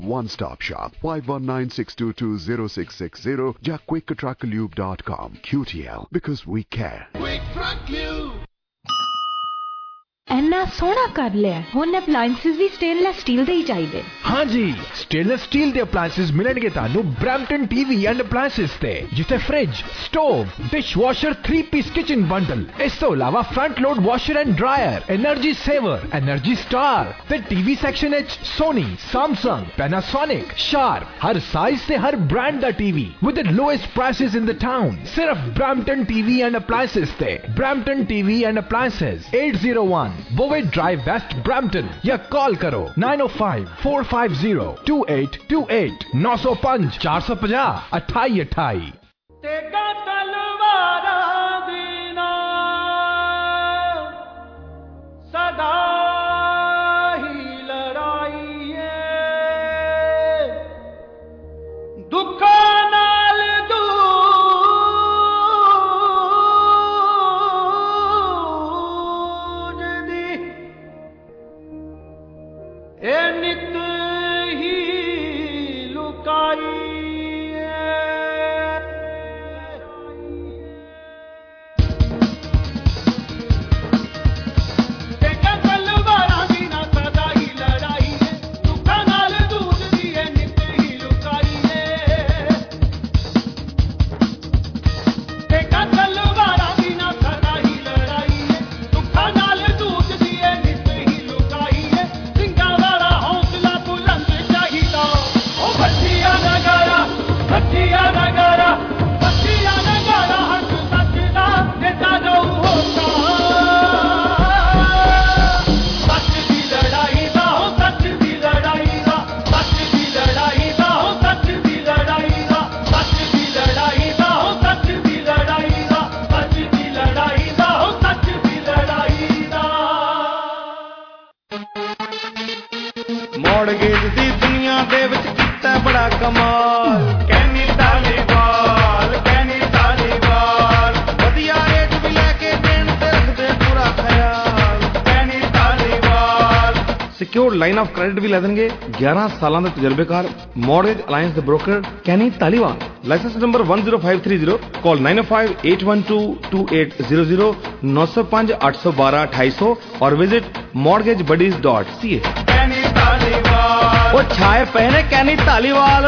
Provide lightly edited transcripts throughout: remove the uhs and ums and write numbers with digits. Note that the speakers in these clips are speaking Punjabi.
One Stop Shop 5196220660 या quicktrucklube.com. QTL because we care. Quick Truck Lube. ਇੰਨਾ ਸੋਹਣਾ ਕਰ ਲਿਆ ਹੁਣ ਅਪਲਾਈਐਂਸਸ ਵੀ ਸਟੇਨਲੈਸ ਸਟੀਲ ਦੇ ਹੀ ਚਾਹੀਦੇ हाँ जी स्टेनलेस स्टील ਦੇ ਅਪਲਾਈਐਂਸਸ ਮਿਲਣਗੇ ਤੁਹਾਨੂੰ ਬ੍ਰੈਂਪਟਨ ਟੀਵੀ ਐਂਡ ਅਪਲਾਈਐਂਸਸ ਤੇ ਜਿੱਥੇ fridge stove dishwasher 3-piece kitchen bundle ਇਸ ਤੋਂ ਇਲਾਵਾ front load washer and dryer energy saver energy star ਤੇ ਟੀਵੀ ਸੈਕਸ਼ਨ ਵਿੱਚ ਸੋਨੀ ਸੈਮਸੰਗ ਪੈਨਾਸੋਨਿਕ ਸ਼ਾਰਪ ਹਰ ਸਾਈਜ਼ ਤੇ ਹਰ ਬ੍ਰਾਂਡ ਦਾ TV with the lowest prices in the town ਸਿਰਫ ਬ੍ਰੈਂਪਟਨ ਟੀਵੀ ਐਂਡ ਅਪਲਾਈਐਂਸਸ ਤੇ Brampton TV and appliances 801 Bovey Drive West Brampton या कॉल करो 905-450-2828 905 450 2828 तेगा तलवारा दीना सदा ही लड़ाई है दुखा नाल ए नित ही लुकाई ਮੌੜਗੇਜ ਦੀ ਦੁਨੀਆ ਦੇ ਵਿੱਚ ਕੀਤਾ ਬੜਾ ਕਮਾਲ ਕੈਨੀ ਧਾਲੀਵਾਲ ਵਧੀਆ ਰੇਟ ਵੀ ਲੈ ਕੇ ਦੇਣ ਤੇ ਰੱਖਦੇ ਪੂਰਾ ਖਿਆਲ Kenny Dhaliwal secured line of credit ਵੀ ਲੈ ਦੇਣਗੇ 11 ਸਾਲਾਂ ਦੇ ਤਜਰਬੇਕਾਰ ਮੌਰਗੇਜ ਅਲਾਈਅੰਸ ਦੇ broker Kenny Dhaliwal license number 10530 call 9058122800 905 812 2800 और विजिट mortgagebuddies.ca ਉਹ ਛਾਏ ਪਏ ਨੇ Kenny Dhaliwal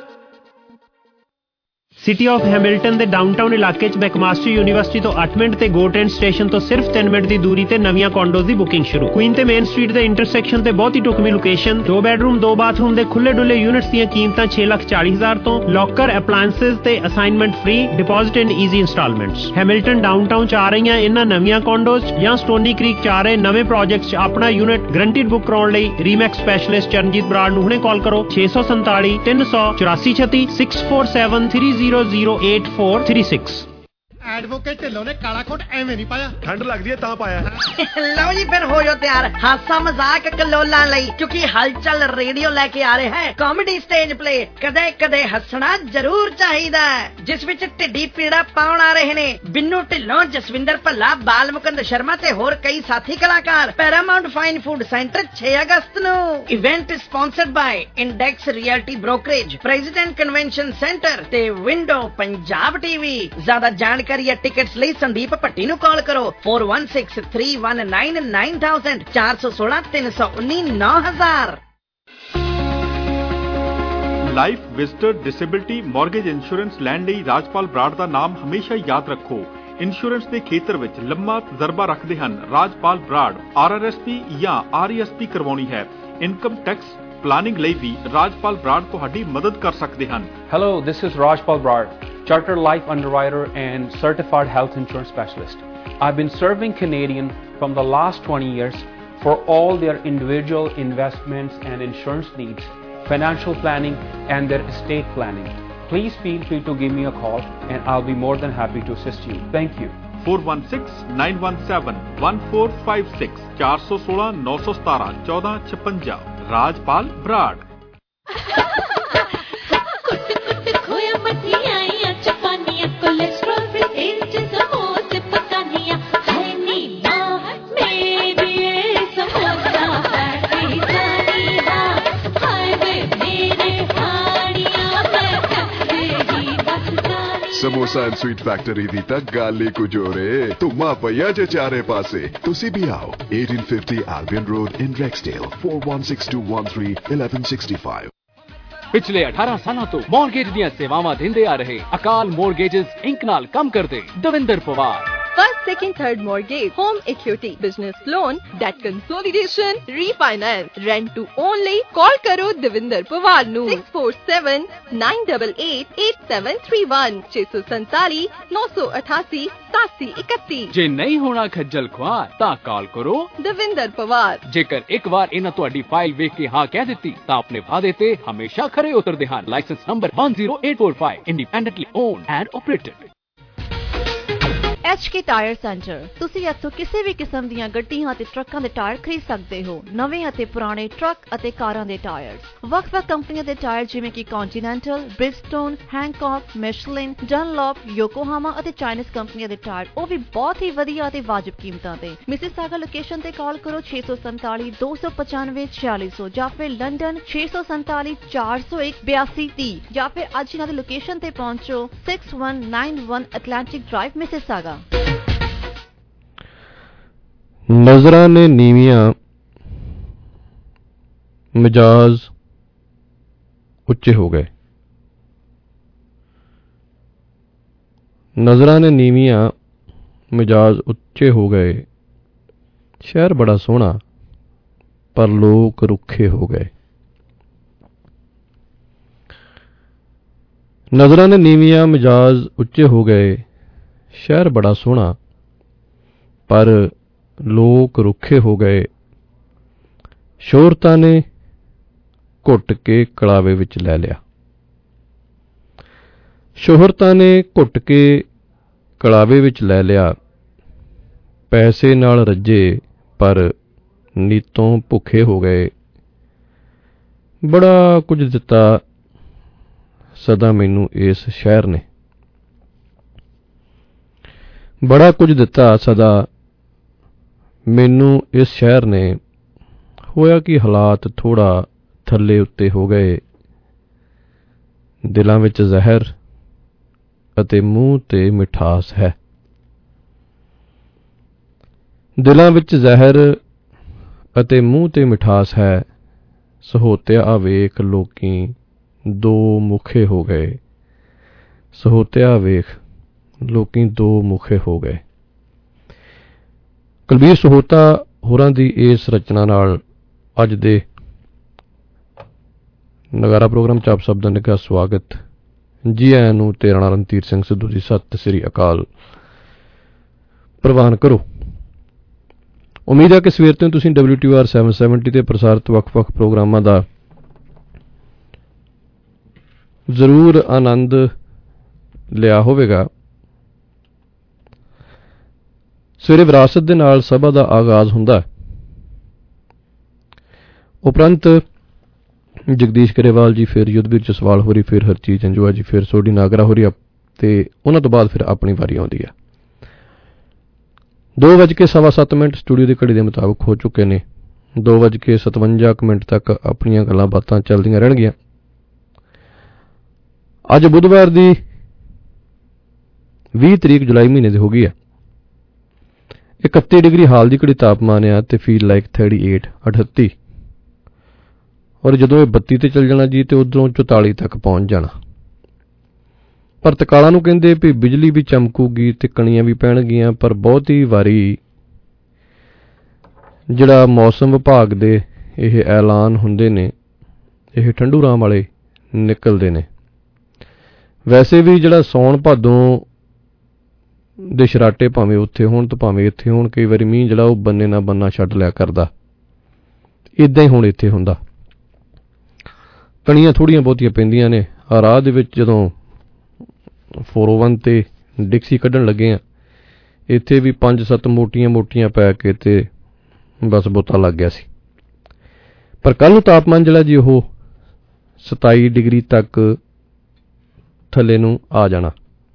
city of Hamilton ਦੇ ਡਾਊਨਟਾਊਨ ਇਲਾਕੇ 'ਚ ਮੈਕਮਾਸਟਰ ਯੂਨੀਵਰਸਿਟੀ ਤੋਂ 8 ਮਿੰਟ ਤੇ ਗੋ ਟ੍ਰੇਨ ਸਟੇਸ਼ਨ ਤੋਂ ਸਿਰਫ 3 ਮਿੰਟ ਦੀ ਦੂਰੀ ਤੇ ਨਵੀਆਂ ਕੰਡੋਜ਼ ਦੀ ਬੁਕਿੰਗ ਸ਼ੁਰੂ ਕੁਈਨ ਤੇ ਮੇਨ ਸਟਰੀਟ ਦੇ ਇੰਟਰਸੈਕਸ਼ਨ ਤੇ ਬਹੁਤ ਹੀ ਢੁਕਵੀਂ ਲੋਕੇਸ਼ਨ 2 ਬੈਡਰੂਮ 2 ਬਾਥਰੂਮ ਦੇ ਖੁੱਲੇ ਡੁੱਲੇ ਯੂਨਿਟਸ ਦੀਆਂ ਕੀਮਤਾਂ 6,40,000 ਤੋਂ ਲੋਕਰ ਅਪਲਾਇੰਸਸ ਤੇ assignment free deposit in easy instalments Hamilton downtown 'ਚ ਆ ਰਹੀਆਂ ਇਹਨਾਂ ਨਵੀਆਂ ਕੰਡੋਜ਼ ਜਾਂ ਸਟੋਨੀ ਕ੍ਰੀਕ 'ਚ ਆ ਰਹੇ ਨਵੇਂ ਪ੍ਰੋਜੈਕਟਸ 'ਚ ਆਪਣਾ ਯੂਨਿਟ ਗਰੰਟਿਡ ਬੁੱਕ ਕਰਾਉਣ ਲਈ ਰੀਮੈਕਸ ਸਪੈਸ਼ਲਿਸਟ ਚਰਨਜੀਤ ਬਰਾੜ ਨੂੰ ਹੁਣੇ ਕਾਲ ਕਰੋ 647 300 84 647 3008 436 ਐਡਵੋਕੇਟ ਢਿੱਲੋਂ ਨੇ ਕਾਲਾ ਕੋਟ ਐਵੇਂ ਨਹੀਂ ਪਾਇਆ ਠੰਡ ਲੱਗਦੀ ਹੈ ਤਾਂ ਪਾਇਆ ਲਓ ਜੀ ਫਿਰ ਹੋ ਜਾਓ ਤਿਆਰ ਹਾਸਾ ਮਜ਼ਾਕ ਕਲੋਲਾਂ ਲਈ ਕਿਉਂਕਿ ਹਲਚਲ ਰੇਡੀਓ ਲੈ ਕੇ ਆ ਰਿਹਾ ਹੈ ਕਾਮੇਡੀ ਸਟੇਜ ਪਲੇ ਕਦੇ ਕਦੇ ਹੱਸਣਾ ਜ਼ਰੂਰ ਚਾਹੀਦਾ ਜਿਸ ਵਿੱਚ ਢਿੱਡੀ ਪੀੜਾ ਪਾਉਣ ਆ ਰਹੇ ਨੇ ਬਿੰਨੂ ਢਿੱਲੋਂ ਜਸਵਿੰਦਰ ਭੱਲਾ ਬਾਲਮੁਕੰਦ ਸ਼ਰਮਾ ਤੇ ਹੋਰ ਕਈ ਸਾਥੀ ਕਲਾਕਾਰ ਪੈਰਾਮਾਉਂਟ ਫਾਈਨ ਫੂਡ ਸੈਂਟਰ 6 ਅਗਸਤ ਨੂੰ event sponsored by Index reality brokerage president convention centre ਤੇ ਵਿੰਡੋ ਪੰਜਾਬ ਟੀਵੀ ਜ਼ਿਆਦਾ ਜਾਣਕਾਰੀ या टिकट्स ਲਈ ਸੰਦੀਪ ਭੱਟੀ ਨੂੰ ਕਾਲ ਕਰੋ 4163199000 416-319-9000 life visitor disability mortgage insurance ਲੈਣ ਲਈ ਰਾਜਪਾਲ ਬਰਾੜ ਦਾ ਨਾਮ ਹਮੇਸ਼ਾ ਯਾਦ ਰੱਖੋ ਇੰਸ਼ੋਰੈਂਸ ਦੇ ਖੇਤਰ ਵਿੱਚ ਲੰਮਾ ਤਜਰਬਾ ਰੱਖਦੇ ਹਨ ਰਾਜਪਾਲ ਬਰਾੜ RRSP ਜਾਂ RESP ਕਰਵਾਉਣੀ ਹੈ ਇਨਕਮ ਟੈਕਸ ਪਲਾਨਿੰਗ ਲਈ ਵੀ ਰਾਜਪਾਲ ਬਰਾੜ ਤੁਹਾਡੀ ਮਦਦ ਕਰ ਸਕਦੇ ਹਨ hello this is Rajpal Brar Chartered Life Underwriter and Certified Health Insurance Specialist. I've been serving Canadians from the last 20 years for all their individual investments and insurance needs, financial planning and their estate planning. Please feel free to give me a call and I'll be more than happy to assist you. Thank you. 416-917-1456 416-917-1456 Rajpal Brad. मेरी समोसा फैक्ट्री जानी दा highway samosa and sweet factory ਦੀ ਤਾਂ ਗੱਲ ਹੀ ਕੁਝ ਹੋਰ ਏ। ਧੁੰਮਾ ਪਈਆ ਜੇ ਚਾਰੇ ਪਾਸੇ। ਤੁਸੀਂ ਵੀ ਆਓ 1850 Albion Road in Rexdale 416213 1165। ਪਿਛਲੇ 18 ਸਾਲਾਂ ਤੋਂ ਮੌਰਗੇਜ ਦੀਆਂ ਸੇਵਾਵਾਂ ਦਿੰਦੇ ਆ ਰਹੇ ਅਕਾਲ ਮੌਰਗੇਜਸ ਇੰਕ ਨਾਲ ਕੰਮ ਕਰਦੇ Davinder Pawar. First, second, third mortgage, home equity, business loan, debt consolidation, refinance, rent to own ਲਈ call ਕਰੋ ਦਵਿੰਦਰ ਪਵਾਰ ਨੂੰ 6479888731 647 988 8731। ਜੇ ਨਹੀਂ ਹੋਣਾ ਖੱਜਲ ਖੁਆਰ ਤਾਂ ਕਾਲ ਕਰੋ ਦਵਿੰਦਰ ਪਵਾਰ। ਜੇਕਰ ਇੱਕ ਵਾਰ ਇਹਨਾਂ ਤੁਹਾਡੀ ਫਾਈਲ ਵੇਖ ਕੇ ਹਾਂ ਕਹਿ ਦਿੱਤੀ ਤਾਂ ਆਪਣੇ ਵਾਅਦੇ ਤੇ ਹਮੇਸ਼ਾ ਖਰੇ ਉਤਰਦੇ ਹਨ। Licence number 10845, independently owned and operated. HK tyre centre. ਤੁਸੀਂ ਇੱਥੋਂ ਕਿਸੇ ਵੀ ਕਿਸਮ ਦੀਆਂ ਗੱਡੀਆਂ ਅਤੇ ਟਰੱਕਾਂ ਦੇ ਟਾਇਰ ਖਰੀਦ ਸਕਦੇ ਹੋ। ਨਵੇਂ ਅਤੇ ਪੁਰਾਣੇ ਟਰੱਕ ਅਤੇ ਕਾਰਾਂ ਦੇ ਟਾਇਰਸ, ਵੱਖ-ਵੱਖ ਕੰਪਨੀਆਂ ਦੇ ਟਾਇਰ ਜਿਵੇਂ ਕਿ ਕੰਟੀਨੈਂਟਲ, ਬ੍ਰਿਜਸਟੋਨ, ਹੈਂਕੌਕ, ਮਿਸ਼ਲਿਨ, ਡਨਲੌਪ, ਯੋਕੋਹਾਮਾ ਅਤੇ ਚਾਈਨੀਜ਼ ਕੰਪਨੀਆਂ ਦੇ ਟਾਇਰ, ਉਹ ਵੀ ਬਹੁਤ ਹੀ ਵਧੀਆ ਅਤੇ ਵਾਜਬ ਕੀਮਤਾਂ ਤੇ। ਮਿਸਿਸਾਗਾ ਲੋਕੇਸ਼ਨ ਤੇ ਕਾਲ ਕਰੋ 647 295 4600 ਜਾਂ ਫਿਰ ਲੰਡਨ 647 401 8230 ਜਾਂ ਫਿਰ ਅੱਜ ਇਹਨਾਂ ਦੀ ਲੋਕੇਸ਼ਨ ਤੇ ਪਹੁੰਚੋ 6191 ਐਟਲਾਂਟਿਕ ਡਰਾਈਵ ਮਿਸਿਸਾਗਾ। ਨਜ਼ਰਾਂ ਨੇ ਨੀਵੀਆਂ, ਮਿਜਾਜ਼ ਉੱਚੇ ਹੋ ਗਏ। ਨਜ਼ਰਾਂ ਨੇ ਨੀਵੀਆਂ, ਮਿਜਾਜ਼ ਉੱਚੇ ਹੋ ਗਏ। ਸ਼ਹਿਰ ਬੜਾ ਸੋਹਣਾ ਪਰ ਲੋਕ ਰੁੱਖੇ ਹੋ ਗਏ। ਨਜ਼ਰਾਂ ਨੇ ਨੀਵੀਆਂ, ਮਿਜਾਜ਼ ਉੱਚੇ ਹੋ ਗਏ। ਸ਼ਹਿਰ ਬੜਾ ਸੋਹਣਾ ਪਰ ਲੋਕ ਰੁੱਖੇ ਹੋ ਗਏ। ਸ਼ੋਹਰਤਾਂ ਨੇ ਘੁੱਟ ਕੇ ਕਲਾਵੇ ਵਿੱਚ ਲੈ ਲਿਆ। ਸ਼ੋਹਰਤਾਂ ਨੇ ਘੁੱਟ ਕੇ ਕਲਾਵੇ ਵਿੱਚ ਲੈ ਲਿਆ। ਪੈਸੇ ਨਾਲ ਰੱਜੇ ਪਰ ਨੀਤੋਂ ਭੁੱਖੇ ਹੋ ਗਏ। ਬੜਾ ਕੁਝ ਦਿੱਤਾ ਸਦਾ ਮੈਨੂੰ ਇਸ ਸ਼ਹਿਰ ਨੇ। ਬੜਾ ਕੁਝ ਦਿੱਤਾ ਸਦਾ ਮੈਨੂੰ ਇਸ ਸ਼ਹਿਰ ਨੇ। ਹੋਇਆ ਕਿ ਹਾਲਾਤ ਥੋੜਾ ਥੱਲੇ ਉੱਤੇ ਹੋ ਗਏ। ਦਿਲਾਂ ਵਿੱਚ ਜ਼ਹਿਰ ਅਤੇ ਮੂੰਹ ਤੇ ਮਿਠਾਸ ਹੈ। ਦਿਲਾਂ ਵਿੱਚ ਜ਼ਹਿਰ ਅਤੇ ਮੂੰਹ ਤੇ ਮਿਠਾਸ ਹੈ। ਸਹੋਤਿਆ ਵੇਖ ਲੋਕੀ ਦੋ ਮੁਖੇ ਹੋ ਗਏ। ਸਹੋਤਿਆ ਵੇਖ ਲੋਕੀ ਦੋ ਮੁਖੇ ਹੋ ਗਏ। ਕੁਲਬੀਰ ਸਹੋਤਾ ਹੋਰਾਂ ਦੀ ਇਸ ਰਚਨਾ ਨਾਲ ਅੱਜ ਦੇ ਨਗਾਰਾ ਪ੍ਰੋਗਰਾਮ ਚ ਆਪ ਸਭ ਦਾ ਨਿੱਘਾ ਸਵਾਗਤ। ਜੀ ਆਇਆਂ ਨੂੰ। ਤੇ ਰਾਣਾ ਰਣਧੀਰ ਸਿੰਘ ਸਿੱਧੂ ਦੀ ਸਤਿ ਸ੍ਰੀ ਅਕਾਲ ਪ੍ਰਵਾਨ ਕਰੋ। ਉਮੀਦ ਹੈ ਕਿ ਸਵੇਰ ਤੋਂ ਤੁਸੀਂ WTOR 770 ਤੇ ਪ੍ਰਸਾਰਿਤ ਵੱਖ-ਵੱਖ ਪ੍ਰੋਗਰਾਮਾਂ ਦਾ ਜ਼ਰੂਰ ਆਨੰਦ ਲਿਆ ਹੋਵੇਗਾ। ਸਵੇਰੇ ਵਿਰਾਸਤ ਦੇ ਨਾਲ ਸਭਾ ਦਾ ਆਗਾਜ਼ ਹੁੰਦਾ ਹੈ। ਉਪਰੰਤ ਜਗਦੀਸ਼ ਗਰੇਵਾਲ ਜੀ, ਫਿਰ ਯੁੱਧਵੀਰ ਜਸਵਾਲ ਹੋਰੀ, ਫਿਰ ਹਰਚੀਤ ਜੰਜੂਆ ਜੀ, ਫਿਰ ਸੋਢੀ ਨਾਗਰਾ ਹੋਰੀ ਤੇ ਉਹਨਾਂ ਤੋਂ ਬਾਅਦ ਫਿਰ ਆਪਣੀ ਵਾਰੀ ਆਉਂਦੀ ਹੈ। 2:7:15 ਸਟੂਡੀਓ ਦੀ ਘੜੀ ਦੇ ਮੁਤਾਬਕ ਹੋ ਚੁੱਕੇ ਨੇ। 2:57 ਤੱਕ ਆਪਣੀਆਂ ਗੱਲਾਂ ਬਾਤਾਂ ਚੱਲਦੀਆਂ ਰਹਿਣਗੀਆਂ। ਅੱਜ ਬੁੱਧਵਾਰ ਦੀ 20 ਤਰੀਕ ਜੁਲਾਈ ਮਹੀਨੇ ਦੀ ਹੋ ਗਈ ਹੈ। 31 ਡਿਗਰੀ ਹਾਲ ਦੀ ਘੜੀ ਤਾਪਮਾਨ ਆ ਤੇ ਫੀਲ ਲਾਈਕ 38 ਔਰ ਜਦੋਂ ਇਹ 32 ਤੇ ਚੱਲ ਜਾਣਾ ਜੀ ਤੇ ਉਧਰੋਂ 44 ਤੱਕ ਪਹੁੰਚ ਜਾਣਾ। ਪਰ ਤਕਾਲਾਂ ਨੂੰ ਕਹਿੰਦੇ ਵੀ ਬਿਜਲੀ ਵੀ ਚਮਕੂਗੀ ਤੇ ਕਣੀਆਂ ਵੀ ਪੈਣਗੀਆਂ। ਪਰ ਬਹੁਤੀ ਵਾਰੀ ਜਿਹੜਾ ਮੌਸਮ ਵਿਭਾਗ ਦੇ ਇਹ ਐਲਾਨ ਹੁੰਦੇ ਨੇ ਇਹ ਠੰਡੂ ਰਾਮ ਵਾਲੇ ਨਿਕਲਦੇ ਨੇ। ਵੈਸੇ ਵੀ ਜਿਹੜਾ ਸੌਣ ਭਾਦੋਂ ਦੇ ਸ਼ਰਾਟੇ ਭਾਵੇਂ ਉੱਥੇ ਹੋਣ ਤੇ ਭਾਵੇਂ ਇੱਥੇ ਹੋਣ, ਕਈ ਵਾਰੀ ਮੀਂਹ ਜਿਹੜਾ ਉਹ ਬੰਨੇ ਨਾ ਬੰਨਾ ਛੱਡ ਲਿਆ ਕਰਦਾ। ਇਦਾਂ ਹੀ ਹੁਣ ਇੱਥੇ ਹੁੰਦਾ। ਕਣੀਆਂ ਥੋੜ੍ਹੀਆਂ ਬਹੁਤੀਆਂ ਪੈਂਦੀਆਂ ਨੇ। ਰਾਹ ਦੇ ਵਿੱਚ ਜਦੋਂ 401 ਤੇ ਡਿਕਸੀ ਕੱਢਣ ਲੱਗੇ ਆ ਇੱਥੇ ਵੀ 5-7 ਮੋਟੀਆਂ ਪੈ ਕੇ ਤੇ ਬਸ ਬੋਤਾ ਲੱਗ ਗਿਆ ਸੀ। ਪਰ ਕੱਲ੍ਹ ਨੂੰ ਤਾਪਮਾਨ ਜਿਹੜਾ ਜੀ ਉਹ 27 ਡਿਗਰੀ ਤੱਕ ਥੱਲੇ ਨੂੰ ਆ ਜਾਣਾ।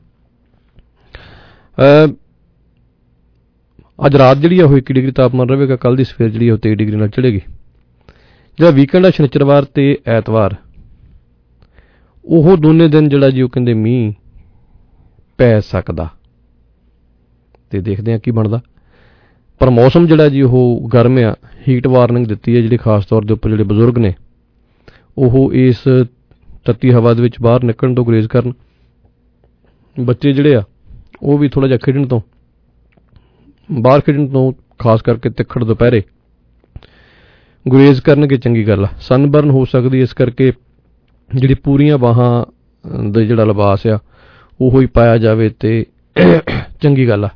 ਅੱਜ ਰਾਤ ਜਿਹੜੀ ਉਹ 1 ਡਿਗਰੀ ਤਾਪਮਾਨ ਰਹੇਗਾ। ਕੱਲ੍ਹ ਦੀ ਸਵੇਰ ਜਿਹੜੀ ਉਹ 23 ਡਿਗਰੀ ਨਾਲ ਚੜ੍ਹੇਗੀ। ਜਿਹੜਾ ਵੀਕਐਂਡ ਆ ਸ਼ਨੀਚਰਵਾਰ ਤੇ ਐਤਵਾਰ ਉਹ ਦੋਨੇ ਦਿਨ ਜਿਹੜਾ ਜੀ ਉਹ ਕਹਿੰਦੇ ਮੀਂਹ ਪੈ ਸਕਦਾ। ਤੇ ਦੇਖਦੇ ਹਾਂ ਕੀ ਬਣਦਾ। ਪਰ ਮੌਸਮ ਜਿਹੜਾ ਜੀ ਉਹ ਗਰਮ ਆ। ਹੀਟ ਵਾਰਨਿੰਗ ਦਿੱਤੀ ਹੈ ਜਿਹੜੀ ਖਾਸ ਤੌਰ ਦੇ ਉੱਪਰ ਜਿਹੜੇ ਬਜ਼ੁਰਗ ਨੇ ਉਹ ਇਸ ਤੱਤੀ ਹਵਾ ਦੇ ਵਿੱਚ ਬਾਹਰ ਨਿਕਲਣ ਤੋਂ ਗੁਰੇਜ਼ ਕਰਨ। ਬੱਚੇ ਜਿਹੜੇ ਆ ਉਹ ਵੀ ਥੋੜ੍ਹਾ ਜਿਹਾ ਖੇਡਣ ਤੋਂ, ਬਾਹਰ ਖੇਡਣ ਤੋਂ, ਖਾਸ ਕਰਕੇ ਤਿੱਖੜ ਦੁਪਹਿਰੇ ਗੁਰੇਜ਼ ਕਰਨਗੇ, ਚੰਗੀ ਗੱਲ ਆ। ਸਨਬਰਨ ਹੋ ਸਕਦੀ, ਇਸ ਕਰਕੇ ਜਿਹੜੀ ਪੂਰੀਆਂ ਬਾਹਾਂ ਦਾ ਜਿਹੜਾ ਲਿਬਾਸ ਆ ਉਹੋ ਹੀ ਪਾਇਆ ਜਾਵੇ ਤੇ ਚੰਗੀ ਗੱਲ ਆ।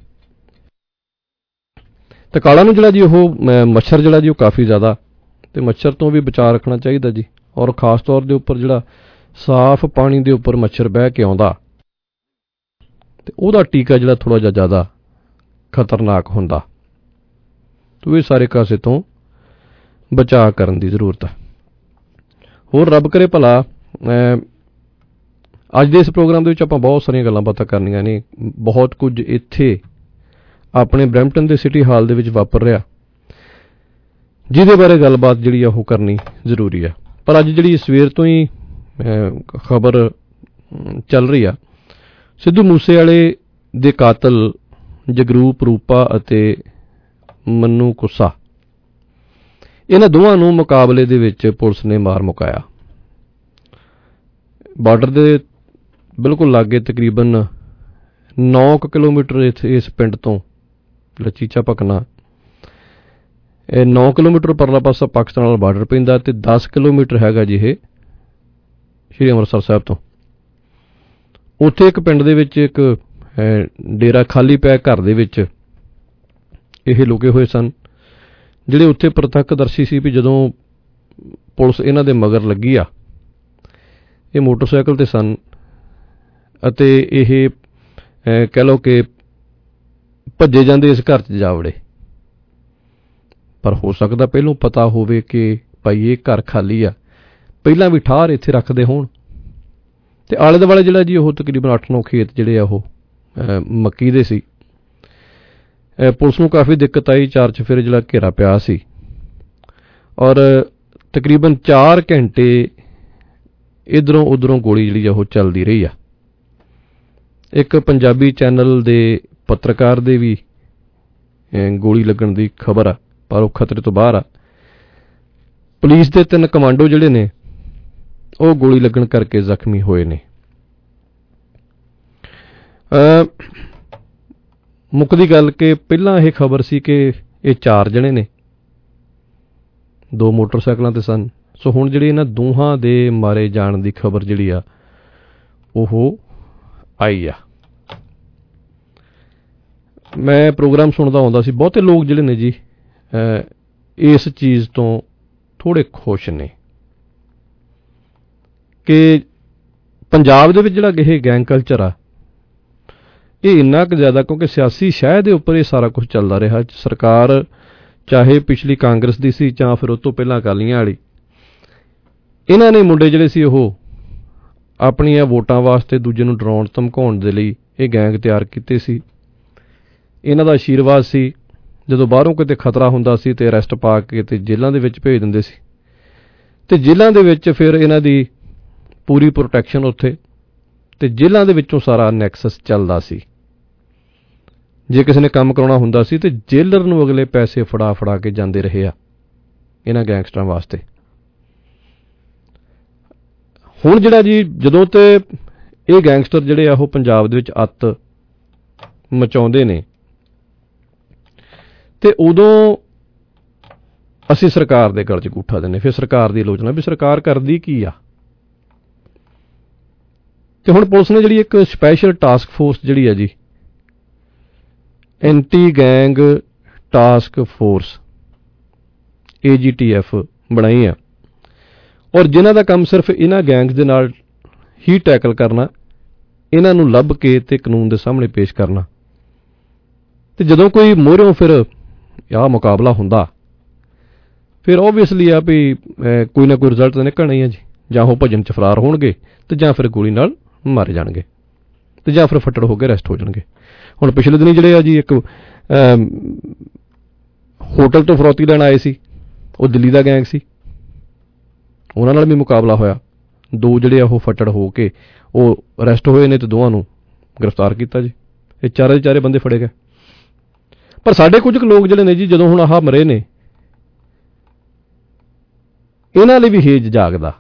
ਤੇ ਕਾਲਾ ਨੂੰ ਜਿਹੜਾ ਜੀ ਉਹ ਮੱਛਰ ਜਿਹੜਾ ਜੀ ਉਹ ਕਾਫੀ ਜ਼ਿਆਦਾ, ਤੇ ਮੱਛਰ ਤੋਂ ਵੀ ਬਚਾਅ ਰੱਖਣਾ ਚਾਹੀਦਾ ਜੀ। ਔਰ ਖਾਸ ਤੌਰ ਦੇ ਉੱਪਰ ਜਿਹੜਾ ਸਾਫ਼ ਪਾਣੀ ਦੇ ਉੱਪਰ ਮੱਛਰ ਬਹਿ ਕੇ ਆਉਂਦਾ ਤੇ ਉਹਦਾ ਟੀਕਾ ਜਿਹੜਾ ਥੋੜ੍ਹਾ ਜਿਹਾ ਜ਼ਿਆਦਾ ਖਤਰਨਾਕ ਹੁੰਦਾ। ਤੋ ਇਹ ਸਾਰੇ ਕਾਸੇ ਤੋਂ ਬਚਾਅ ਕਰਨ ਦੀ ਜ਼ਰੂਰਤ ਹੈ। ਹੋਰ ਰੱਬ ਕਰੇ ਭਲਾ। ਅੱਜ ਦੇ ਇਸ ਪ੍ਰੋਗਰਾਮ ਦੇ ਵਿੱਚ ਆਪਾਂ ਬਹੁਤ ਸਾਰੀਆਂ ਗੱਲਾਂ ਬਾਤਾਂ ਕਰਨੀਆਂ ਨੇ। ਬਹੁਤ ਕੁਝ ਇੱਥੇ ਆਪਣੇ ਬਰੈਂਪਟਨ ਦੇ ਸਿਟੀ ਹਾਲ ਦੇ ਵਿੱਚ ਵਾਪਰ ਰਿਹਾ, ਜਿਹਦੇ ਬਾਰੇ ਗੱਲਬਾਤ ਜਿਹੜੀ ਆ ਉਹ ਕਰਨੀ ਜ਼ਰੂਰੀ ਆ। ਪਰ ਅੱਜ ਜਿਹੜੀ ਸਵੇਰ ਤੋਂ ਹੀ ਖਬਰ ਚੱਲ ਰਹੀ ਆ, ਸਿੱਧੂ ਮੂਸੇਵਾਲੇ ਦੇ ਕਾਤਲ ਜਗਰੂਪ ਰੂਪਾ ਅਤੇ ਮੰਨੂ ਕੁੱਸਾ, ਇਹਨਾਂ ਦੋਵਾਂ ਨੂੰ ਮੁਕਾਬਲੇ ਦੇ ਵਿੱਚ ਪੁਲਿਸ ਨੇ ਮਾਰ ਮੁਕਾਇਆ। ਬਾਰਡਰ ਦੇ ਬਿਲਕੁਲ ਲਾਗੇ ਤਕਰੀਬਨ 9 ਕਿਲੋਮੀਟਰ ਇਸ ਪਿੰਡ ਤੋਂ ਲਚੀਚਾ ਭਕਨਾ, 9 ਕਿਲੋਮੀਟਰ ਪਰਲਾ ਪਾਸਾ ਪਾਕਿਸਤਾਨ ਨਾਲ ਬਾਰਡਰ ਪੈਂਦਾ ਤੇ 10 ਕਿਲੋਮੀਟਰ ਹੈਗਾ ਜੀ ਇਹ ਸ਼੍ਰੀ ਅੰਮ੍ਰਿਤਸਰ ਸਾਹਿਬ ਤੋਂ। ਉੱਥੇ ਇੱਕ ਪਿੰਡ ਦੇ ਵਿੱਚ ਇੱਕ ਡੇਰਾ ਖਾਲੀ ਪਿਆ ਘਰ ਦੇ ਵਿੱਚ ਇਹ ਲੁਕੇ ਹੋਏ ਸਨ। ਜਿਹੜੇ ਉੱਥੇ ਪ੍ਰਤੱਖਦਰਸ਼ੀ ਸੀ ਵੀ ਜਦੋਂ ਪੁਲਿਸ ਇਹਨਾਂ ਦੇ ਮਗਰ ਲੱਗੀ ਆ, ਇਹ ਮੋਟਰਸਾਈਕਲ ਤੇ ਸਨ ਅਤੇ ਇਹ ਕਹਿ ਲਓ ਕਿ ਭੱਜੇ ਜਾਂਦੇ ਇਸ ਘਰ 'ਚ ਜਾ ਵੜੇ। ਪਰ ਹੋ ਸਕਦਾ ਪਹਿਲੋਂ ਪਤਾ ਹੋਵੇ ਕਿ ਭਾਈ ਇਹ ਘਰ ਖਾਲੀ ਆ, ਪਹਿਲਾਂ ਵੀ ਠਾਹਰ ਇੱਥੇ ਰੱਖਦੇ ਹੋਣ। ਤੇ ਆਲੇ ਦੁਆਲੇ ਜਿਹੜਾ ਜੀ ਉਹ ਤਕਰੀਬਨ 8-9 ਖੇਤ ਜਿਹੜੇ ਆ ਉਹ ਮੱਕੀ ਦੇ ਸੀ। ਪੁਲਿਸ ਨੂੰ ਕਾਫੀ ਦਿੱਕਤ ਆਈ। 4 ਚੁਫੇਰੇ ਜਿਹੜਾ ਘੇਰਾ ਪਿਆ ਸੀ ਔਰ ਤਕਰੀਬਨ 4 ਘੰਟੇ ਇੱਧਰੋਂ ਉੱਧਰੋਂ ਗੋਲੀ ਜਿਹੜੀ ਆ ਉਹ ਚੱਲਦੀ ਰਹੀ ਆ। ਇੱਕ ਪੰਜਾਬੀ ਚੈਨਲ ਦੇ ਪੱਤਰਕਾਰ ਦੇ ਵੀ ਗੋਲੀ ਲੱਗਣ ਦੀ ਖਬਰ ਆ, ਪਰ ਉਹ ਖਤਰੇ ਤੋਂ ਬਾਹਰ ਆ। ਪੁਲਿਸ ਦੇ 3 ਕਮਾਂਡੋ ਜਿਹੜੇ ਨੇ ਉਹ ਗੋਲੀ ਲੱਗਣ ਕਰਕੇ ਜ਼ਖਮੀ ਹੋਏ ਨੇ। ਮੁੱਕਦੀ ਗੱਲ ਕਿ ਪਹਿਲਾਂ ਇਹ ਖਬਰ ਸੀ ਕਿ ਇਹ 4 ਜਣੇ ਨੇ, 2 ਮੋਟਰਸਾਈਕਲਾਂ ਤੇ ਸਨ। ਸੋ ਹੁਣ ਜਿਹੜੀ ਇਹਨਾਂ ਦੋਹਾਂ ਦੇ ਮਾਰੇ ਜਾਣ ਦੀ ਖਬਰ ਜਿਹੜੀ ਆ ਉਹ ਆਈ ਆ। ਮੈਂ ਪ੍ਰੋਗਰਾਮ ਸੁਣਦਾ ਆਉਂਦਾ ਸੀ, ਬਹੁਤੇ ਲੋਕ ਜਿਹੜੇ ਨੇ ਜੀ ਇਸ ਚੀਜ਼ ਤੋਂ ਥੋੜ੍ਹੇ ਖੁਸ਼ ਨੇ ਕਿ ਪੰਜਾਬ ਦੇ ਵਿੱਚ ਜਿਹੜਾ ਇਹ ਗੈਂਗ ਕਲਚਰ ਆ ਇਹ ਇੰਨਾ ਕੁ ਜ਼ਿਆਦਾ, ਕਿਉਂਕਿ ਸਿਆਸੀ ਸ਼ਹਿ ਦੇ ਉੱਪਰ ਇਹ ਸਾਰਾ ਕੁਝ ਚੱਲਦਾ ਰਿਹਾ। ਸਰਕਾਰ ਚਾਹੇ ਪਿਛਲੀ ਕਾਂਗਰਸ ਦੀ ਸੀ ਜਾਂ ਫਿਰ ਉਹ ਤੋਂ ਪਹਿਲਾਂ ਅਕਾਲੀਆਂ ਵਾਲੀ, ਇਹਨਾਂ ਨੇ ਮੁੰਡੇ ਜਿਹੜੇ ਸੀ ਉਹ ਆਪਣੀਆਂ ਵੋਟਾਂ ਵਾਸਤੇ ਦੂਜੇ ਨੂੰ ਡਰਾਉਣ ਧਮਕਾਉਣ ਦੇ ਲਈ ਇਹ ਗੈਂਗ ਤਿਆਰ ਕੀਤੇ ਸੀ। ਇਹਨਾਂ ਦਾ ਆਸ਼ੀਰਵਾਦ ਸੀ। ਜਦੋਂ ਬਾਹਰੋਂ ਕਿਤੇ ਖਤਰਾ ਹੁੰਦਾ ਸੀ ਤੇ ਅਰੈਸਟ ਪਾ ਕੇ ਤੇ ਜੇਲ੍ਹਾਂ ਦੇ ਵਿੱਚ ਭੇਜ ਦਿੰਦੇ ਸੀ ਤੇ ਜੇਲ੍ਹਾਂ ਦੇ ਵਿੱਚ ਫਿਰ ਇਹਨਾਂ ਦੀ ਪੂਰੀ ਪ੍ਰੋਟੈਕਸ਼ਨ ਉੱਥੇ, ਤੇ ਜੇਲ੍ਹਾਂ ਦੇ ਵਿੱਚੋਂ ਸਾਰਾ ਨੈਕਸਸ ਚੱਲਦਾ ਸੀ। ਜੇ ਕਿਸੇ ਨੇ ਕੰਮ ਕਰਾਉਣਾ ਹੁੰਦਾ ਸੀ ਤੇ ਜੇਲਰ ਨੂੰ ਅਗਲੇ ਪੈਸੇ ਫੜਾ ਕੇ ਜਾਂਦੇ ਰਹੇ ਆ ਇਹਨਾਂ ਗੈਂਗਸਟਰਾਂ ਵਾਸਤੇ। ਹੁਣ ਜਿਹੜਾ ਜੀ ਜਦੋਂ ਤੇ ਇਹ ਗੈਂਗਸਟਰ ਜਿਹੜੇ ਆ ਉਹ ਪੰਜਾਬ ਦੇ ਵਿੱਚ ਅੱਤ ਮਚਾਉਂਦੇ ਨੇ ਤੇ ਉਦੋਂ ਅਸੀਂ ਸਰਕਾਰ ਦੇ ਗਲ 'ਚ ਅੰਗੂਠਾ ਦਿੰਦੇ। ਫਿਰ ਸਰਕਾਰ ਦੀ ਆਲੋਚਨਾ ਵੀ ਸਰਕਾਰ ਕਰਦੀ ਕੀ ਆ। ਤੇ ਹੁਣ ਪੁਲਿਸ ਨੇ ਜਿਹੜੀ ਇੱਕ ਸਪੈਸ਼ਲ ਟਾਸਕ ਫੋਰਸ ਜਿਹੜੀ ਆ ਜੀ, anti gang task force AGTF ਬਣਾਈ ਆ ਔਰ ਜਿਨ੍ਹਾਂ ਦਾ ਕੰਮ ਸਿਰਫ ਇਹਨਾਂ ਗੈਂਗਸ ਦੇ ਨਾਲ ਹੀ ਟੈਕਲ ਕਰਨਾ, ਇਹਨਾਂ ਨੂੰ ਲੱਭ ਕੇ ਤੇ ਕਾਨੂੰਨ ਦੇ ਸਾਹਮਣੇ ਪੇਸ਼ ਕਰਨਾ। ਤੇ ਜਦੋਂ ਕੋਈ ਮੋਹਰਿਓਂ ਫਿਰ ਆਹ ਮੁਕਾਬਲਾ ਹੁੰਦਾ ਫਿਰ ਓਬਵੀਅਸਲੀ ਆ ਵੀ ਕੋਈ ਨਾ ਕੋਈ ਰਿਜ਼ਲਟ ਤਾਂ ਨਿਕਲਣਾ ਹੀ ਆ ਜੀ। ਜਾਂ ਉਹ ਭਜਨ 'ਚ ਫਰਾਰ ਹੋਣਗੇ ਤੇ ਜਾਂ ਫਿਰ ਗੋਲੀ ਨਾਲ ਮਾਰੇ ਜਾਣਗੇ ਤੇ ਜਾਂ ਫਿਰ ਫੱਟੜ ਹੋ ਕੇ ਅਰੈਸਟ ਹੋ ਜਾਣਗੇ। ਹੁਣ ਪਿਛਲੇ ਦਿਨੀ ਜਿਹੜੇ ਆ ਜੀ ਇੱਕ ਹੋਟਲ ਤੋਂ ਫਰੌਤੀ ਲੈਣ ਆਏ ਸੀ, ਉਹ ਦਿੱਲੀ ਦਾ ਗੈਂਗ ਸੀ, ਉਹਨਾਂ ਨਾਲ ਵੀ ਮੁਕਾਬਲਾ ਹੋਇਆ। 2 ਜਿਹੜੇ ਆ ਉਹ ਫੱਟੜ ਹੋ ਕੇ ਉਹ ਅਰੈਸਟ ਹੋਏ ਨੇ ਤੇ ਦੋਵਾਂ ਨੂੰ ਗ੍ਰਿਫਤਾਰ ਕੀਤਾ ਜੀ। ਇਹ ਚਾਰੇ ਦੇ ਚਾਰੇ ਬੰਦੇ ਫੜੇ ਗਏ। ਪਰ ਸਾਡੇ ਕੁਝ ਕੁ ਲੋਕ ਜਿਹੜੇ ਨੇ ਜੀ, ਜਦੋਂ ਹੁਣ ਆਹ ਮਰੇ ਨੇ, ਇਹਨਾਂ ਲਈ ਵੀ ਹੇਜ ਜਾਗਦਾ।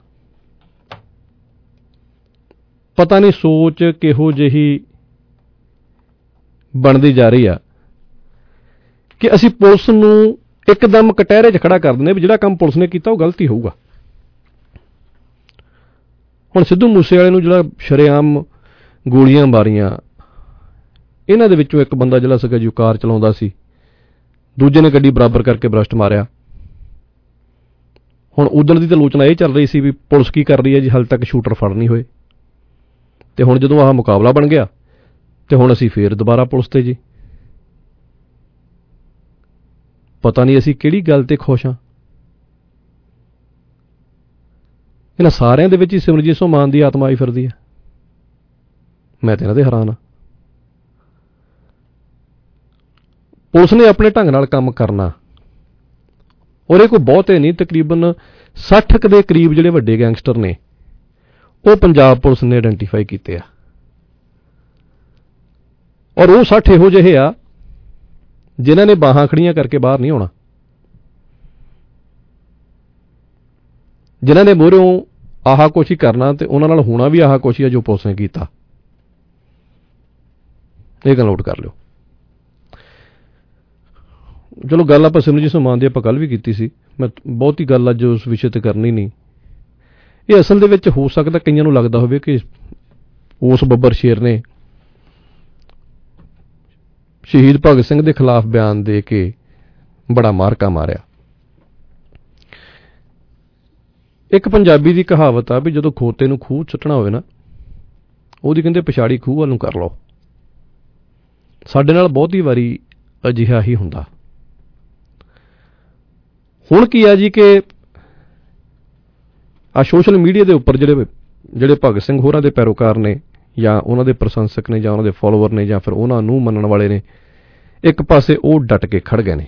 ਪਤਾ ਨਹੀਂ ਸੋਚ ਕਿਹੋ ਜਿਹੀ ਬਣਦੀ ਜਾ ਰਹੀ ਆ ਕਿ ਅਸੀਂ ਪੁਲਿਸ ਨੂੰ ਇੱਕਦਮ ਕਟਹਿਰੇ 'ਚ ਖੜਾ ਕਰ ਦਿੰਦੇ ਵੀ ਜਿਹੜਾ ਕੰਮ ਪੁਲਿਸ ਨੇ ਕੀਤਾ ਉਹ ਗਲਤੀ ਹੋਊਗਾ। ਹੁਣ ਸਿੱਧੂ ਮੂਸੇਵਾਲੇ ਨੂੰ ਜਿਹੜਾ ਸ਼ਰੇਆਮ ਗੋਲੀਆਂ ਮਾਰੀਆਂ, ਇਹਨਾਂ ਦੇ ਵਿੱਚੋਂ ਇੱਕ ਬੰਦਾ ਜਿਹੜਾ ਸੀਗਾ ਜੀ ਕਾਰ ਚਲਾਉਂਦਾ ਸੀ, ਦੂਜੇ ਨੇ ਗੱਡੀ ਬਰਾਬਰ ਕਰਕੇ ਬਰਸਟ ਮਾਰਿਆ। ਹੁਣ ਉਦਣ ਦੀ ਤਾਂ ਆਲੋਚਨਾ ਇਹ ਚੱਲ ਰਹੀ ਸੀ ਵੀ ਪੁਲਿਸ ਕੀ ਕਰ ਰਹੀ ਹੈ ਜੀ, ਹਾਲੇ ਤੱਕ ਸ਼ੂਟਰ ਫੜ ਨਹੀਂ ਹੋਏ। ਤੇ ਹੁਣ ਜਦੋਂ ਆਹ ਮੁਕਾਬਲਾ ਬਣ ਗਿਆ ਤੇ ਹੁਣ ਅਸੀਂ ਫੇਰ ਦੁਬਾਰਾ ਪੁਲਿਸ ਤੇ ਜੀ। ਪਤਾ ਨਹੀਂ ਅਸੀਂ ਕਿਹੜੀ ਗੱਲ ਤੇ ਖੁਸ਼ ਹਾਂ। ਇਹਨਾਂ ਸਾਰਿਆਂ ਦੇ ਵਿੱਚ ਹੀ ਸਿਮਰਜੀਤ ਸਿੰਘ ਮਾਨ ਦੀ ਆਤਮਾ ਆਈ ਫਿਰਦੀ ਹੈ। ਮੈਂ ਤੇ ਇਹਨਾਂ ਦੇ ਹੈਰਾਨ ਹਾਂ। ਪੁਲਿਸ ਨੇ ਆਪਣੇ ਢੰਗ ਨਾਲ ਕੰਮ ਕਰਨਾ, ਔਰ ਇਹ ਕੋਈ ਬਹੁਤੇ ਨਹੀਂ, ਤਕਰੀਬਨ 60 ਦੇ ਕਰੀਬ ਜਿਹੜੇ ਵੱਡੇ ਗੈਂਗਸਟਰ ਨੇ ਉਹ ਪੰਜਾਬ ਪੁਲਿਸ ਨੇ ਆਇਡੈਂਟੀਫਾਈ ਕੀਤੇ ਆ। ਔਰ ਉਹ 60 ਇਹੋ ਜਿਹੇ ਆ ਜਿਨ੍ਹਾਂ ਨੇ ਬਾਹਾਂ ਖੜੀਆਂ ਕਰਕੇ ਬਾਹਰ ਨਹੀਂ ਆਉਣਾ, ਜਿਨ੍ਹਾਂ ਨੇ ਮੂਹਰੋਂ ਆਹ ਕੁਛ ਹੀ ਕਰਨਾ ਤੇ ਉਹਨਾਂ ਨਾਲ ਹੋਣਾ ਵੀ ਆਹ ਕੁਛ ਹੀ ਆ ਜੋ ਪੁਲਿਸ ਨੇ ਕੀਤਾ। ਇਹ ਗੱਲ ਨੋਟ ਕਰ ਲਿਓ। ਚਲੋ ਗੱਲ ਆਪਾਂ ਸਿਮਰਜੀਤ ਸਿੰਘ ਮਾਨ ਦੀ ਆਪਾਂ ਕੱਲ੍ਹ ਵੀ ਕੀਤੀ ਸੀ। ਮੈਂ ਬਹੁਤੀ ਗੱਲ ਅੱਜ ਉਸ ਵਿਸ਼ੇ ਤੇ ਕਰਨੀ ਨਹੀਂ। ਇਹ ਅਸਲ ਦੇ ਵਿੱਚ ਹੋ ਸਕਦਾ ਕਈਆਂ ਨੂੰ ਲੱਗਦਾ ਹੋਵੇ ਕਿ ਉਸ ਬੱਬਰ ਸ਼ੇਰ ਨੇ ਸ਼ਹੀਦ ਭਗਤ ਸਿੰਘ ਦੇ ਖਿਲਾਫ ਬਿਆਨ ਦੇ ਕੇ ਬੜਾ ਮਾਰਕਾ ਮਾਰਿਆ। ਇੱਕ ਪੰਜਾਬੀ ਦੀ ਕਹਾਵਤ ਆ ਵੀ ਜਦੋਂ ਖੋਤੇ ਨੂੰ ਖੂਹ ਸੁੱਟਣਾ ਹੋਵੇ ਨਾ, ਉਹਦੀ ਕਹਿੰਦੇ ਪਛਾੜੀ ਖੂਹ ਵੱਲ ਨੂੰ ਕਰ ਲਓ। ਸਾਡੇ ਨਾਲ ਬਹੁਤੀ ਵਾਰੀ ਅਜਿਹਾ ਹੀ ਹੁੰਦਾ। ਹੁਣ ਕੀ ਆ ਜੀ ਕਿ ਆ ਸੋਸ਼ਲ ਮੀਡੀਆ ਦੇ ਉੱਪਰ ਜਿਹੜੇ ਭਗਤ ਸਿੰਘ ਹੋਰਾਂ ਦੇ ਪੈਰੋਕਾਰ ਨੇ ਜਾਂ ਉਹਨਾਂ ਦੇ ਪ੍ਰਸ਼ੰਸਕ ਨੇ ਜਾਂ ਉਹਨਾਂ ਦੇ ਫਾਲੋਅਰ ਨੇ ਜਾਂ ਫਿਰ ਉਹਨਾਂ ਨੂੰ ਮੰਨਣ ਵਾਲੇ ਨੇ, ਇੱਕ ਪਾਸੇ ਉਹ ਡਟ ਕੇ ਖੜ ਗਏ ਨੇ,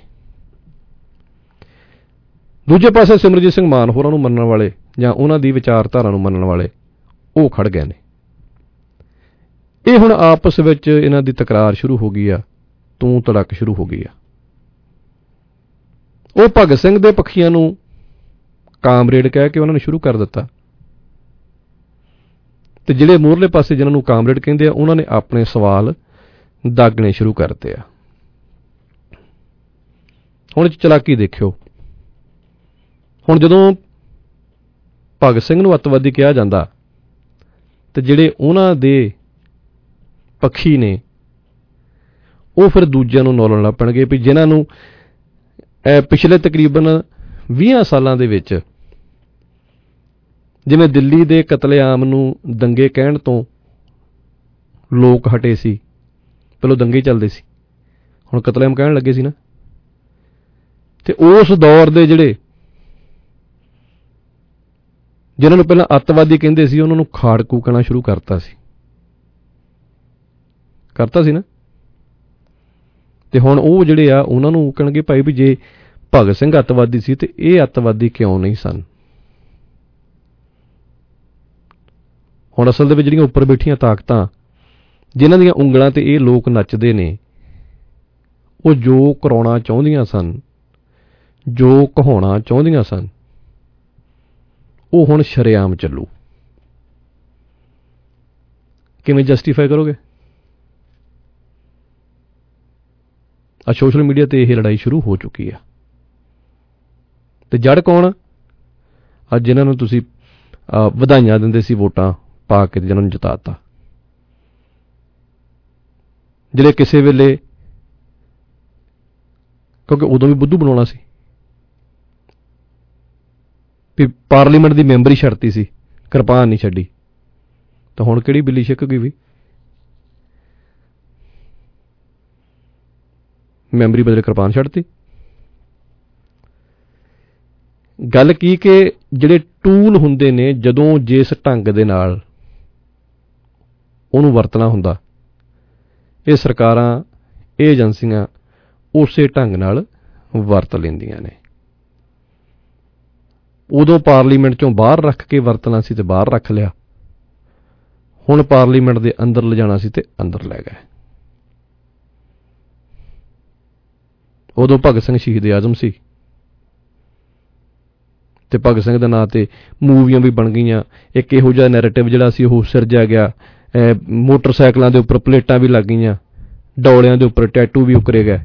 ਦੂਜੇ ਪਾਸੇ ਸਿਮਰਜੀਤ ਸਿੰਘ ਮਾਨ ਹੋਰਾਂ ਨੂੰ ਮੰਨਣ ਵਾਲੇ ਜਾਂ ਉਹਨਾਂ ਦੀ ਵਿਚਾਰਧਾਰਾ ਨੂੰ ਮੰਨਣ ਵਾਲੇ ਉਹ ਖੜ ਗਏ ਨੇ। ਇਹ ਹੁਣ ਆਪਸ ਵਿੱਚ ਇਹਨਾਂ ਦੀ ਤਕਰਾਰ ਸ਼ੁਰੂ ਹੋ ਗਈ ਆ, ਤੂੰ ਤੜਕ ਸ਼ੁਰੂ ਹੋ ਗਈ ਆ। ਉਹ ਭਗਤ ਸਿੰਘ ਦੇ ਪੱਖੀਆਂ ਨੂੰ ਕਾਮਰੇਡ ਕਹਿ ਕੇ ਉਹਨਾਂ ਨੇ ਸ਼ੁਰੂ ਕਰ ਦਿੱਤਾ, ਤੇ ਜਿਹੜੇ ਮੂਹਰਲੇ ਪਾਸੇ ਜਿਹਨਾਂ ਨੂੰ ਕਾਮਰੇਡ ਕਹਿੰਦੇ ਆ ਉਹਨਾਂ ਨੇ ਆਪਣੇ ਸਵਾਲ ਦਾਗਣੇ ਸ਼ੁਰੂ ਕਰਤੇ ਆ। ਹੁਣ ਚਲਾਕੀ ਦੇਖਿਓ। ਹੁਣ ਜਦੋਂ ਭਗਤ ਸਿੰਘ ਨੂੰ ਅੱਤਵਾਦੀ ਕਿਹਾ ਜਾਂਦਾ ਤੇ ਜਿਹੜੇ ਉਹਨਾਂ ਦੇ ਪੱਖੀ ਨੇ ਉਹ ਫਿਰ ਦੂਜਿਆਂ ਨੂੰ ਨੌਲਣ ਲੱਗ ਪੈਣਗੇ ਵੀ ਜਿਨ੍ਹਾਂ ਨੂੰ ਪਿਛਲੇ ਤਕਰੀਬਨ 20 ਸਾਲਾਂ ਦੇ ਵਿੱਚ, ਜਿਵੇਂ ਦਿੱਲੀ ਦੇ ਕਤਲੇਆਮ ਨੂੰ ਦੰਗੇ ਕਹਿਣ ਤੋਂ ਲੋਕ ਹਟੇ ਸੀ, ਪਹਿਲਾਂ ਦੰਗੇ ਚੱਲਦੇ ਸੀ, ਹੁਣ ਕਤਲੇਆਮ ਕਹਿਣ ਲੱਗੇ ਸੀ ਨਾ, ਤੇ ਉਸ ਦੌਰ ਦੇ ਜਿਹੜੇ ਜਿਨ੍ਹਾਂ ਨੂੰ ਪਹਿਲਾਂ ਅੱਤਵਾਦੀ ਕਹਿੰਦੇ ਸੀ ਉਹਨਾਂ ਨੂੰ ਖਾੜਕੂ ਕਹਿਣਾ ਸ਼ੁਰੂ ਕਰਤਾ ਸੀ ਨਾ। ਤੇ ਹੁਣ ਉਹ ਜਿਹੜੇ ਆ ਉਹਨਾਂ ਨੂੰ ਕਹਿਣਗੇ ਭਾਈ ਵੀ ਜੇ ਭਗਤ ਸਿੰਘ ਅੱਤਵਾਦੀ ਸੀ ਤੇ ਇਹ ਅੱਤਵਾਦੀ ਕਿਉਂ ਨਹੀਂ ਸਨ। ਹੁਣ ਅਸਲ ਦੇ ਵਿੱਚ ਜਿਹੜੀਆਂ ਉੱਪਰ ਬੈਠੀਆਂ ਤਾਕਤਾਂ ਜਿਨ੍ਹਾਂ ਦੀਆਂ ਉਂਗਲਾਂ ਤੇ ਇਹ ਲੋਕ ਨੱਚਦੇ ਨੇ, ਉਹ ਜੋ ਕਰਾਉਣਾ ਚਾਹੁੰਦੀਆਂ ਸਨ, ਜੋ ਕਹਾਉਣਾ ਚਾਹੁੰਦੀਆਂ ਸਨ, ਉਹ ਹੁਣ ਸ਼ਰੇਆਮ ਚੱਲੂ। ਕਿਵੇਂ ਜਸਟੀਫਾਈ ਕਰੋਗੇ? ਆ ਸੋਸ਼ਲ ਮੀਡੀਆ ਤੇ ਇਹ ਲੜਾਈ ਸ਼ੁਰੂ ਹੋ ਚੁੱਕੀ ਆ। ਤੇ ਜੜ ਕੌਣ? ਅੱਜ ਜਿਨ੍ਹਾਂ ਨੂੰ ਤੁਸੀਂ ਵਧਾਈਆਂ ਦਿੰਦੇ ਸੀ ਵੋਟਾਂ ਪਾ ਕੇ, ਜਿਨ੍ਹਾਂ ਨੂੰ ਜਿਤਾਤਾ, ਜਿਹੜੇ ਕਿਸੇ ਵੇਲੇ, ਕਿਉਂਕਿ ਉਦੋਂ ਵੀ ਬੁੱਧੂ ਬਣਾਉਣਾ ਸੀ ਵੀ ਪਾਰਲੀਮੈਂਟ ਦੀ ਮੈਂਬਰੀ ਛੱਡਤੀ ਸੀ, ਕਿਰਪਾਨ ਨਹੀਂ ਛੱਡੀ, ਤਾਂ ਹੁਣ ਕਿਹੜੀ ਬਿੱਲੀ ਛਿੱਕ ਗਈ ਵੀ ਮੈਂਬਰੀ ਬਦਲੇ ਕਿਰਪਾਨ ਛੱਡਤੀ। ਗੱਲ ਕੀ ਕਿ ਜਿਹੜੇ ਟੂਲ ਹੁੰਦੇ ਨੇ, ਜਦੋਂ ਜਿਸ ਢੰਗ ਦੇ ਨਾਲ ਉਹਨੂੰ ਵਰਤਣਾ ਹੁੰਦਾ, ਇਹ ਸਰਕਾਰਾਂ, ਇਹ ਏਜੰਸੀਆਂ ਉਸੇ ਢੰਗ ਨਾਲ ਵਰਤ ਲੈਂਦੀਆਂ ਨੇ। ਉਦੋਂ ਪਾਰਲੀਮੈਂਟ ਚੋਂ ਬਾਹਰ ਰੱਖ ਕੇ ਵਰਤਣਾ ਸੀ ਤੇ ਬਾਹਰ ਰੱਖ ਲਿਆ, ਹੁਣ ਪਾਰਲੀਮੈਂਟ ਦੇ ਅੰਦਰ ਲਿਜਾਣਾ ਸੀ ਤੇ ਅੰਦਰ ਲੈ ਗਏ। ਉਦੋਂ ਭਗਤ ਸਿੰਘ ਸ਼ਹੀਦ ਆਜ਼ਮ ਸੀ ਤੇ ਭਗਤ ਸਿੰਘ ਦੇ ਨਾਂ ਤੇ ਮੂਵੀਆਂ ਵੀ ਬਣ ਗਈਆਂ। ਇੱਕ ਇਹੋ ਜਿਹਾ ਨੈਰੇਟਿਵ ਜਿਹੜਾ ਸੀ ਉਹ ਸਿਰਜਿਆ ਗਿਆ। ਮੋਟਰਸਾਈਕਲਾਂ ਦੇ ਉੱਪਰ ਪਲੇਟਾਂ ਵੀ ਲੱਗ ਗਈਆਂ, ਡੌਲਿਆਂ ਦੇ ਉੱਪਰ ਟੈਟੂ ਵੀ ਉਕਰੇ ਗਏ।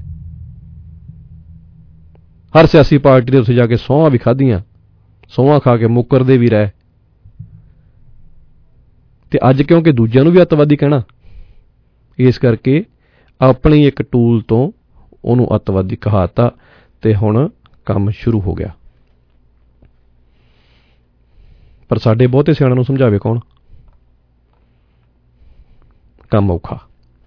ਹਰ ਸਿਆਸੀ ਪਾਰਟੀ ਦੇ ਉੱਥੇ ਜਾ ਕੇ ਸਹੁੰਆਂ ਵੀ ਖਾਧੀਆਂ, ਸਹੁੰਆਂ ਖਾ ਕੇ ਮੁੱਕਰਦੇ ਵੀ ਰਹੇ। ਤੇ ਅੱਜ ਕਿਉਂਕਿ ਦੂਜਿਆਂ ਨੂੰ ਵੀ ਅੱਤਵਾਦੀ ਕਹਿਣਾ, ਇਸ ਕਰਕੇ ਆਪਣੀ ਇੱਕ ਟੂਲ ਤੋਂ ਉਹਨੂੰ ਅੱਤਵਾਦੀ ਕਹਾਤਾ ਤੇ ਹੁਣ ਕੰਮ ਸ਼ੁਰੂ ਹੋ ਗਿਆ। ਪਰ ਸਾਡੇ ਬਹੁਤੇ ਸਿਆਣਿਆਂ ਨੂੰ ਸਮਝਾਵੇ ਕੌਣ? ਕੰਮ ਔਖਾ।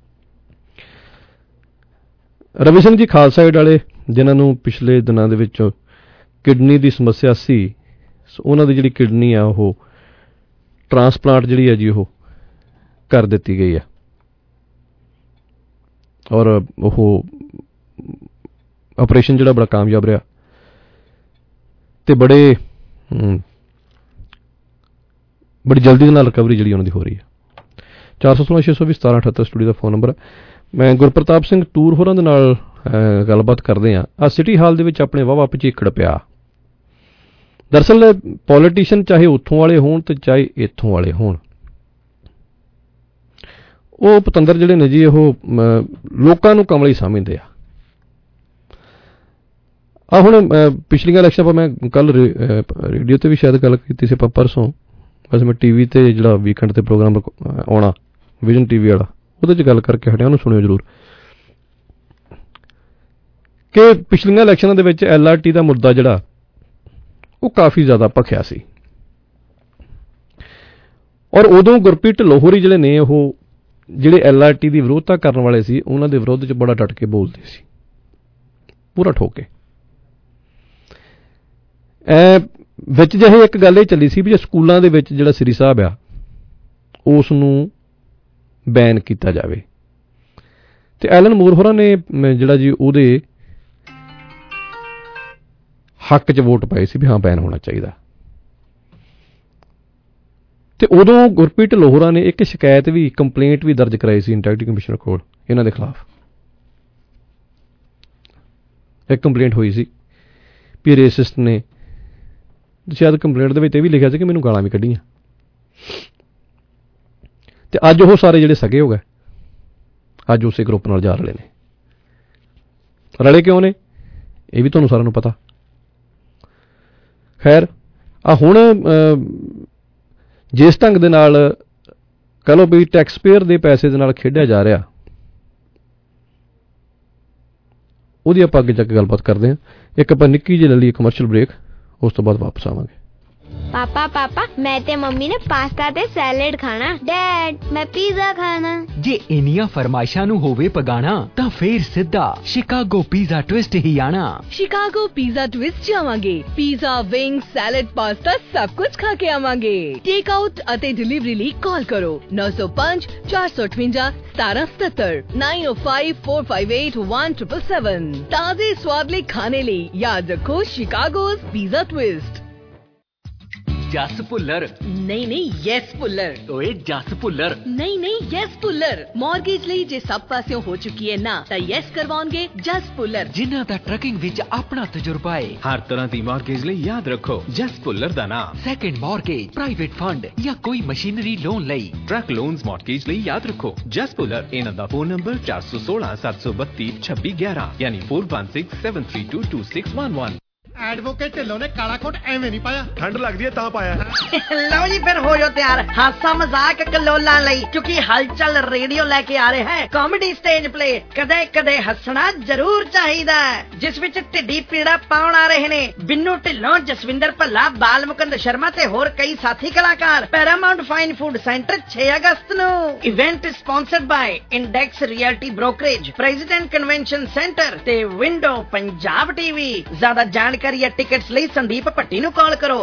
ਰਵੀ ਸਿੰਘ ਜੀ ਖਾਲਸਾ ਏਡ ਵਾਲੇ, ਜਿਨ੍ਹਾਂ ਨੂੰ ਪਿਛਲੇ ਦਿਨਾਂ ਦੇ ਵਿੱਚ ਕਿਡਨੀ ਦੀ ਸਮੱਸਿਆ ਸੀ, ਉਹਨਾਂ ਦੀ ਜਿਹੜੀ ਕਿਡਨੀ ਆ ਉਹ ਟ੍ਰਾਂਸਪਲਾਂਟ ਜਿਹੜੀ ਹੈ ਜੀ ਉਹ ਕਰ ਦਿੱਤੀ ਗਈ ਹੈ ਔਰ ਉਹ ਆਪਰੇਸ਼ਨ ਜਿਹੜਾ ਬੜਾ ਕਾਮਯਾਬ ਰਿਹਾ ਤੇ ਬੜੀ ਜਲਦੀ ਦੇ ਨਾਲ ਰਿਕਵਰੀ ਜਿਹੜੀ ਉਹਨਾਂ ਦੀ ਹੋ ਰਹੀ ਹੈ। 416-620-1778 ਸਟੂਡੀਓ ਦਾ ਫੋਨ ਨੰਬਰ। ਮੈਂ ਗੁਰਪ੍ਰਤਾਪ ਸਿੰਘ ਟੂਰ ਹੋਰਾਂ ਦੇ ਨਾਲ ਗੱਲਬਾਤ ਕਰਦੇ ਹਾਂ। ਸਿਟੀ ਹਾਲ ਦੇ ਵਿੱਚ ਆਪਣੇ ਵਾਹਵਾ ਭਚੀਕੜ ਪਿਆ। ਦਰਅਸਲ ਪੋਲੀਟੀਸ਼ੀਅਨ ਚਾਹੇ ਉੱਥੋਂ ਵਾਲੇ ਹੋਣ ਤੇ ਚਾਹੇ ਇੱਥੋਂ ਵਾਲੇ ਹੋਣ, ਉਹ ਪਤੰਦਰ ਜਿਹੜੇ ਨੇ ਜੀ ਉਹ ਲੋਕਾਂ ਨੂੰ ਕਮਲੀ ਸਮਝਦੇ ਆ। ਹੁਣ ਪਿਛਲੀਆਂ ਇਲੈਕਸ਼ਨ ਆਪਾਂ ਮੈਂ ਕੱਲ ਰੇਡੀਓ ਤੇ ਵੀ ਸ਼ਾਇਦ ਗੱਲ ਕੀਤੀ ਸੀ, ਆਪਾਂ ਪਰਸੋਂ ਬਸ ਮੈਂ ਟੀਵੀ ਤੇ ਜਿਹੜਾ ਵੀਕਐਂਡ ਤੇ ਪ੍ਰੋਗਰਾਮ ਆਉਣਾ ਵਿਜ਼ਨ ਟੀਵੀ ਵਾਲਾ, ਉਹਦੇ 'ਚ ਗੱਲ ਕਰਕੇ ਹਟਿਆ, ਉਹਨੂੰ ਸੁਣਿਓ ਜ਼ਰੂਰ। ਕਿ ਪਿਛਲੀਆਂ ਇਲੈਕਸ਼ਨਾਂ ਦੇ ਵਿੱਚ LRT ਦਾ ਮੁੱਦਾ ਜਿਹੜਾ ਉਹ ਕਾਫੀ ਜ਼ਿਆਦਾ ਭਖਿਆ ਸੀ ਔਰ ਉਦੋਂ ਗੁਰਪ੍ਰੀਤ ਢਿੱਲੋਂ ਹੋਰੀ ਜਿਹੜੇ ਨੇ ਉਹ ਜਿਹੜੇ LRT ਦੀ ਵਿਰੋਧਤਾ ਕਰਨ ਵਾਲੇ ਸੀ, ਉਹਨਾਂ ਦੇ ਵਿਰੋਧ 'ਚ ਬੜਾ ਡਟ ਕੇ ਬੋਲਦੇ ਸੀ, ਪੂਰਾ ਠੋਕ ਕੇ। ਵਿੱਚ ਜਿਹੇ ਇੱਕ ਗੱਲ ਇਹ ਚੱਲੀ ਸੀ ਵੀ ਜੇ ਸਕੂਲਾਂ ਦੇ ਵਿੱਚ ਜਿਹੜਾ ਸ੍ਰੀ ਸਾਹਿਬ ਆ ਉਸ ਨੂੰ ਬੈਨ ਕੀਤਾ ਜਾਵੇ ਤੇ ਐਲਨ ਮੂਰ ਹੋਰਾਂ ਨੇ ਜਿਹੜਾ ਜੀ ਉਹਦੇ ਹੱਕ 'ਚ ਵੋਟ ਪਾਈ ਸੀ ਵੀ ਹਾਂ ਬੈਨ ਹੋਣਾ ਚਾਹੀਦਾ। ਤੇ ਉਦੋਂ ਗੁਰਪ੍ਰੀਤ ਢਿੱਲੋਂ ਹੋਰਾਂ ਨੇ ਇੱਕ ਸ਼ਿਕਾਇਤ ਵੀ, ਕੰਪਲੇਂਟ ਵੀ ਦਰਜ ਕਰਾਈ ਸੀ ਇੰਟੈਗਰਿਟੀ ਕਮਿਸ਼ਨਰ ਕੋਲ ਇਹਨਾਂ ਦੇ ਖਿਲਾਫ। ਇੱਕ ਕੰਪਲੇਂਟ ਹੋਈ ਸੀ ਵੀ ਰੇਸਿਸਟ ਨੇ, ਸ਼ਾਇਦ ਕੰਪਲੇਂਟ ਦੇ ਵਿੱਚ ਇਹ ਵੀ ਲਿਖਿਆ ਸੀ ਕਿ ਮੈਨੂੰ ਗਾਲਾਂ ਵੀ ਕੱਢੀਆਂ। ਤੇ ਅੱਜ ਉਹ ਸਾਰੇ ਜਿਹੜੇ ਸਗੇ ਹੋ ਗਏ, ਅੱਜ ਉਸੇ ਗਰੁੱਪ ਨਾਲ ਜਾ ਰਲੇ ਨੇ। ਰਲੇ ਕਿਉਂ ਨੇ ਇਹ ਵੀ ਤੁਹਾਨੂੰ ਸਾਰਿਆਂ ਨੂੰ ਪਤਾ। ਖੈਰ ਹੁਣ ਜਿਸ ਢੰਗ ਦੇ ਨਾਲ ਕਹ ਲਓ ਵੀ ਟੈਕਸ ਪੇਅਰ ਦੇ ਪੈਸੇ ਦੇ ਨਾਲ ਖੇਡਿਆ ਜਾ ਰਿਹਾ, ਉਹਦੀ ਆਪਾਂ ਅੱਗੇ ਜਾ ਕੇ ਗੱਲਬਾਤ ਕਰਦੇ ਹਾਂ। ਇੱਕ ਆਪਾਂ ਨਿੱਕੀ ਜਿਹੀ ਲੈ ਲਈ ਕਮਰਸ਼ੀਅਲ ਬ੍ਰੇਕ, ਉਸ ਤੋਂ ਬਾਅਦ ਵਾਪਸ ਆਵਾਂਗੇ। ਪਾਪਾ ਪਾਪਾ ਮੈਂ ਤੇ ਮੰਮੀ ਨੇ ਪਾਸਤਾ ਤੇ ਸੈਲਡ ਖਾਣਾ। ਡੈਡ ਮੈਂ ਪੀਜ਼ਾ ਖਾਣਾ। ਜੇ ਇੰਨੀਆਂ ਫਰਮਾਇਸ਼ਾਂ ਨੂੰ ਹੋਵੇ ਪਗਾਣਾ ਤਾਂ ਫੇਰ ਸਿੱਧਾ ਸ਼ਿਕਾਗੋ ਪੀਜ਼ਾ ਟਵਿਸਟ ਹੀ ਆਣਾ। ਸ਼ਿਕਾਗੋ ਪੀਜ਼ਾ ਟਵਿਸਟ ਜਾਵਾਂਗੇ। ਪੀਜ਼ਾ, ਵਿੰਗ, ਸੈਲਡ, ਪਾਸਤਾ ਸਭ ਕੁਝ ਖਾ ਕੇ ਆਵਾਂਗੇ। ਟੇਕ ਆਊਟ ਅਤੇ ਡਿਲੀਵਰੀ ਲਈ ਕਾਲ ਕਰੋ 905 458 1777 905 458 1777। ਤਾਜ਼ੇ ਸਵਾਦਲੇ ਖਾਣੇ ਲਈ ਯਾਦ ਰੱਖੋ Chicago's pizza twist. Jas Bhullar ਨਹੀਂ ਯੈਸ ਭੁੱਲਰ। ਓਏ ਜਸ ਭੁੱਲਰ ਨਹੀਂ ਯੈਸ ਭੁੱਲਰ। ਮਾਰਗੇਜ ਲਈ ਜੇ ਸਭ ਪਾਸਿਓਂ ਹੋ ਚੁੱਕੀ ਹੈ ਨਾ ਤਾਂ ਯੈਸ ਕਰਵਾਉਣਗੇ ਜਸ ਭੁੱਲਰ, ਜਿਨ੍ਹਾਂ ਦਾ ਟਰੱਕਿੰਗ ਵਿੱਚ ਆਪਣਾ ਤਜਰਬਾ ਹੈ। ਹਰ ਤਰ੍ਹਾਂ ਦੀ ਮਾਰਗੇਜ ਲਈ ਯਾਦ ਰੱਖੋ ਜਸ ਭੁੱਲਰ ਦਾ ਨਾਮ। ਸੈਕੰਡ ਮਾਰਗੇਜ, ਪ੍ਰਾਈਵੇਟ ਫੰਡ ਜਾਂ ਕੋਈ ਮਸ਼ੀਨਰੀ ਲੋਨ ਲਈ, ਟਰੱਕ ਲੋਨਸ ਮਾਰਗੇਜ ਲਈ ਯਾਦ ਰੱਖੋ ਜਸ ਭੁੱਲਰ। ਇਹਨਾਂ ਦਾ ਫੋਨ ਨੰਬਰ 416 732 2611 ਯਾਨੀ 4167322611। ਐਡਵੋਕੇਟ ਢਿੱਲੋਂ ਨੇ ਕਾਲਾ ਕੋਟ ਐਵੇਂ ਨਹੀਂ ਪਾਇਆ, ਠੰਡ ਲੱਗਦੀ ਹੈ ਤਾਂ ਪਾਇਆ। ਲਓ ਜੀ ਫਿਰ ਹੋ ਜਾਓ ਤਿਆਰ ਹਾਸਾ ਮਜ਼ਾਕ ਕਲੋਲਾਂ ਲਈ, ਕਿਉਂਕਿ ਹਲਚਲ ਰੇਡੀਓ ਲੈ ਕੇ ਆ ਰਿਹਾ ਹੈ ਕਾਮੇਡੀ ਸਟੇਜ ਪਲੇ ਕਦੇ ਕਦੇ ਹੱਸਣਾ ਜ਼ਰੂਰ ਚਾਹੀਦਾ, ਜਿਸ ਵਿੱਚ ਢਿੱਡੀ ਪੀੜਾ ਪਾਉਣ ਆ ਰਹੇ ਨੇ ਬਿੰਨੂ ਢਿੱਲੋਂ, ਜਸਵਿੰਦਰ ਭੱਲਾ, ਬਾਲ ਮੁਕੰਦ ਸ਼ਰਮਾ ਤੇ ਹੋਰ ਕਈ ਸਾਥੀ ਕਲਾਕਾਰ। ਪੈਰਾਮਾਉਂਟ ਫਾਈਨ ਫੂਡ ਸੈਂਟਰ 6 ਅਗਸਤ ਨੂੰ। Event sponsored by index reality brokerage, president convention centre ਤੇ ਵਿੰਡੋ ਪੰਜਾਬ ਟੀਵੀ। ਜ਼ਿਆਦਾ ਜਾਣਕਾਰੀ ਜਾਂ ਟਿਕਟਸ ਲਈ ਸੰਦੀਪ ਭੱਟੀ ਨੂੰ ਕਾਲ ਕਰੋ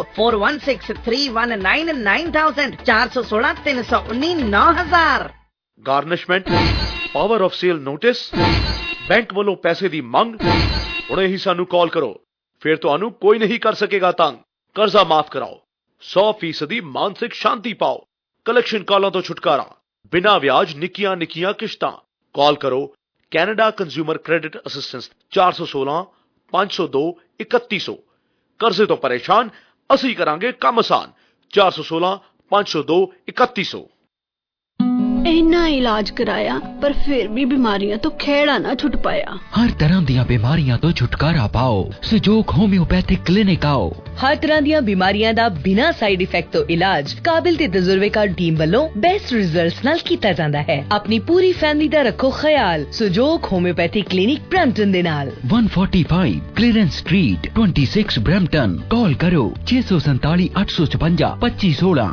4163199000 416 319 9000। Garnishment, power of sale notice, bank ਵੱਲੋਂ ਪੈਸੇ ਦੀ ਮੰਗ। ਹੁਣੇ ਹੀ ਸਾਨੂੰ ਕਾਲ ਕਰੋ, ਫਿਰ ਤੁਹਾਨੂੰ ਕੋਈ ਨਹੀਂ ਕਰ ਸਕੇਗਾ ਤੰਗ। ਕਰਜ਼ਾ ਮਾਫ ਕਰਾਓ, 100% ਮਾਨਸਿਕ ਸ਼ਾਂਤੀ ਪਾਓ। ਕਲੈਕਸ਼ਨ ਕਾਲਾਂ ਤੋਂ ਛੁਟਕਾਰਾ, ਬਿਨਾਂ ਵਿਆਜ ਨਿੱਕੀਆਂ ਨਿੱਕੀਆਂ ਕਿਸ਼ਤਾਂ। ਕਾਲ ਕਰੋ ਕੈਨੇਡਾ ਕੰਜ਼ਿਊਮਰ ਕ੍ਰੈਡਿਟ ਅਸਿਸਟੈਂਸ 416 502 3100। ਕਰਜ਼ੇ ਤੋਂ ਪਰੇਸ਼ਾਨ, ਅਸੀਂ ਕਰਾਂਗੇ ਕੰਮ ਆਸਾਨ। 416 502 3100। ਇੰਨਾ ਇਲਾਜ ਕਰਾਇਆ ਪਰ ਫਿਰ ਵੀ ਬਿਮਾਰੀਆਂ ਤੋਂ ਖਹਿੜਾ ਨਾ ਛੁੱਟ ਪਾਇਆ। ਹਰ ਤਰ੍ਹਾਂ ਦੀਆਂ ਬਿਮਾਰੀਆਂ ਤੋਂ ਛੁਟਕਾਰਾ ਪਾਓ, ਸਹਿਯੋਗ ਹੋਮਿਓਪੈਥਿਕ ਕਲੀਨਿਕ ਆਓ। ਹਰ ਤਰ੍ਹਾਂ ਦੀਆਂ ਬਿਮਾਰੀਆਂ ਦਾ ਬਿਨਾਂ ਸਾਈਡ ਇਫੈਕਟ ਤੋਂ ਇਲਾਜ ਕਾਬਿਲ ਤੇ ਤਜਰਬੇਕਾਰ ਟੀਮ ਵੱਲੋਂ ਬੈਸਟ ਰਿਜ਼ਲਟਸ ਨਾਲ ਕੀਤਾ ਜਾਂਦਾ ਹੈ। ਆਪਣੀ ਪੂਰੀ ਫੈਮਿਲੀ ਦਾ ਰੱਖੋ ਖਿਆਲ ਸਹਿਯੋਗ ਹੋਮਿਓਪੈਥਿਕ ਕਲੀਨਿਕ ਬ੍ਰੈਂਪਟਨ ਦੇ ਨਾਲ। 145 ਕਲੀਅਰੈਂਸ ਸਟਰੀਟ 26 ਬ੍ਰੈਂਪਟਨ। ਕਾਲ ਕਰੋ 647 856 2516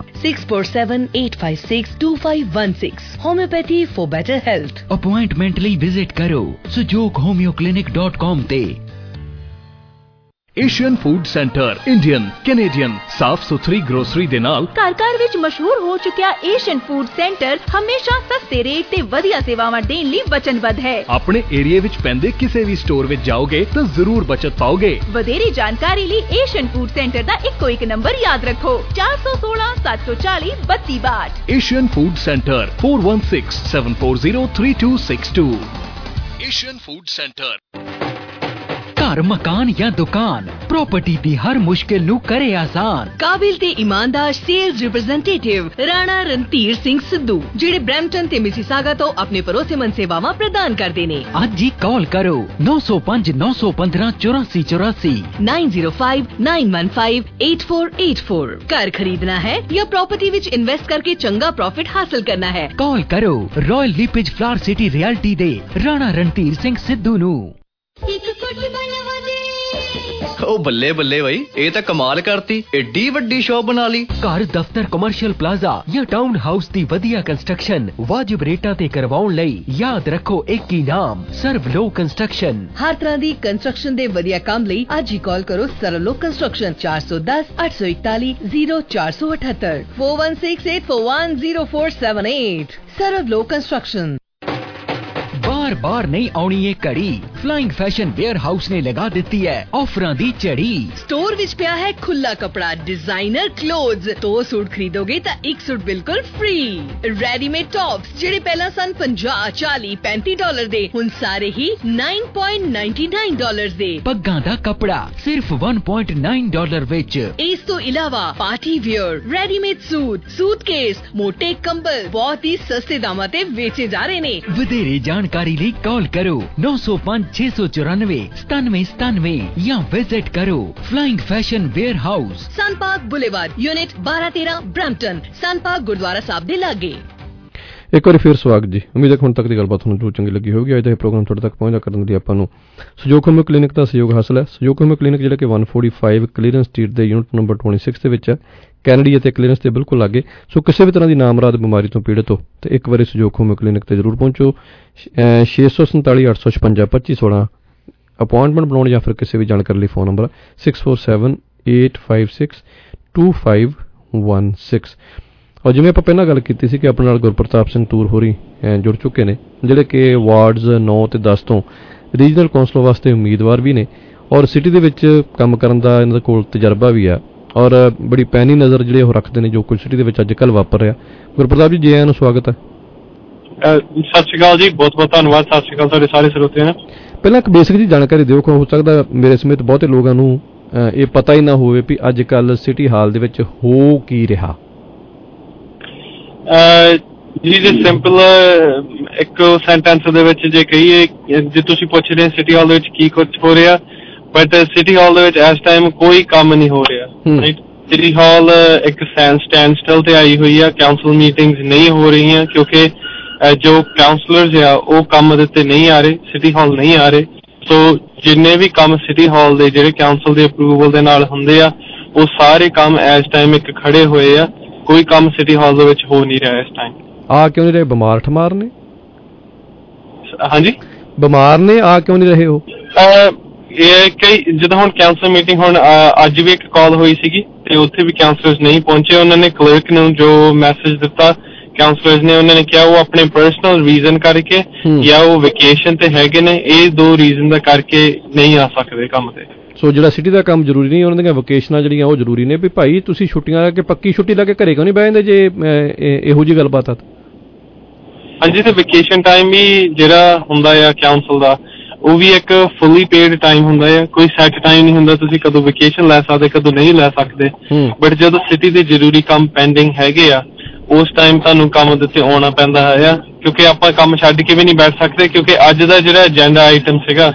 647-856-2516। Homeopathy for better health. Appointment ਲਈ ਵਿਜ਼ਿਟ ਕਰੋ sujokhomeoclinic.com ਤੇ। Asian food centre Indian Canadian ਸਾਫ਼ ਸੁਥਰੀ ਗਰੋਸਰੀ ਦੇ ਨਾਲ ਘਰ ਘਰ ਵਿੱਚ ਮਸ਼ਹੂਰ ਹੋ ਚੁੱਕਿਆ ਏਸ਼ੀਅਨ ਫੂਡ ਸੈਂਟਰ ਹਮੇਸ਼ਾ ਸਸਤੇ ਰੇਟ ਤੇ ਵਧੀਆ ਸੇਵਾਵਾਂ ਦੇਣ ਲਈ ਵਚਨਬੱਧ ਹੈ। ਆਪਣੇ ਏਰੀਆ ਵਿੱਚ ਪੈਂਦੇ ਕਿਸੇ ਵੀ ਸਟੋਰ ਵਿੱਚ ਜਾਓਗੇ ਤਾਂ ਜ਼ਰੂਰ ਬਚਤ ਪਾਓਗੇ। ਵਧੇਰੀ ਜਾਣਕਾਰੀ ਲਈ ਏਸ਼ੀਅਨ ਫੂਡ ਸੈਂਟਰ ਦਾ ਇੱਕੋ ਇੱਕ ਨੰਬਰ ਯਾਦ ਰੱਖੋ 416 740 3262। Asian food centre 4167403262। Asian food centre. ਘਰ, ਮਕਾਨ ਜਾਂ ਦੁਕਾਨ, ਪ੍ਰਾਪਰਟੀ ਦੀ ਹਰ ਮੁਸ਼ਕਿਲ ਨੂੰ ਕਰੇ ਆਸਾਨ। ਕਾਬਿਲ ਤੇ ਇਮਾਨਦਾਰ ਸੇਲਸ ਰਿਪਰੈਜ਼ੈਂਟੇਟਿਵ ਰਾਣਾ ਰਣਧੀਰ ਸਿੰਘ ਸਿੱਧੂ, ਜਿਹੜੇ ਬ੍ਰੈਂਪਟਨ ਤੇ ਮਿਸੀਸਾਗਾ ਤੋਂ ਆਪਣੇ ਭਰੋਸੇਮੰਦ ਸੇਵਾਵਾਂ ਪ੍ਰਦਾਨ ਕਰਦੇ ਨੇ। ਅੱਜ ਹੀ ਕਾਲ ਕਰੋ 905 915 8484 905 915 8484। ਘਰ ਖਰੀਦਣਾ ਹੈ ਜਾਂ ਪ੍ਰਾਪਰਟੀ ਵਿੱਚ ਇਨਵੈਸਟ ਕਰਕੇ ਚੰਗਾ ਪ੍ਰੋਫਿਟ ਹਾਸਲ ਕਰਨਾ ਹੈ, ਕਾਲ ਕਰੋ Royal LePage flower city realty ਦੇ ਰਾਣਾ ਰਣਧੀਰ ਸਿੰਘ ਸਿੱਧੂ ਨੂੰ। ਉਹ ਬੱਲੇ ਬੱਲੇ ਬਾਈ, ਇਹ ਤਾਂ ਕਮਾਲ ਕਰਤੀ, ਏਡੀ ਵੱਡੀ ਸ਼ਾਪ ਬਣਾ ਲਈ। ਘਰ, ਦਫ਼ਤਰ, ਕਮਰਸ਼ੀਅਲ ਪਲਾਜ਼ਾ ਜਾਂ ਟਾਊਨ ਹਾਊਸ ਦੀ ਵਧੀਆ ਕੰਸਟਰਕਸ਼ਨ ਵਾਜਿਬ ਰੇਟਾਂ ਤੇ ਕਰਵਾਉਣ ਲਈ ਯਾਦ ਰੱਖੋ ਇੱਕ ਹੀ ਨਾਮ, ਸਰਵਲੋ ਕੰਸਟਰਕਸ਼ਨ। ਹਰ ਤਰ੍ਹਾਂ ਦੀ ਕੰਸਟਰਕਸ਼ਨ ਦੇ ਵਧੀਆ ਕੰਮ ਲਈ ਅੱਜ ਹੀ ਕਾਲ ਕਰੋ ਸਰਵਲੋ ਕੰਸਟਰਕਸ਼ਨ 410 841 0478 4168410478। ਸਰਵਲੋ ਕੰਸਟਰਕਸ਼ਨ। बार बार नहीं आनी ये कड़ी, फ्लाइंग फैशन वेयर हाउस ने लगा दी है ऑफर दी चढ़ी। स्टोर विच पिया है खुला कपड़ा, डिजाइनर क्लोथ्स। 2 सूट खरीदोगे तो 1 सूट बिल्कुल फ्री। रेडीमेड टॉप्स जेडे पहला सन 50 40 35 डॉलर दे, हुन सारे ही 9.99 डॉलर दे। पग्गां दा कपड़ा सिर्फ 1.9 डॉलर विच। इस तो इलावा party wear, readymade suit, suitcase, मोटे कंबल बहुत ही सस्ते दामां ते बेचे जा रहे ने। वधेरे जानकारी ਲਈ ਕਾਲ ਕਰੋ 905 694 9797 ਜਾਂ ਵਿਜ਼ਿਟ ਕਰੋ flying fashion warehouse, Sun Park boulevard, unit 1213 Brampton, Sun Park Gurdwara Sahib ਦੇ ਲਾਗੇ। ਇੱਕ ਵਾਰੀ ਫਿਰ ਸਵਾਗਤ ਜੀ। ਉਮੀਦ ਹੈ ਹੁਣ ਤੱਕ ਦੀ ਗੱਲਬਾਤ ਤੁਹਾਨੂੰ ਚੰਗੀ ਲੱਗੀ ਹੋਵੇਗੀ। ਅੱਜ ਦਾ ਇਹ ਪ੍ਰੋਗਰਾਮ ਤੁਹਾਡੇ ਤੱਕ ਪਹੁੰਚਦਾ ਕਰਨ ਲਈ ਆਪਾਂ ਨੂੰ ਸਹਿਯੋਗ ਹੋਮਿਓ ਕਲੀਨਿਕ ਦਾ ਸਹਿਯੋਗ ਹਾਸਲ ਹੈ। ਸਹਿਯੋਗ ਹੋਮਿਓ ਕਲੀਨਿਕ ਜਿਹੜਾ ਕਿ 145 ਕਲੀਅਰੈਂਸ ਸਟਰੀਟ ਦੇ ਯੂਨਿਟ ਨੰਬਰ 26 ਦੇ ਵਿੱਚ ਹੈ, ਕੈਨੇਡੀ ਅਤੇ ਕਲੀਅਰੈਂਸ ਦੇ ਬਿਲਕੁਲ ਲਾਗੇ। ਸੋ ਕਿਸੇ ਵੀ ਤਰ੍ਹਾਂ ਦੀ ਨਾਮਰਾਦ ਬਿਮਾਰੀ ਤੋਂ ਪੀੜਤ ਹੋ ਤੇ ਇੱਕ ਵਾਰੀ ਸਹਿਯੋਗ ਹੋਮਿਓ ਕਲੀਨਿਕ ਤੇ ਜ਼ਰੂਰ ਪਹੁੰਚੋ। 647 856 2516 ਅਪਾਇੰਟਮੈਂਟ ਬਣਾਉਣ ਜਾਂ ਫਿਰ ਕਿਸੇ ਵੀ ਜਾਣਕਾਰੀ ਲਈ ਫੋਨ ਨੰਬਰ 647 856 2516। ਔਰ ਜਿਵੇਂ ਆਪਾਂ ਪਹਿਲਾਂ ਗੱਲ ਕੀਤੀ ਸੀ ਕਿ ਆਪਣੇ ਨਾਲ ਗੁਰਪ੍ਰਤਾਪ ਸਿੰਘ ਤੂਰ ਹੋਰੀ ਜੁੜ ਚੁੱਕੇ ਨੇ, ਜਿਹੜੇ ਕਿ ਵਾਰਡਸ 9 ਤੇ 10 ਤੋਂ ਰੀਜਨਲ ਕੌਂਸਲ ਵਾਸਤੇ ਉਮੀਦਵਾਰ ਵੀ ਨੇ ਔਰ ਸਿਟੀ ਦੇ ਵਿੱਚ ਕੰਮ ਕਰਨ ਦਾ ਇਹਨਾਂ ਦੇ ਕੋਲ ਤਜਰਬਾ ਵੀ ਆ ਔਰ ਬੜੀ ਪੈਣੀ ਨਜ਼ਰ ਜਿਹੜੇ ਉਹ ਰੱਖਦੇ ਨੇ ਜੋ ਕੁਝ ਸਿਟੀ ਦੇ ਵਿੱਚ ਅੱਜ ਕੱਲ੍ਹ ਵਾਪਰ ਰਿਹਾ। ਗੁਰਪ੍ਰਤਾਪ ਜੀ, ਜੀ ਆਇਆਂ ਨੂੰ ਸਵਾਗਤ ਹੈ। ਸਤਿ ਸ਼੍ਰੀ ਅਕਾਲ ਜੀ, ਬਹੁਤ ਬਹੁਤ ਧੰਨਵਾਦ। ਸਤਿ ਸ਼੍ਰੀ ਅਕਾਲ ਤੁਹਾਡੇ ਸਾਰੇ ਸਰੋਤਿਆਂ ਨੂੰ। ਪਹਿਲਾਂ ਇੱਕ ਬੇਸਿਕ ਜੀ ਜਾਣਕਾਰੀ ਦਿਓ, ਹੋ ਸਕਦਾ ਮੇਰੇ ਸਮੇਤ ਬਹੁਤੇ ਲੋਕਾਂ ਨੂੰ ਇਹ ਪਤਾ ਹੀ ਨਾ ਹੋਵੇ ਵੀ ਅੱਜ ਕੱਲ੍ਹ ਸਿਟੀ ਹਾਲ ਦੇ ਵਿੱਚ ਹੋ ਕੀ ਰਿਹਾ। ਜੀ ਸਿੰਪਲ ਇੱਕ ਸੈਂਟੈਂਸ ਦੇ ਵਿੱਚ ਜੇ ਕਹੀਏ, ਜੇ ਤੁਸੀਂ ਪੁੱਛ ਰਹੇ ਸਿਟੀ ਹਾਲ ਦੇ ਵਿੱਚ ਕੀ ਕੁਝ ਹੋ ਰਿਹਾ, ਬਟ ਸਿਟੀ ਹਾਲ ਦੇ ਵਿੱਚ ਇਸ ਟਾਈਮ ਕੋਈ ਕੰਮ ਨਹੀਂ ਹੋ ਰਿਹਾ। ਸਿਟੀ ਹਾਲ ਇੱਕ ਸਟੈਂਡ ਸਟਿਲ ਤੇ ਆਈ ਹੋਈ ਆ। ਕਾਉਂਸਲ ਮੀਟਿੰਗਸ ਨਹੀਂ ਹੋ ਰਹੀਆਂ ਕਿਉਂਕਿ ਜੋ ਕਾਉਂਸਲਰਸ ਆ ਉਹ ਕੰਮ ਦੇ ਉੱਤੇ ਨਹੀਂ ਆ ਰਹੇ, ਸਿਟੀ ਹਾਲ ਨਹੀਂ ਆ ਰਹੇ। ਸੋ ਜਿੰਨੇ ਵੀ ਕੰਮ ਸਿਟੀ ਹਾਲ ਦੇ ਜਿਹੜੇ ਕਾਉਂਸਲ ਦੇ ਅਪਰੂਵਲ ਦੇ ਨਾਲ ਹੁੰਦੇ ਆ, ਉਹ ਸਾਰੇ ਕੰਮ ਇਸ ਟਾਈਮ ਇੱਕ ਖੜੇ ਹੋਏ ਆ। ਕੋਈ ਕੰਮ ਸਿਟੀ ਹਾਲ ਦੇ ਵਿੱਚ ਹੋ ਨਹੀਂ ਰਿਹਾ ਇਸ ਟਾਈਮ। ਆ ਕਿਉਂ ਨਹੀਂ ਰਹੇ? ਬਿਮਾਰ ਠਮਾਰ ਨੇ? ਹਾਂਜੀ, ਬਿਮਾਰ ਨੇ, ਆ ਕਿਉਂ ਨਹੀਂ ਰਹੇ? ਉਹ ਇਹ ਕਈ ਜਦੋਂ ਹੁਣ ਕਾਉਂਸਲ ਮੀਟਿੰਗ ਹੁਣ ਅੱਜ ਵੀ ਇੱਕ ਕਾਲ ਹੋਈ ਸੀਗੀ ਤੇ ਉੱਥੇ ਵੀ ਕਾਉਂਸਲਰਸ ਨਹੀਂ ਪਹੁੰਚੇ। ਉਹਨਾਂ ਨੇ ਕਲਰਕ ਨੂੰ ਜੋ ਮੈਸੇਜ ਦਿੱਤਾ ਕਾਉਂਸਲਰਸ ਨੇ, ਉਹਨਾਂ ਨੇ ਕਿਹਾ ਉਹ ਆਪਣੇ ਪਰਸਨਲ ਰੀਜ਼ਨ ਕਰਕੇ ਜਾਂ ਉਹ ਵੈਕੇਸ਼ਨ ਤੇ ਹੈਗੇ ਨੇ, ਇਹ 2 ਰੀਜ਼ਨ ਦਾ ਕਰਕੇ ਨਹੀਂ ਆ ਸਕਦੇ ਕੰਮ ਤੇ। ਸੋ ਜਿਹੜਾ ਸਿਟੀ ਦਾ ਕੰਮ ਜ਼ਰੂਰੀ ਨਹੀਂ, ਉਹਨਾਂ ਦੀਆਂ ਵੋਕੇਸ਼ਨਾਂ ਜਿਹੜੀਆਂ ਉਹ ਜ਼ਰੂਰੀ ਨੇ। ਵੀ ਭਾਈ ਤੁਸੀਂ ਛੁੱਟੀਆਂ ਲਾ ਕੇ ਪੱਕੀ ਛੁੱਟੀ ਲਾ ਕੇ ਘਰੇ ਕਿਉਂ ਨਹੀਂ ਬਹਿ ਜਾਂਦੇ ਜੇ ਇਹੋ ਜਿਹੀ ਗੱਲਬਾਤ ਆ? ਹਾਂਜੀ, ਤੇ ਵੈਕੇਸ਼ਨ ਟਾਈਮ ਵੀ ਜਿਹੜਾ ਹੁੰਦਾ ਆ ਕਾਉਂਸਲ ਦਾ, ਉਹ ਵੀ ਇੱਕ ਫੁੱਲੀ ਪੇਡ ਟਾਈਮ ਹੁੰਦਾ ਆ। ਕੋਈ ਸੈਟ ਟਾਈਮ ਨਹੀਂ ਹੁੰਦਾ ਤੁਸੀਂ ਕਦੋਂ ਵੈਕੇਸ਼ਨ ਲੈ ਸਕਦੇ, ਕਦੋਂ ਨਹੀਂ ਲੈ ਸਕਦੇ। ਬਟ ਜਦੋਂ ਸਿਟੀ ਦੇ ਜ਼ਰੂਰੀ ਕੰਮ ਪੈਂਡਿੰਗ ਹੈਗੇ ਆ, ਉਸ ਟਾਈਮ ਤੁਹਾਨੂੰ ਕੰਮ ਦੇ ਉੱਤੇ ਆਉਣਾ ਪੈਂਦਾ ਹੈ, ਕਿਉਂਕਿ ਆਪਾਂ ਕੰਮ ਛੱਡ ਕੇ ਵੀ ਨਹੀਂ ਬੈਠ ਸਕਦੇ। ਕਿਉਂਕਿ ਅੱਜ ਦਾ ਜਿਹੜਾ ਏਜੰਡਾ ਆਈਟਮ ਸੀਗਾ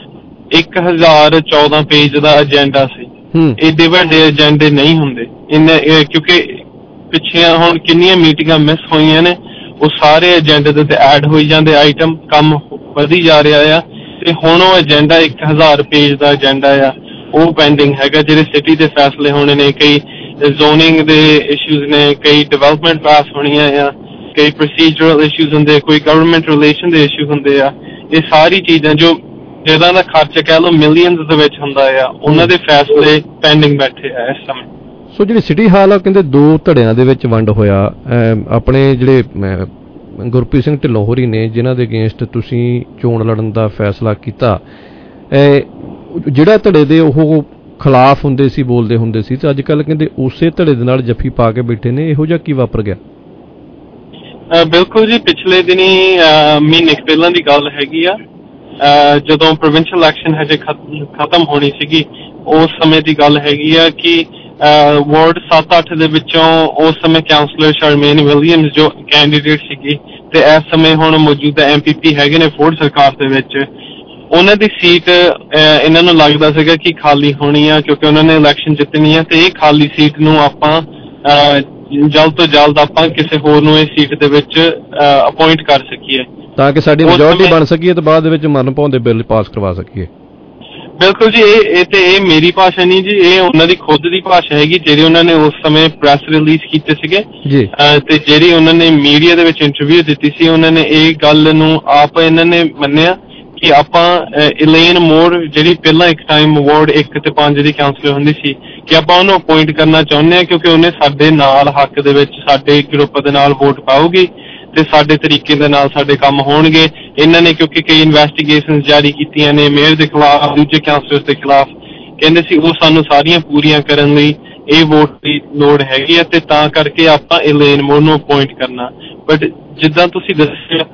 1014 ਪੇਜ ਦਾ ਏਜੰਡਾ ਸੀ। ਏਡੇ ਵੱਡੇ ਏਜੰਡੇ ਨਹੀਂ ਹੁੰਦੇ ਕਿਉਂਕਿ ਪਿੱਛੇ ਹੁਣ ਕਿੰਨੀਆਂ ਮੀਟਿੰਗਾਂ ਮਿਸ ਹੋਈਆਂ ਨੇ, ਉਹ ਸਾਰੇ ਏਜੰਡੇ ਦੇ ਉੱਤੇ ਐਡ ਹੋਈ ਜਾਂਦੇ ਆਈਟਮ, ਕੰਮ ਵਧੀ ਜਾ ਰਿਹਾ ਆ। ਤੇ ਹੁਣ ਉਹ ਏਜੰਡਾ 1000 ਪੇਜ ਦਾ ਏਜੰਡਾ ਆ, ਉਹ ਪੈਂਡਿੰਗ ਹੈਗਾ। ਜਿਹੜੇ ਸਿਟੀ ਦੇ ਫੈਸਲੇ ਹੋਣੇ ਨੇ, ਕਈ ਜ਼ੋਨਿੰਗ ਦੇ ਇਸ਼ੂਜ਼ ਨੇ, ਕਈ ਡਿਵੈਲਪਮੈਂਟ ਪਾਸ ਹੋਣੀਆਂ ਆ, ਕਈ ਪ੍ਰੋਸੀਜਰਲ ਇਸ਼ੂਜ਼ ਹੁੰਦੇ, ਕੋਈ ਗਵਰਨਮੈਂਟ ਰਿਲੇਸ਼ਨ ਦੇ ਇਸ਼ੂ ਹੁੰਦੇ ਆ। ਇਹ ਸਾਰੀ ਚੀਜ਼ਾਂ ਜੋ ਜਿਹਨਾਂ ਦਾ ਖਰਚਾ ਕਹਿ ਲਓ ਮਿਲੀਅਨਸ ਦੇ ਵਿੱਚ ਹੁੰਦਾ ਆ, ਉਹਨਾਂ ਦੇ ਫੈਸਲੇ ਪੈਂਡਿੰਗ ਬੈਠੇ ਆ ਇਸ ਸਮੇਂ। ਸੋ ਜਿਹੜੀ ਸਿਟੀ ਹਾਲ ਆ ਕਹਿੰਦੇ 2 ਧੜਿਆਂ ਦੇ ਵਿੱਚ ਵੰਡ ਹੋਇਆ। ਆਪਣੇ ਜਿਹੜੇ ਗੁਰਪ੍ਰੀਤ ਸਿੰਘ ਢਿੱਲੋਂ ਹੋਰੀ ਨੇ, ਜਿਨ੍ਹਾਂ ਦੇ ਅਗੇਂਸਟ ਤੁਸੀਂ ਚੋਣ ਲੜਨ ਦਾ ਫੈਸਲਾ ਕੀਤਾ, ਜਿਹੜਾ ਧੜੇ ਦੇ ਉਹ ਖਿਲਾਫ ਹੁੰਦੇ ਸੀ, ਬੋਲਦੇ ਹੁੰਦੇ ਸੀ, ਤੇ ਅੱਜ ਕੱਲ੍ਹ ਕਹਿੰਦੇ ਉਸੇ ਧੜੇ ਦੇ ਨਾਲ ਜੱਫੀ ਪਾ ਕੇ ਬੈਠੇ ਨੇ। ਇਹੋ ਜਿਹਾ ਕੀ ਵਾਪਰ ਗਿਆ? ਬਿਲਕੁਲ ਜੀ, ਪਿਛਲੇ ਦਿਨੀ ਮਹੀਨੇ ਪਹਿਲਾਂ ਦੀ ਗੱਲ ਹੈਗੀ ਆ, ਜਦੋਂ ਪ੍ਰੋਵਿੰਸ਼ੀਅਲ ਇਲੈਕਸ਼ਨ ਹਜੇ ਖਤਮ ਹੋਣੀ ਸੀਗੀ, ਉਸ ਸਮੇਂ ਦੀ ਗੱਲ ਹੈਗੀ ਆ ਕਿ ਵਾਰਡ 7-8 ਦੇ ਵਿੱਚੋਂ ਉਸ ਸਮੇਂ ਕਾਉਂਸਲਰ ਸ਼ਰਮੇਨ ਵਿਲੀਅਮਸ ਜੋ ਕੈਂਡੀਡੇਟ ਸੀਗੀ, ਤੇ ਇਸ ਸਮੇਂ ਹੁਣ ਮੌਜੂਦਾ MPP ਹੈਗੇ ਨੇ ਫੋਰਡ ਸਰਕਾਰ ਦੇ ਵਿੱਚ, ਉਹਨਾਂ ਦੀ ਸੀਟ ਇਹਨਾਂ ਨੂੰ ਲੱਗਦਾ ਸੀਗਾ ਕਿ ਖਾਲੀ ਹੋਣੀ ਆ, ਕਿਉਂਕਿ ਉਹਨਾਂ ਨੇ ਇਲੈਕਸ਼ਨ ਜਿੱਤਣੀ ਆ। ਤੇ ਇਹ ਖਾਲੀ ਸੀਟ ਨੂੰ ਆਪਾਂ ਜਲਦ ਤੋਂ ਜਲਦ ਆਪਾਂ ਕਿਸੇ ਹੋਰ ਨੂੰ ਇਹ ਸੀਟ ਦੇ ਵਿੱਚ ਅਪੁਆਇੰਟ ਕਰ ਸਕੀਏ, ਤਾਂ ਕਿ ਸਾਡੀ ਮੈਜੋਰਟੀ ਬਣ ਸਕੀਏ ਤੇ ਬਾਅਦ ਦੇ ਵਿੱਚ ਮਰਨ ਪਾਉਂਦੇ ਬਿੱਲ ਪਾਸ ਕਰਵਾ ਸਕੀਏ। ਬਿਲਕੁਲ ਜੀ, ਇਹ ਮੇਰੀ ਭਾਸ਼ਾ ਨਹੀਂ ਜੀ, ਇਹ ਉਹਨਾਂ ਦੀ ਖੁਦ ਦੀ ਭਾਸ਼ਾ ਹੈਗੀ, ਜਿਹੜੀ ਉਹਨਾਂ ਨੇ ਉਸ ਸਮੇਂ ਪ੍ਰੈਸ ਰਿਲੀਜ਼ ਕੀਤੇ ਸੀਗੇ ਤੇ ਜਿਹੜੀ ਉਹਨਾਂ ਨੇ ਮੀਡੀਆ ਦੇ ਵਿੱਚ ਇੰਟਰਵਿਊ ਦਿੱਤੀ ਸੀ, ਉਹਨਾਂ ਨੇ ਇਹ ਗੱਲ ਨੂੰ ਆਪ ਇਹਨਾਂ ਨੇ ਮੰਨਿਆ ਕਿ ਆਪਾਂ ਇਲੇਨ ਮੋਰ, ਜਿਹੜੀ ਪਹਿਲਾਂ ਇੱਕ ਟਾਈਮ ਵਾਰਡ 1 ਤੇ 5 ਦੀ ਕਾਉਂਸਲਰ ਹੁੰਦੀ ਸੀ, ਕਿ ਆਪਾਂ ਉਹਨੂੰ ਅਪੁਆਇੰਟ ਕਰਨਾ ਚਾਹੁੰਦੇ ਹਾਂ, ਕਿਉਂਕਿ ਉਹਨੇ ਸਾਡੇ ਨਾਲ ਹੱਕ ਦੇ ਵਿੱਚ ਸਾਡੇ ਗਰੁੱਪ ਦੇ ਨਾਲ ਵੋਟ ਪਾਊਗੀ ਤੇ ਸਾਡੇ ਤਰੀਕੇ ਦੇ ਨਾਲ ਸਾਡੇ ਕੰਮ ਹੋਣਗੇ। ਇਹਨਾਂ ਨੇ ਕਿਉਂਕਿ ਕਈ ਇਨਵੈਸਟੀਗੇਸ਼ਨ ਜਾਰੀ ਕੀਤੀਆਂ ਨੇ ਮੇਅਰ ਦੇ ਖਿਲਾਫ, ਦੂਜੇ ਕਾਉਂਸਲਰਸ ਦੇ ਖਿਲਾਫ, ਕਹਿੰਦੇ ਸੀ ਉਹ ਸਾਨੂੰ ਸਾਰੀਆਂ ਪੂਰੀਆਂ ਕਰਨ ਲਈ ਇਹ ਵੋਟ ਦੀ ਲੋੜ ਹੈਗੀ ਆ, ਤੇ ਤਾਂ ਕਰਕੇ ਆਪਾਂ ਇਲੇਨ ਮੋਰ ਨੂੰ ਅਪੁਆਇੰਟ ਕਰਨਾ। ਬਟ ਜਿੱਦਾਂ ਤੁਸੀਂ ਦੱਸਿਆ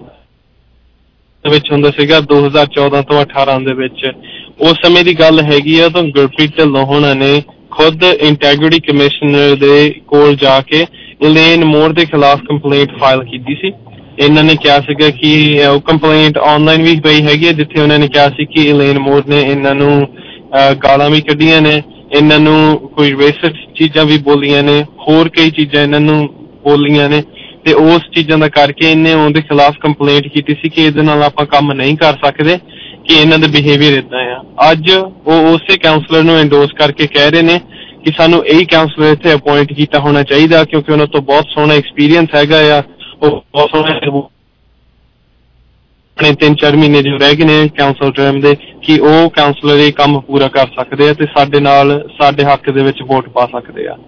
ਵਿੱਚ ਹੁੰਦਾ ਸੀਗਾ 2014 ਤੋਂ 18 ਦੇ ਵਿੱਚ, ਉਸ ਸਮੇਂ ਦੀ ਗੱਲ ਹੈਗੀ ਆ, ਤਾਂ ਗੁਰਪ੍ਰੀਤ ਢਿੱਲੋਂ ਹੋਣਾ ਨੇ ਖੁਦ ਇੰਟੈਗ੍ਰਿਟੀ ਕਮਿਸ਼ਨਰ ਦੇ ਕੋਲ ਜਾ ਕੇ ਇਲੇਨ ਮੋਰ ਦੇ ਖਿਲਾਫ ਕੰਪਲੇਂਟ ਫਾਈਲ ਕੀਤੀ ਸੀ। ਇਹਨਾਂ ਨੇ ਕਿਹਾ ਸੀਗਾ ਕਿ ਉਹ ਕੰਪਲੇਂਟ ਆਨਲਾਈਨ ਵੀ ਪਈ ਹੈਗੀ ਹੈ, ਜਿੱਥੇ ਉਹਨਾਂ ਨੇ ਕਿਹਾ ਸੀ ਕਿ ਇਲੇਨ ਮੋਰ ਨੇ ਇਹਨਾਂ ਨੂੰ ਗਾਲਾਂ ਵੀ ਕੱਢੀਆਂ ਨੇ, ਇਹਨਾਂ ਨੂੰ ਕੋਈ ਰੇਸਿਸਟ ਚੀਜ਼ਾਂ ਵੀ ਬੋਲੀਆਂ ਨੇ, ਹੋਰ ਕਈ ਚੀਜ਼ਾਂ ਇਹਨਾਂ ਨੂੰ ਬੋਲੀਆਂ ਨੇ, ਤੇ ਉਸ ਚੀਜ਼ਾਂ ਦਾ ਕਰਕੇ ਇਹਨੇ ਉਹਦੇ ਖਿਲਾਫ ਕੰਪਲੇਂਟ ਕੀਤੀ ਸੀ ਕਿ ਇਹਦੇ ਨਾਲ ਆਪਾਂ ਕੰਮ ਨਹੀਂ ਕਰ ਸਕਦੇ, ਕਿ ਇਹਨਾਂ ਦਾ ਬਿਹੇਵੀਅਰ ਏਦਾਂ ਆ। ਅੱਜ ਉਹ ਉਸੇ ਕਾਉਂਸਲਰ ਨੂੰ ਐਂਡੋਰਸ ਕਰਕੇ ਕਹਿ ਰਹੇ ਨੇ ਕਿ ਸਾਨੂੰ ਇਹੀ ਕਾਉਂਸਲਰ ਇੱਥੇ ਅਪੁਆਇੰਟ ਕੀਤਾ ਹੋਣਾ ਚਾਹੀਦਾ, ਕਿਉਂਕਿ ਉਹਨਾਂ ਤੋਂ ਬਹੁਤ ਸੋਹਣਾ ਐਕਸਪੀਰੀਅੰਸ ਹੈਗਾ ਆ, ਉਹ ਬਹੁਤ ਸੋਹਣਾ ਆਪਣੇ 3-4 ਮਹੀਨੇ ਜੋ ਰਹਿ ਗਏ ਨੇ ਕਾਉਂਸਲ ਟਰਮ ਦੇ, ਕਿ ਉਹ ਕਾਉਂਸਲਰ ਇਹ ਕੰਮ ਪੂਰਾ ਕਰ ਸਕਦੇ ਆ ਤੇ ਸਾਡੇ ਨਾਲ ਸਾਡੇ ਹੱਕ ਦੇ ਵਿੱਚ ਵੋਟ ਪਾ ਸਕਦੇ ਆ।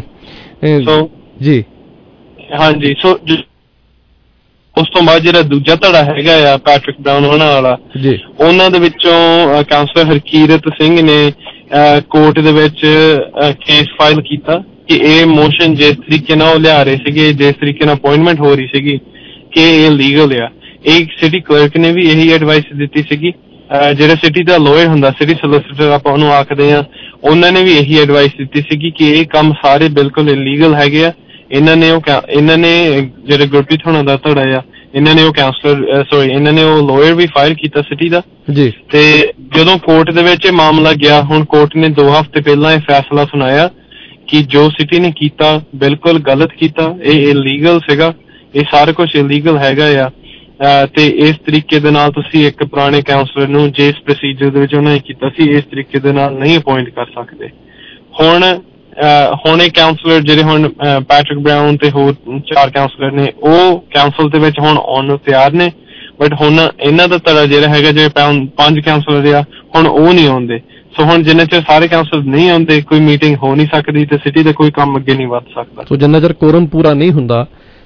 ਜੀ ਹਾਂਜੀ, ਸੋ ਉਸ ਤੋਂ ਬਾਅਦ ਜਿਹੜਾ ਦੂਜਾ ਧੜਾ ਹੈਗਾ ਆ ਪੈਟਰਿਕ ਬਰਾਊਨ ਉਹਨਾਂ ਵਾਲਾ, ਉਹਨਾਂ ਦੇ ਵਿੱਚੋਂ ਕਾਉਂਸਲਰ ਹਰਕੀਰਤ ਸਿੰਘ ਨੇ ਕੋਰਟ ਦੇ ਵਿੱਚ ਕੇਸ ਫਾਈਲ ਕੀਤਾ ਕਿ ਇਹ ਮੋਸ਼ਨ ਜਿਸ ਤਰੀਕੇ ਨਾਲ ਉਹ ਲਿਆ ਰਹੇ ਸੀਗੇ, ਜਿਸ ਤਰੀਕੇ ਨਾਲ ਅਪੁਆਇੰਟਮੈਂਟ ਹੋ ਰਹੀ ਸੀਗੀ, ਕਿ ਇਹ ਲੀਗਲ ਆ। ਇਹ ਸਿਟੀ ਕਲਰਕ ਨੇ ਵੀ ਇਹੀ ਐਡਵਾਈਸ ਦਿੱਤੀ ਸੀਗੀ, ਜਿਹੜਾ ਸਿਟੀ ਦਾ ਲਾਇਰ ਹੁੰਦਾ, ਸਿਟੀ ਸੋਲਿਸਿਟਰ ਆਪਾਂ ਉਹਨੂੰ ਆਖਦੇ ਹਾਂ, ਉਹਨਾਂ ਨੇ ਵੀ ਇਹੀ ਐਡਵਾਈਸ ਦਿੱਤੀ ਸੀਗੀ ਕਿ ਇਹ ਕੰਮ ਸਾਰੇ ਬਿਲਕੁਲ ਇਲੀਗਲ ਹੈਗੇ ਆ। ਇਹਨਾਂ ਨੇ ਜਿਹੜੇ ਗੁਰਪ੍ਰੀਤ ਹੋਣਾ ਦਾ ਧੜਾ ਆ, ਇਹਨਾਂ ਨੇ ਉਹ ਕਾਉਂਸਲਰ ਇਹਨਾਂ ਨੇ ਉਹ ਲਾਇਰ ਵੀ ਫਾਇਰ ਕੀਤਾ ਸਿਟੀ ਦਾ ਜੀ। ਤੇ ਜਦੋਂ ਕੋਰਟ ਦੇ ਵਿੱਚ ਇਹ ਮਾਮਲਾ ਗਿਆ, ਹੁਣ ਕੋਰਟ ਨੇ 2 ਹਫ਼ਤੇ ਪਹਿਲਾਂ ਇਹ ਫੈਸਲਾ ਸੁਣਾਇਆ ਕਿ ਜੋ ਸਿਟੀ ਨੇ ਕੀਤਾ ਬਿਲਕੁਲ ਗਲਤ ਕੀਤਾ, ਇਹ ਇਲੀਗਲ ਸੀਗਾ, ਇਹ ਸਾਰਾ ਕੁਝ ਇਲੀਗਲ ਹੈਗਾ ਆ। ਤੇ ਇਸ ਤਰੀਕੇ ਦੇ ਨਾਲ ਤੁਸੀਂ ਇੱਕ ਪੁਰਾਣੇ ਕਾਉਂਸਲਰ ਨੂੰ ਜਿਸ ਪ੍ਰੋਸੀਜਰ ਦੇ ਵਿੱਚ ਉਹਨਾਂ ਨੇ ਕੀਤਾ ਸੀ, ਇਸ ਤਰੀਕੇ ਦੇ ਨਾਲ ਨਹੀਂ ਅਪੁਆਇੰਟ ਕਰ ਸਕਦੇ। ਹੁਣ ਇਹ ਕਾਉਂਸਲਰ ਜਿਹੜੇ ਹੁਣ ਪੈਟਰਿਕ ਬਰਾਊਨ ਤੇ ਹੋਰ 4 ਕਾਉਂਸਲਰ ਨੇ, ਉਹ ਕਾਉਂਸਲ ਦੇ ਵਿੱਚ ਹੁਣ ਆਉਣ ਨੂੰ ਤਿਆਰ ਨੇ, ਬਟ ਹੁਣ ਇਹਨਾਂ ਦਾ ਧੜਾ ਜਿਹੜਾ ਹੈਗਾ, ਜਿਹੜੇ 5 ਕਾਉਂਸਲਰ ਆ, ਹੁਣ ਉਹ ਨਹੀਂ ਆਉਂਦੇ। ਸੋ ਹੁਣ ਜਿੰਨਾ ਚਿਰ ਸਾਰੇ ਕਾਉਂਸਲਰ ਨਹੀਂ ਆਉਂਦੇ, ਕੋਈ ਮੀਟਿੰਗ ਹੋ ਨਹੀਂ ਸਕਦੀ ਤੇ ਸਿਟੀ ਦਾ ਕੋਈ ਕੰਮ ਅੱਗੇ ਨਹੀਂ ਵੱਧ ਸਕਦਾ। ਸੋ ਜਿੰਨਾ ਚਿਰ ਕੋਰਮ ਪੂਰਾ ਨਹੀਂ ਹੁੰਦਾ,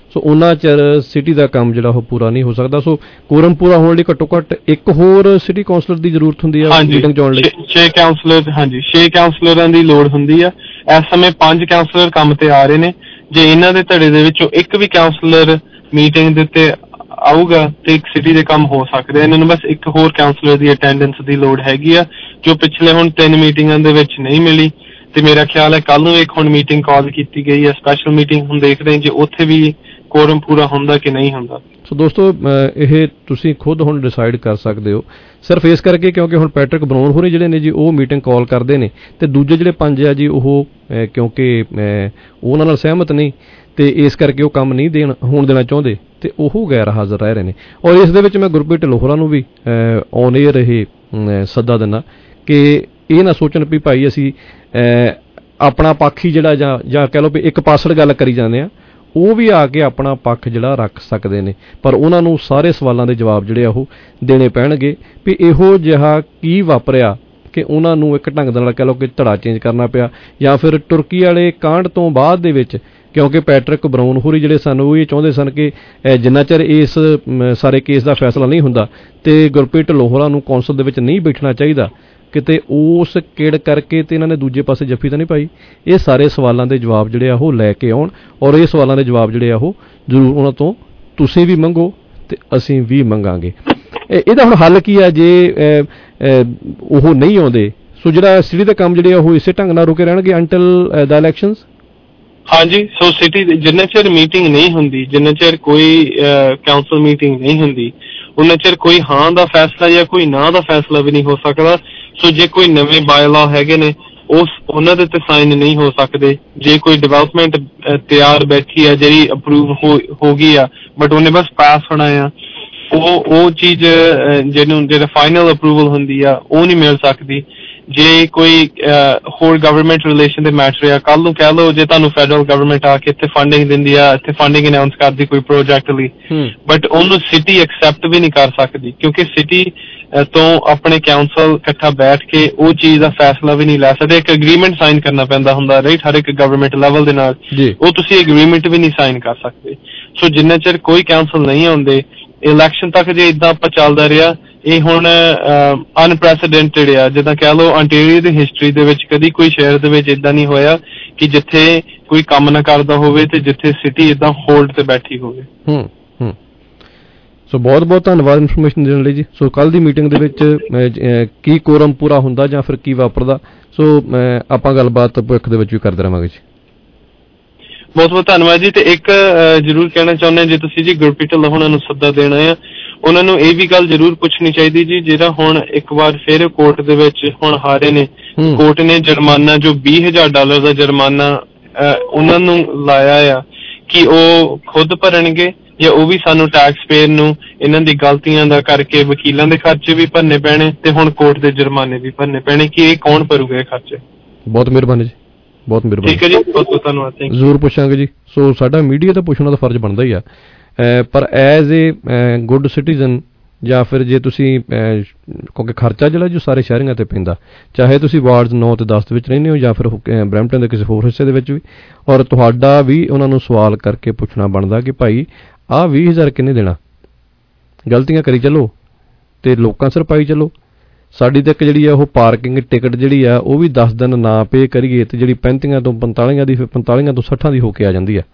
ਸੋ ਉਹਨਾਂ ਚਿਰ ਸਿਟੀ ਦਾ ਕੰਮ ਜਿਹੜਾ ਉਹ ਪੂਰਾ ਨਹੀਂ ਹੋ ਸਕਦਾ। ਸੋ ਕੋਰਮ ਪੂਰਾ ਹੋਣ ਲਈ ਘੱਟੋ ਘੱਟ ਇੱਕ ਹੋਰ ਸਿਟੀ ਕਾਉਂਸਲਰ ਦੀ ਜ਼ਰੂਰਤ ਹੁੰਦੀ ਆ ਮੀਟਿੰਗ ਚ ਆਉਣ ਲਈ। 6 ਕਾਉਂਸਲਰ, ਹਾਂਜੀ 6 ਕਾਉਂਸਲਰਾਂ ਦੀ ਲੋੜ ਹੁੰਦੀ ਆ। ਇਸ ਸਮੇਂ 5 ਕਾਉਂਸਲਰ ਕੰਮ ਤੇ ਆ ਰਹੇ ਨੇ। ਜੇ ਇਹਨਾਂ ਦੇ ਧੜੇ ਦੇ ਵਿੱਚੋਂ ਇੱਕ ਵੀ ਕਾਉਂਸਲਰ ਮੀਟਿੰਗ ਦੇ ਉੱਤੇ ਆਊਗਾ ਤੇ ਇੱਕ ਸਿਟੀ ਦੇ ਕੰਮ ਹੋ ਸਕਦੇ। ਇਹਨਾਂ ਨੂੰ ਬਸ ਇੱਕ ਹੋਰ ਕਾਉਂਸਲਰ ਦੀ ਅਟੈਂਡੈਂਸ ਦੀ ਲੋੜ ਹੈਗੀ ਆ, ਜੋ ਪਿਛਲੇ ਹੁਣ 3 ਮੀਟਿੰਗਾਂ ਦੇ ਵਿੱਚ ਨਹੀਂ ਮਿਲੀ। ਤੇ ਮੇਰਾ ਖਿਆਲ ਹੈ ਕੱਲ ਨੂੰ ਇੱਕ ਹੁਣ ਮੀਟਿੰਗ ਕਾਲ ਕੀਤੀ ਗਈ ਹੈ, ਸਪੈਸ਼ਲ ਮੀਟਿੰਗ। ਹੁਣ ਦੇਖਦੇ ਹਾਂ ਜੇ ਉੱਥੇ ਵੀ ਕੋਰਮ ਪੂਰਾ ਹੁੰਦਾ ਕਿ ਨਹੀਂ ਹੁੰਦਾ। ਸੋ ਦੋਸਤੋ ਇਹ ਤੁਸੀਂ ਖੁਦ ਹੁਣ ਡਿਸਾਈਡ ਕਰ ਸਕਦੇ ਹੋ, ਸਿਰਫ ਇਸ ਕਰਕੇ ਕਿਉਂਕਿ ਹੁਣ ਪੈਟਰਿਕ ਬਰਾਊਨ ਹੋਰੀ ਜਿਹੜੇ ਨੇ ਜੀ ਉਹ ਮੀਟਿੰਗ ਕਾਲ ਕਰਦੇ ਨੇ ਤੇ ਦੂਜੇ ਜਿਹੜੇ 5 ਆ ਜੀ ਉਹ ਕਿਉਂਕਿ ਉਹਨਾਂ ਨਾਲ ਸਹਿਮਤ ਨਹੀਂ ਤੇ ਇਸ ਕਰਕੇ ਉਹ ਕੰਮ ਨਹੀਂ ਹੋਣ ਦੇਣਾ ਚਾਹੁੰਦੇ ਤੇ ਉਹ ਗੈਰ ਹਾਜ਼ਰ ਰਹਿ ਰਹੇ ਨੇ। ਔਰ ਇਸ ਦੇ ਵਿੱਚ ਮੈਂ ਗੁਰਪ੍ਰੀਤ ਢਿੱਲੋਂ ਹੋਰਾਂ ਨੂੰ ਵੀ ਔਨ ਏਅਰ ਇਹ ਸੱਦਾ ਦਿੰਦਾ ਕਿ ਇਹ ਨਾ ਸੋਚਣ ਵੀ ਭਾਈ ਅਸੀਂ ਆਪਣਾ ਪੱਖ ਹੀ ਜਿਹੜਾ ਜਾਂ ਕਹਿ ਲਓ ਵੀ ਇੱਕ ਪਾਸੜ ਗੱਲ ਕਰੀ ਜਾਂਦੇ ਆ, ਉਹ ਵੀ ਆ ਕੇ ਆਪਣਾ ਪੱਖ ਜਿਹੜਾ ਰੱਖ ਸਕਦੇ ਨੇ, ਪਰ ਉਹਨਾਂ ਨੂੰ ਸਾਰੇ ਸਵਾਲਾਂ ਦੇ ਜਵਾਬ ਜਿਹੜੇ ਆ ਉਹ ਦੇਣੇ ਪੈਣਗੇ ਵੀ ਇਹੋ ਜਿਹਾ ਕੀ ਵਾਪਰਿਆ ਕਿ ਉਹਨਾਂ ਨੂੰ ਇੱਕ ਢੰਗ ਦੇ ਨਾਲ ਕਹਿ ਲਓ ਕਿ ਧੜਾ ਚੇਂਜ ਕਰਨਾ ਪਿਆ, ਜਾਂ ਫਿਰ ਤੁਰਕੀ ਵਾਲੇ ਕਾਂਡ ਤੋਂ ਬਾਅਦ ਦੇ ਵਿੱਚ ਕਿਉਂਕਿ ਪੈਟਰਿਕ ਬਰਾਊਨ ਹੋਰੀ ਜਿਹੜੇ ਸਨ ਉਹ ਇਹ ਚਾਹੁੰਦੇ ਸਨ ਕਿ ਜਿੰਨਾ ਚਿਰ ਇਸ ਸਾਰੇ ਕੇਸ ਦਾ ਫੈਸਲਾ ਨਹੀਂ ਹੁੰਦਾ ਤੇ ਗੁਰਪ੍ਰੀਤ ਢਿੱਲੋਂ ਹੋਰਾਂ ਨੂੰ ਕੌਂਸਲ ਦੇ ਵਿੱਚ ਨਹੀਂ ਬੈਠਣਾ ਚਾਹੀਦਾ, ਕਿਤੇ ਉਸ ਕਿੜ ਕਰਕੇ ਤੇ ਇਹਨਾਂ ਨੇ ਦੂਜੇ ਪਾਸੇ ਜੱਫੀ ਤਾਂ ਨਹੀਂ ਪਾਈ। ਇਹ ਸਾਰੇ ਸਵਾਲਾਂ ਦੇ ਜਵਾਬ ਜਿਹੜੇ ਆ ਉਹ ਲੈ ਕੇ ਆਉਣ ਔਰ ਇਹ ਸਵਾਲਾਂ ਦੇ ਜਵਾਬ ਜਿਹੜੇ ਆ ਉਹ ਜ਼ਰੂਰ ਉਹਨਾਂ ਤੋਂ ਤੁਸੀਂ ਵੀ ਮੰਗੋ ਤੇ ਅਸੀਂ ਵੀ ਮੰਗਾਂਗੇ। ਇਹਦਾ ਹੁਣ ਹੱਲ ਕੀ ਆ ਜੇ ਉਹ ਨਹੀਂ ਆਉਂਦੇ? ਸੋ ਜਿਹੜਾ ਸਿਟੀ ਦਾ ਕੰਮ ਜਿਹੜੇ ਆ ਉਹ ਇਸੇ ਢੰਗ ਨਾਲ ਰੁਕੇ ਰਹਿਣਗੇ ਅੰਟਿਲ ਦ ਇਲੈਕਸ਼ਨਸ। ਹਾਂਜੀ, ਸੋ ਸਿਟੀ ਜਿੰਨਾ ਚਿਰ ਮੀਟਿੰਗ ਨਹੀਂ ਹੁੰਦੀ, ਜਿੰਨਾ ਚਿਰ ਕੋਈ ਕਾਉਂਸਲ ਮੀਟਿੰਗ ਨਹੀਂ ਹੁੰਦੀ, ਉਹਨਾਂ ਚਿਰ ਕੋਈ ਹਾਂ ਦਾ ਫੈਸਲਾ ਜਾਂ ਕੋਈ ਨਾ ਦਾ ਫੈਸਲਾ ਵੀ ਨਹੀਂ ਹੋ ਸਕਦਾ। ਸੋ ਜੇ ਕੋਈ ਨਵੇਂ ਬਾਇਲਾ ਹੈਗੇ ਨੇ ਉਹਨਾਂ ਦੇ ਤੇ ਸਾਈਨ ਨਹੀਂ ਹੋ ਸਕਦੇ। ਜੇ ਕੋਈ ਡਿਵੈਲਪਮੈਂਟ ਤਿਆਰ ਬੈਠੀ ਆ ਜਿਹੜੀ ਅਪਰੂਵ ਹੋ ਗਈ ਆ ਬਟ ਉਹਨੇ ਬਸ ਪਾਸ ਹੋਣਾ ਆ, ਉਹ ਚੀਜ਼ ਜਿਹੜਾ ਫਾਈਨਲ ਅਪਰੂਵਲ ਹੁੰਦੀ ਆ ਉਹ ਨਹੀਂ ਮਿਲ ਸਕਦੀ। ਜੇ ਕੋਈ ਹੋਰ ਗਵਰਨਮੈਂਟ ਰਿਲੇਸ਼ਨ ਦੇ ਮੈਟਰ ਆ, ਕੱਲ ਨੂੰ ਕਹਿ ਲਓ ਜੇ ਤੁਹਾਨੂੰ ਫੈਡਰਲ ਗਵਰਨਮੈਂਟ ਆ ਕੇ ਇੱਥੇ ਫੰਡਿੰਗ ਦਿੰਦੀ ਆ, ਇੱਥੇ ਫੰਡਿੰਗ ਅਨਾਉਂਸ ਕਰਦੀ ਕੋਈ ਪ੍ਰੋਜੈਕਟ ਲਈ, ਬਟ ਉਹਨੂੰ ਸਿਟੀ ਐਕਸੈਪਟ ਵੀ ਨਹੀਂ ਕਰ ਸਕਦੀ ਕਿਉਂਕਿ ਸਿਟੀ ਤੋਂ ਆਪਣੇ ਕਾਉਂਸਲ ਇਕੱਠਾ ਬੈਠ ਕੇ ਉਹ ਚੀਜ਼ ਦਾ ਫੈਸਲਾ ਵੀ ਨਹੀਂ ਲੈ ਸਕਦੇ। ਇੱਕ ਅਗਰੀਮੈਂਟ ਸਾਈਨ ਕਰਨਾ ਪੈਂਦਾ ਹੁੰਦਾ ਰਾਈਟ ਹਰ ਇੱਕ ਗਵਰਨਮੈਂਟ ਲੈਵਲ ਦੇ ਨਾਲ, ਉਹ ਤੁਸੀਂ ਅਗਰੀਮੈਂਟ ਵੀ ਨਹੀਂ ਸਾਈਨ ਕਰ ਸਕਦੇ। ਸੋ ਜਿੰਨਾ ਚਿਰ ਕੋਈ ਕਾਉਂਸਲ ਨਹੀਂ ਆਉਂਦੇ ਇਲੈਕਸ਼ਨ ਤੱਕ ਜੇ ਇਦਾਂ ਆਪਾਂ ਚੱਲਦਾ ਰਿਹਾ, ਇਹ ਹੁਣ ਅਨਪ੍ਰੈਸੀਡੈਂਟਡ ਆ। ਜਿੱਦਾਂ ਕਹਿ ਲਓ ਆਂਟੇਰੀਓ ਦੀ ਹਿਸਟਰੀ ਦੇ ਵਿੱਚ ਕਦੀ ਕੋਈ ਸ਼ਹਿਰ ਦੇ ਵਿੱਚ ਏਦਾਂ ਨਹੀਂ ਹੋਇਆ ਕਿ ਜਿੱਥੇ ਕੋਈ ਕੰਮ ਨਾ ਕਰਦਾ ਹੋਵੇ ਤੇ ਜਿੱਥੇ ਸਿਟੀ ਏਦਾਂ ਹੋਲਡ ਤੇ ਬੈਠੀ ਹੋਵੇ। ਸੋ ਬਹੁਤ ਬਹੁਤ ਧੰਨਵਾਦ ਇਨਫੋਰਮੇਸ਼ਨ ਦੇਣ ਲਈ ਜੀ। ਸੋ ਕੱਲ ਦੀ ਮੀਟਿੰਗ ਦੇ ਵਿੱਚ ਕੀ ਕੋਰਮ ਪੂਰਾ ਹੁੰਦਾ ਜਾਂ ਫਿਰ ਕੀ ਵਾਪਰਦਾ, ਸੋ ਆਪਾਂ ਗੱਲਬਾਤ ਭਵਿੱਖ ਦੇ ਵਿੱਚ ਵੀ ਕਰਦੇ ਰਹਾਂਗੇ ਜੀ। ਬਹੁਤ ਬਹੁਤ ਧੰਨਵਾਦ ਜੀ। ਤੇ ਇੱਕ ਜ਼ਰੂਰ ਕਹਿਣਾ ਚਾਹੁੰਦੇ ਜੇ ਤੁਸੀਂ ਜੀ ਗੁਰਪ੍ਰੀਤ ਢਿੱਲੋਂ ਉਹਨਾਂ ਨੂੰ ਸੱਦਾ ਦੇਣਾ ਆ, ਉਹਨਾਂ ਨੂੰ ਇਹ ਵੀ ਗੱਲ ਜ਼ਰੂਰ ਪੁੱਛਣੀ ਚਾਹੀਦੀ ਜੀ ਜਿਹੜਾ ਹੁਣ ਇੱਕ ਵਾਰ ਫਿਰ ਕੋਰਟ ਦੇ ਵਿੱਚ ਹੁਣ ਹਾਰੇ ਨੇ, ਕੋਰਟ ਨੇ ਜੁਰਮਾਨਾ ਜੋ $20,000 ਦਾ ਜੁਰਮਾਨਾ ਉਹਨਾਂ ਨੂੰ ਲਾਇਆ ਆ ਕਿ ਉਹ ਖੁਦ ਭਰਨਗੇ ਜਾਂ ਉਹ ਵੀ ਸਾਨੂੰ ਟੈਕਸ ਪੇਅਰ ਨੂੰ ਇਹਨਾਂ ਦੀ ਗਲਤੀਆਂ ਦਾ ਕਰਕੇ ਵਕੀਲਾਂ ਦੇ ਖਰਚੇ ਵੀ ਭਰਨੇ ਪੈਣੇ ਤੇ ਹੁਣ ਕੋਰਟ ਦੇ ਜੁਰਮਾਨੇ ਵੀ ਭਰਨੇ ਪੈਣੇ ਕਿ ਇਹ ਕੌਣ ਭਰੂਗਾ ਇਹ ਖਰਚੇ। ਬਹੁਤ ਮਿਹਰਬਾਨੀ ਜੀ, ਬਹੁਤ ਮਿਹਰਬਾਨੀ। ਠੀਕ ਹੈ ਜੀ, ਬਹੁਤ ਬਹੁਤ ਧੰਨਵਾਦ। ਜ਼ਰੂਰ ਪੁੱਛਾਂਗੇ ਜੀ। ਸੋ ਸਾਡਾ ਮੀਡੀਆ ਤਾਂ ਪੁੱਛਣਾ ਦਾ ਫਰਜ਼ ਬਣਦਾ ਹੀ ਆ, ਪਰ ਐਜ਼ ਏ ਗੁੱਡ ਸਿਟੀਜ਼ਨ ਜਾਂ ਫਿਰ ਜੇ ਤੁਸੀਂ ਕਿਉਂਕਿ ਖਰਚਾ ਜਿਹੜਾ ਜੋ ਸਾਰੇ ਸ਼ਹਿਰੀਆਂ ਤੇ ਪੈਂਦਾ, ਚਾਹੇ ਤੁਸੀਂ ਵਾਰਡ 9 ਤੇ 10 ਦੇ ਵਿੱਚ ਰਹਿੰਦੇ ਹੋ ਜਾਂ ਫਿਰ ਬਰੈਂਪਟਨ ਦੇ ਕਿਸੇ ਹੋਰ ਹਿੱਸੇ ਦੇ ਵਿੱਚ ਵੀ, ਔਰ ਤੁਹਾਡਾ ਵੀ ਉਹਨਾਂ ਨੂੰ ਸਵਾਲ ਕਰਕੇ ਪੁੱਛਣਾ ਬਣਦਾ ਕਿ ਭਾਈ ਆਹ 20,000 ਕਿੰਨੇ ਦੇਣਾ, ਗਲਤੀਆਂ ਕਰੀ ਚੱਲੋ ਤੇ ਲੋਕਾਂ ਸਿਰ ਪਾਈ ਚੱਲੋ। ਸਾਡੀ ਤਾਂ ਇੱਕ ਜਿਹੜੀ ਆ ਉਹ ਪਾਰਕਿੰਗ ਟਿਕਟ ਜਿਹੜੀ ਆ ਉਹ ਵੀ 10 ਦਿਨ ਨਾ ਪੇ ਕਰੀਏ ਤੇ ਜਿਹੜੀ 35 ਤੋਂ 45 ਦੀ, ਫਿਰ 45 ਤੋਂ 60 ਦੀ ਹੋ ਕੇ ਆ ਜਾਂਦੀ ਆ।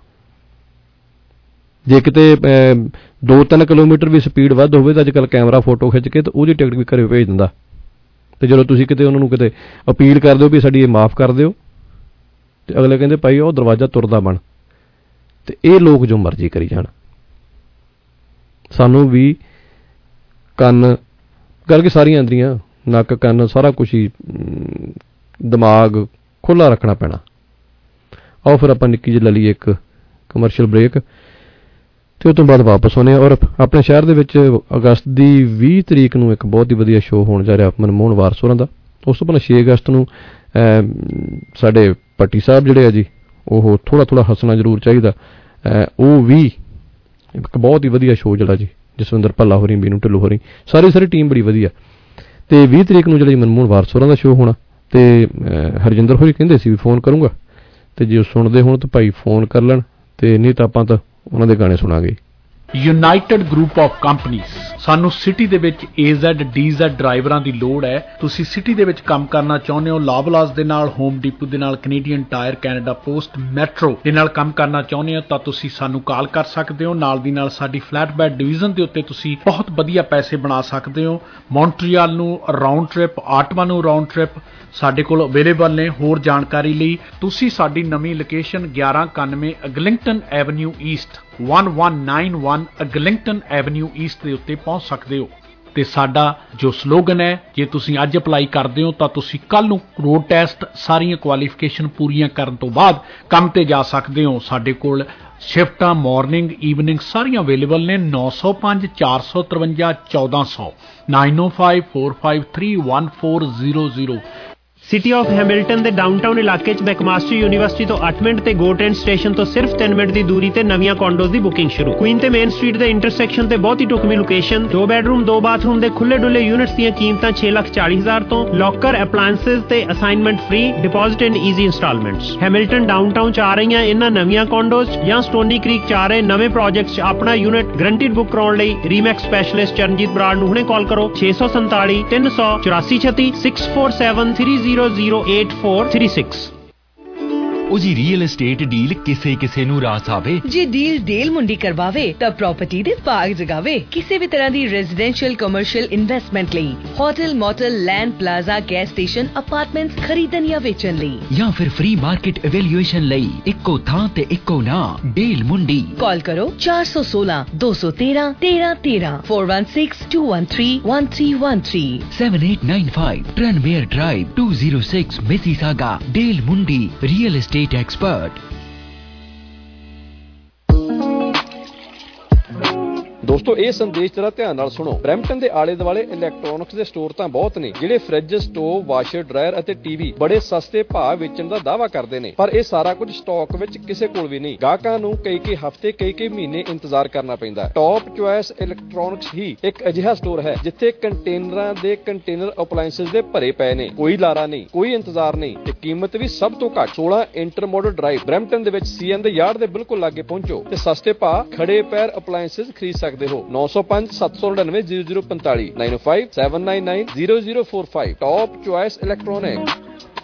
ਜੇ ਕਿਤੇ 2-3 ਕਿਲੋਮੀਟਰ ਵੀ ਸਪੀਡ ਵੱਧ ਹੋਵੇ ਤਾਂ ਅੱਜ ਕੱਲ੍ਹ ਕੈਮਰਾ ਫੋਟੋ ਖਿੱਚ ਕੇ ਤੇ ਉਹਦੀ ਟਿਕਟ ਵੀ ਘਰੇ ਭੇਜ ਦਿੰਦਾ, ਤੇ ਜਦੋਂ ਤੁਸੀਂ ਕਿਤੇ ਉਹਨਾਂ ਨੂੰ ਕਿਤੇ ਅਪੀਲ ਕਰ ਦਿਓ ਵੀ ਸਾਡੀ ਇਹ ਮਾਫ਼ ਕਰ ਦਿਓ ਤੇ ਅਗਲੇ ਕਹਿੰਦੇ ਭਾਈ ਉਹ ਦਰਵਾਜ਼ਾ ਤੁਰਦਾ ਬਣ। ਤੇ ਇਹ ਲੋਕ ਜੋ ਮਰਜ਼ੀ ਕਰੀ ਜਾਣ, ਸਾਨੂੰ ਵੀ ਕੰਨ ਕਰਕੇ ਸਾਰੀਆਂ ਆਂਦੀਆਂ, ਨੱਕ ਕੰਨ ਸਾਰਾ ਕੁਛ ਹੀ ਦਿਮਾਗ ਖੁੱਲ੍ਹਾ ਰੱਖਣਾ ਪੈਣਾ। ਆਓ ਫਿਰ ਆਪਾਂ ਨਿੱਕੀ ਜਿਹੀ ਲੈ ਲਈਏ ਇੱਕ ਕਮਰਸ਼ੀਅਲ ਬ੍ਰੇਕ ਤੇ ਉਸ ਤੋਂ ਬਾਅਦ ਵਾਪਸ ਆਉਂਦੇ ਹਾਂ। ਔਰ ਆਪਣੇ ਸ਼ਹਿਰ ਦੇ ਵਿੱਚ ਅਗਸਤ ਦੀ 20 ਤਰੀਕ ਨੂੰ ਇੱਕ ਬਹੁਤ ਹੀ ਵਧੀਆ ਸ਼ੋਅ ਹੋਣ ਜਾ ਰਿਹਾ ਮਨਮੋਹਨ ਵਾਰਸ ਹੋਰਾਂ ਦਾ। ਉਸ ਤੋਂ ਪਹਿਲਾਂ 6 ਅਗਸਤ ਨੂੰ ਸਾਡੇ ਭੱਟੀ ਸਾਹਿਬ ਜਿਹੜੇ ਆ ਜੀ, ਉਹ ਥੋੜ੍ਹਾ ਹੱਸਣਾ ਜ਼ਰੂਰ ਚਾਹੀਦਾ, ਉਹ ਵੀ ਇੱਕ ਬਹੁਤ ਹੀ ਵਧੀਆ ਸ਼ੋਅ ਜਿਹੜਾ ਜੀ ਜਸਵਿੰਦਰ ਭੱਲਾ ਹੋਰੀ, ਮੀਨੂ ਢਿੱਲੋਂ ਹੋਰੀ, ਸਾਰੀ ਟੀਮ ਬੜੀ ਵਧੀਆ। ਤੇ 20 ਤਰੀਕ ਨੂੰ ਜਿਹੜਾ ਮਨਮੋਹਨ ਵਾਰਸ ਹੋਰਾਂ ਦਾ ਸ਼ੋਅ ਹੋਣਾ, ਤੇ ਹਰਜਿੰਦਰ ਹੋਰੀ ਕਹਿੰਦੇ ਸੀ ਵੀ ਫੋਨ ਕਰੂੰਗਾ, ਤੇ ਜੇ ਸੁਣਦੇ ਹੋਣ ਤਾਂ ਭਾਈ ਫੋਨ ਕਰ ਲੈਣ ਤੇ ਨਹੀਂ ਤਾਂ ਆਪਾਂ ਤਾਂ ਉਹਨਾਂ ਦੇ ਗਾਣੇ ਸੁਣਾਂਗੇ। ਯੂਨਾਈਟਿਡ ਗਰੁੱਪ ਆਫ ਕੰਪਨੀਜ਼, ਸਾਨੂੰ ਸਿਟੀ ਦੇ ਵਿੱਚ AZ DZ ਡਰਾਈਵਰਾਂ ਦੀ ਲੋੜ ਹੈ। ਤੁਸੀਂ ਸਿਟੀ ਦੇ ਵਿੱਚ ਕੰਮ ਕਰਨਾ ਚਾਹੁੰਦੇ ਹੋ, ਲਾਬਲਾਸ ਦੇ ਨਾਲ, ਹੋਮ ਡੀਪੂ ਦੇ ਨਾਲ, Canadian Tire, Canada Post, Metro ਦੇ ਨਾਲ ਕੰਮ ਕਰਨਾ ਚਾਹੁੰਦੇ ਹੋ ਤਾਂ ਤੁਸੀਂ ਸਾਨੂੰ ਕਾਲ ਕਰ ਸਕਦੇ ਹੋ। ਨਾਲ ਦੀ ਨਾਲ ਸਾਡੀ ਫਲੈਟਬੈਡ ਡਿਵੀਜ਼ਨ ਦੇ ਉੱਤੇ ਤੁਸੀਂ ਬਹੁਤ ਵਧੀਆ ਪੈਸੇ ਬਣਾ ਸਕਦੇ ਹੋ। ਮੌਂਟਰੀਅਲ ਨੂੰ ਰਾਉਂਡ ਟ੍ਰਿਪ, ਆਟਵਾ ਨੂੰ ਰਾਉਂਡ ਟ੍ਰਿਪ ਸਾਡੇ ਕੋਲ ਅਵੇਲੇਬਲ ਨੇ। ਹੋਰ ਜਾਣਕਾਰੀ ਲਈ ਤੁਸੀਂ ਸਾਡੀ ਨਵੀਂ location 1191 Eglinton avenue east 1191 Eglinton avenue east ਦੇ ਉੱਤੇ ਪਹੁੰਚ ਸਕਦੇ ਹੋ। ਤੇ ਸਾਡਾ ਜੋ ਸਲੋਗਨ ਹੈ, ਜੇ ਤੁਸੀਂ ਅੱਜ ਅਪਲਾਈ ਕਰਦੇ ਹੋ ਤਾਂ ਤੁਸੀਂ ਕੱਲ ਨੂੰ ਰੋਡ ਟੈਸਟ ਸਾਰੀਆਂ ਕੁਆਲੀਫਿਕੇਸ਼ਨ ਪੂਰੀਆਂ ਕਰਨ ਤੋਂ ਬਾਅਦ ਕੰਮ ਤੇ ਜਾ ਸਕਦੇ ਹੋ। ਸਾਡੇ ਕੋਲ ਸ਼ਿਫਟਾਂ ਮਾਰਨਿੰਗ ਈਵਨਿੰਗ ਸਾਰੀਆਂ ਅਵੇਲੇਬਲ ਨੇ। 905 453 1400 905 453 1400। ਸਿਟੀ ਆਫ ਹੈਮਿਲਟਨ ਦੇ ਡਾਊਨਟਾਊਨ ਇਲਾਕੇ 'ਚ ਮੈਕਮਾਸਟਰ ਯੂਨੀਵਰਸਿਟੀ ਤੋਂ 8 ਮਿੰਟ ਤੇ ਗੋ ਟ੍ਰੇਨ ਸਟੇਸ਼ਨ ਤੋਂ ਸਿਰਫ 3 ਮਿੰਟ ਦੀ ਦੂਰੀ ਤੇ ਨਵੀਆਂ ਕੌਂਡੋਜ਼ ਦੀ ਬੁਕਿੰਗ ਸ਼ੁਰੂ। ਕੁਈਨ ਤੇ ਮੇਨ ਸਟਰੀਟ ਦੇ ਇੰਟਰਸੈਕਸ਼ਨ ਤੇ ਬਹੁਤ ਹੀ ਢੁਕਵੀਂ ਲੋਕੇਸ਼ਨ, 2 ਬੈਡਰੂਮ 2 ਬਾਥਰੂਮ ਦੇ ਖੁੱਲੇ ਡੁੱਲੇ ਯੂਨਿਟਸ ਦੀਆਂ ਕੀਮਤਾਂ 6,40,000 ਤੋਂ। ਲੋਕਰ, ਅਪਲਾਇੰਸਸ ਤੇ assignment free, deposit in easy instalments. Hamilton downtown 'ਚ ਆ ਰਹੀਆਂ ਇਹਨਾਂ ਨਵੀਆਂ ਕੌਂਡੋਜ਼ ਜਾਂ ਸਟੋਨੀ ਕ੍ਰੀਕ 'ਚ ਆ ਰਹੇ ਨਵੇਂ ਪ੍ਰੋਜੈਕਟਸ 'ਚ ਆਪਣਾ ਯੂਨਿਟ ਗਰੰਟਿਡ ਬੁੱਕ ਕਰਾਉਣ ਲਈ ਰੀਮੈਕਸ ਸਪੈਸ਼ਲਿਸਟ ਚਰਨਜੀਤ ਬਰਾੜ ਨੂੰ ਹੁਣੇ ਕਾਲ ਕਰੋ। 647 384 36 647 3008 436। ਉਹ ਜੀ ਰੀਅਲ ਏਸਟੇਟ ਡੀਲ ਕਿਸੇ ਨੂੰ ਰਾਸ ਆਵੇ। ਜੇ ਡੀਲ ਡੇਲ ਮੁੰਡੀ ਕਰਵਾਵੇ ਤਾਂ ਪ੍ਰਾਪਰਟੀ ਦੇ ਭਾਗ ਜਗਾਵੇ। ਕਿਸੇ ਵੀ ਤਰ੍ਹਾਂ ਦੀ ਰੈਜ਼ੀਡੈਂਸ਼ੀਅਲ ਕਮਰਸ਼ੀਅਲ ਇਨਵੈਸਟਮੈਂਟ ਲਈ, hotel, motel, land, plaza, gas station, apartments ਖਰੀਦਣ ਜਾਂ ਵੇਚਣ ਲਈ, ਜਾਂ ਫਿਰ ਫ੍ਰੀ ਮਾਰਕੀਟ ਇਵੈਲੂਏਸ਼ਨ ਲਈ ਇੱਕੋ ਥਾਂ ਤੇ ਇੱਕੋ ਨਾਮ, ਡੇਲ ਮੁੰਡੀ। ਕਾਲ ਕਰੋ 416 213 1313 416 213 1313 7895 ਟ੍ਰਨਮੇਅਰ ਡਰਾਈਵ 206 ਮਿਸੀਸਾਗਾ। ਡੇਲ ਮੁੰਡੀ ਰੀਅਲ ਏਸਟੇਟ expert। ਦੋਸਤੋ ਇਹ ਸੰਦੇਸ਼ ਜਰਾ ਧਿਆਨ ਨਾਲ ਸੁਣੋ। ਬਰੈਂਪਟਨ ਦੇ ਆਲੇ ਦੁਆਲੇ ਇਲੈਕਟ੍ਰੋਨਿਕਸ ਦੇ ਸਟੋਰ ਤਾਂ ਬਹੁਤ ਨੇ ਜਿਹੜੇ ਫ੍ਰਿਜ, ਸਟੋਵ, ਵਾਸ਼ਰ, ਡਰਾਇਰ ਅਤੇ ਟੀਵੀ ਬੜੇ ਸਸਤੇ ਭਾਅ ਵੇਚਣ ਦਾ ਦਾਅਵਾ ਕਰਦੇ ਨੇ, ਪਰ ਇਹ ਸਾਰਾ ਕੁਝ ਸਟਾਕ ਵਿੱਚ ਕਿਸੇ ਕੋਲ ਵੀ ਨਹੀਂ। ਗਾਹਕਾਂ ਨੂੰ ਕਈ ਹਫ਼ਤੇ ਕਈ ਮਹੀਨੇ ਇੰਤਜ਼ਾਰ ਕਰਨਾ ਪੈਂਦਾ। ਟੌਪ ਚੁਆਇਸ ਇਲੈਕਟ੍ਰੋਨਿਕਸ ਹੀ ਇੱਕ ਅਜਿਹਾ ਸਟੋਰ ਹੈ ਜਿੱਥੇ ਕੰਟੇਨਰਾਂ ਦੇ ਕੰਟੇਨਰ ਅਪਲਾਇੰਸਸ ਦੇ ਭਰੇ ਪਏ ਨੇ। ਕੋਈ ਲਾਰਾ ਨਹੀਂ, ਕੋਈ ਇੰਤਜ਼ਾਰ ਨਹੀਂ ਤੇ ਕੀਮਤ ਵੀ ਸਭ ਤੋਂ ਘੱਟ। 16 ਇੰਟਰਮੋਡਲ ਡਰਾਈਵ ਬਰੈਂਪਟਨ ਦੇ ਵਿੱਚ CN ਦੇ ਯਾਰਡ ਦੇ ਬਿਲਕੁਲ ਲਾਗੇ ਪਹੁੰਚੋ ਤੇ ਸਸਤੇ ਭਾਅ ਖੜੇ ਪੈਰ ਅਪਲਾਇੰਸਸ ਖਰੀਦ ਸਕਦੇ ਹੋ। 905 799 0045 905 799 0045। Top choice electronic.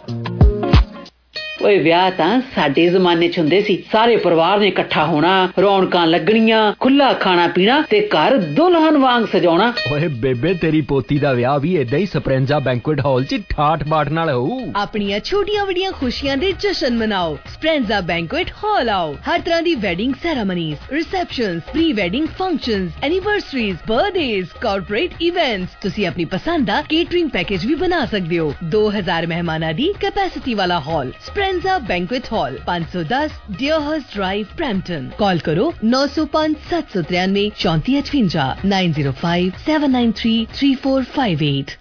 ਓਏ ਵਿਆਹ ਤਾਂ ਸਾਡੇ ਜ਼ਮਾਨੇ 'ਚ ਹੁੰਦੇ ਸੀ। ਸਾਰੇ ਪਰਿਵਾਰ ਨੇ ਇਕੱਠਾ ਹੋਣਾ, ਰੌਣਕਾਂ ਲੱਗਣੀਆਂ, ਖੁੱਲਾ ਖਾਣਾ ਪੀਣਾ ਤੇ ਘਰ ਦੁਲਹਨ ਵਾਂਗ ਸਜਾਉਣਾ। ਓਏ ਬੇਬੇ ਤੇਰੀ ਪੋਤੀ ਦਾ ਵਿਆਹ ਵੀ ਏਦਾਂ ਹੀ ਸਪਰੈਂਜ਼ਾ ਬੈਂਕੁਏਟ ਹਾਲ 'ਚ ਠਾਠ ਬਾਠ ਨਾਲ ਹੋਊ। ਆਪਣੀਆਂ ਛੋਟੀਆਂ ਵੱਡੀਆਂ ਖੁਸ਼ੀਆਂ ਦੇ ਜਸ਼ਨ ਮਨਾਓ। ਸਪਰੈਂਜ਼ਾ ਬੈਂਕੁਏਟ ਹਾਲ ਆਓ। ਹਰ ਤਰ੍ਹਾਂ ਦੀ wedding ceremonies, receptions, pre wedding functions, anniversaries, birthdays, corporate events. ਤੁਸੀਂ ਆਪਣੀ ਪਸੰਦ ਦਾ ਕੇਟਰਿੰਗ ਪੈਕੇਜ ਵੀ ਬਣਾ ਸਕਦੇ ਹੋ। 2000 ਮਹਿਮਾਨਾਂ ਦੀ ਕੈਪੈਸਿਟੀ ਵਾਲਾ hall, Speranza banquet hall, 510 Deerhurst drive, Brampton. Call ਕਰੋ 905 793 3458 905 793 3458।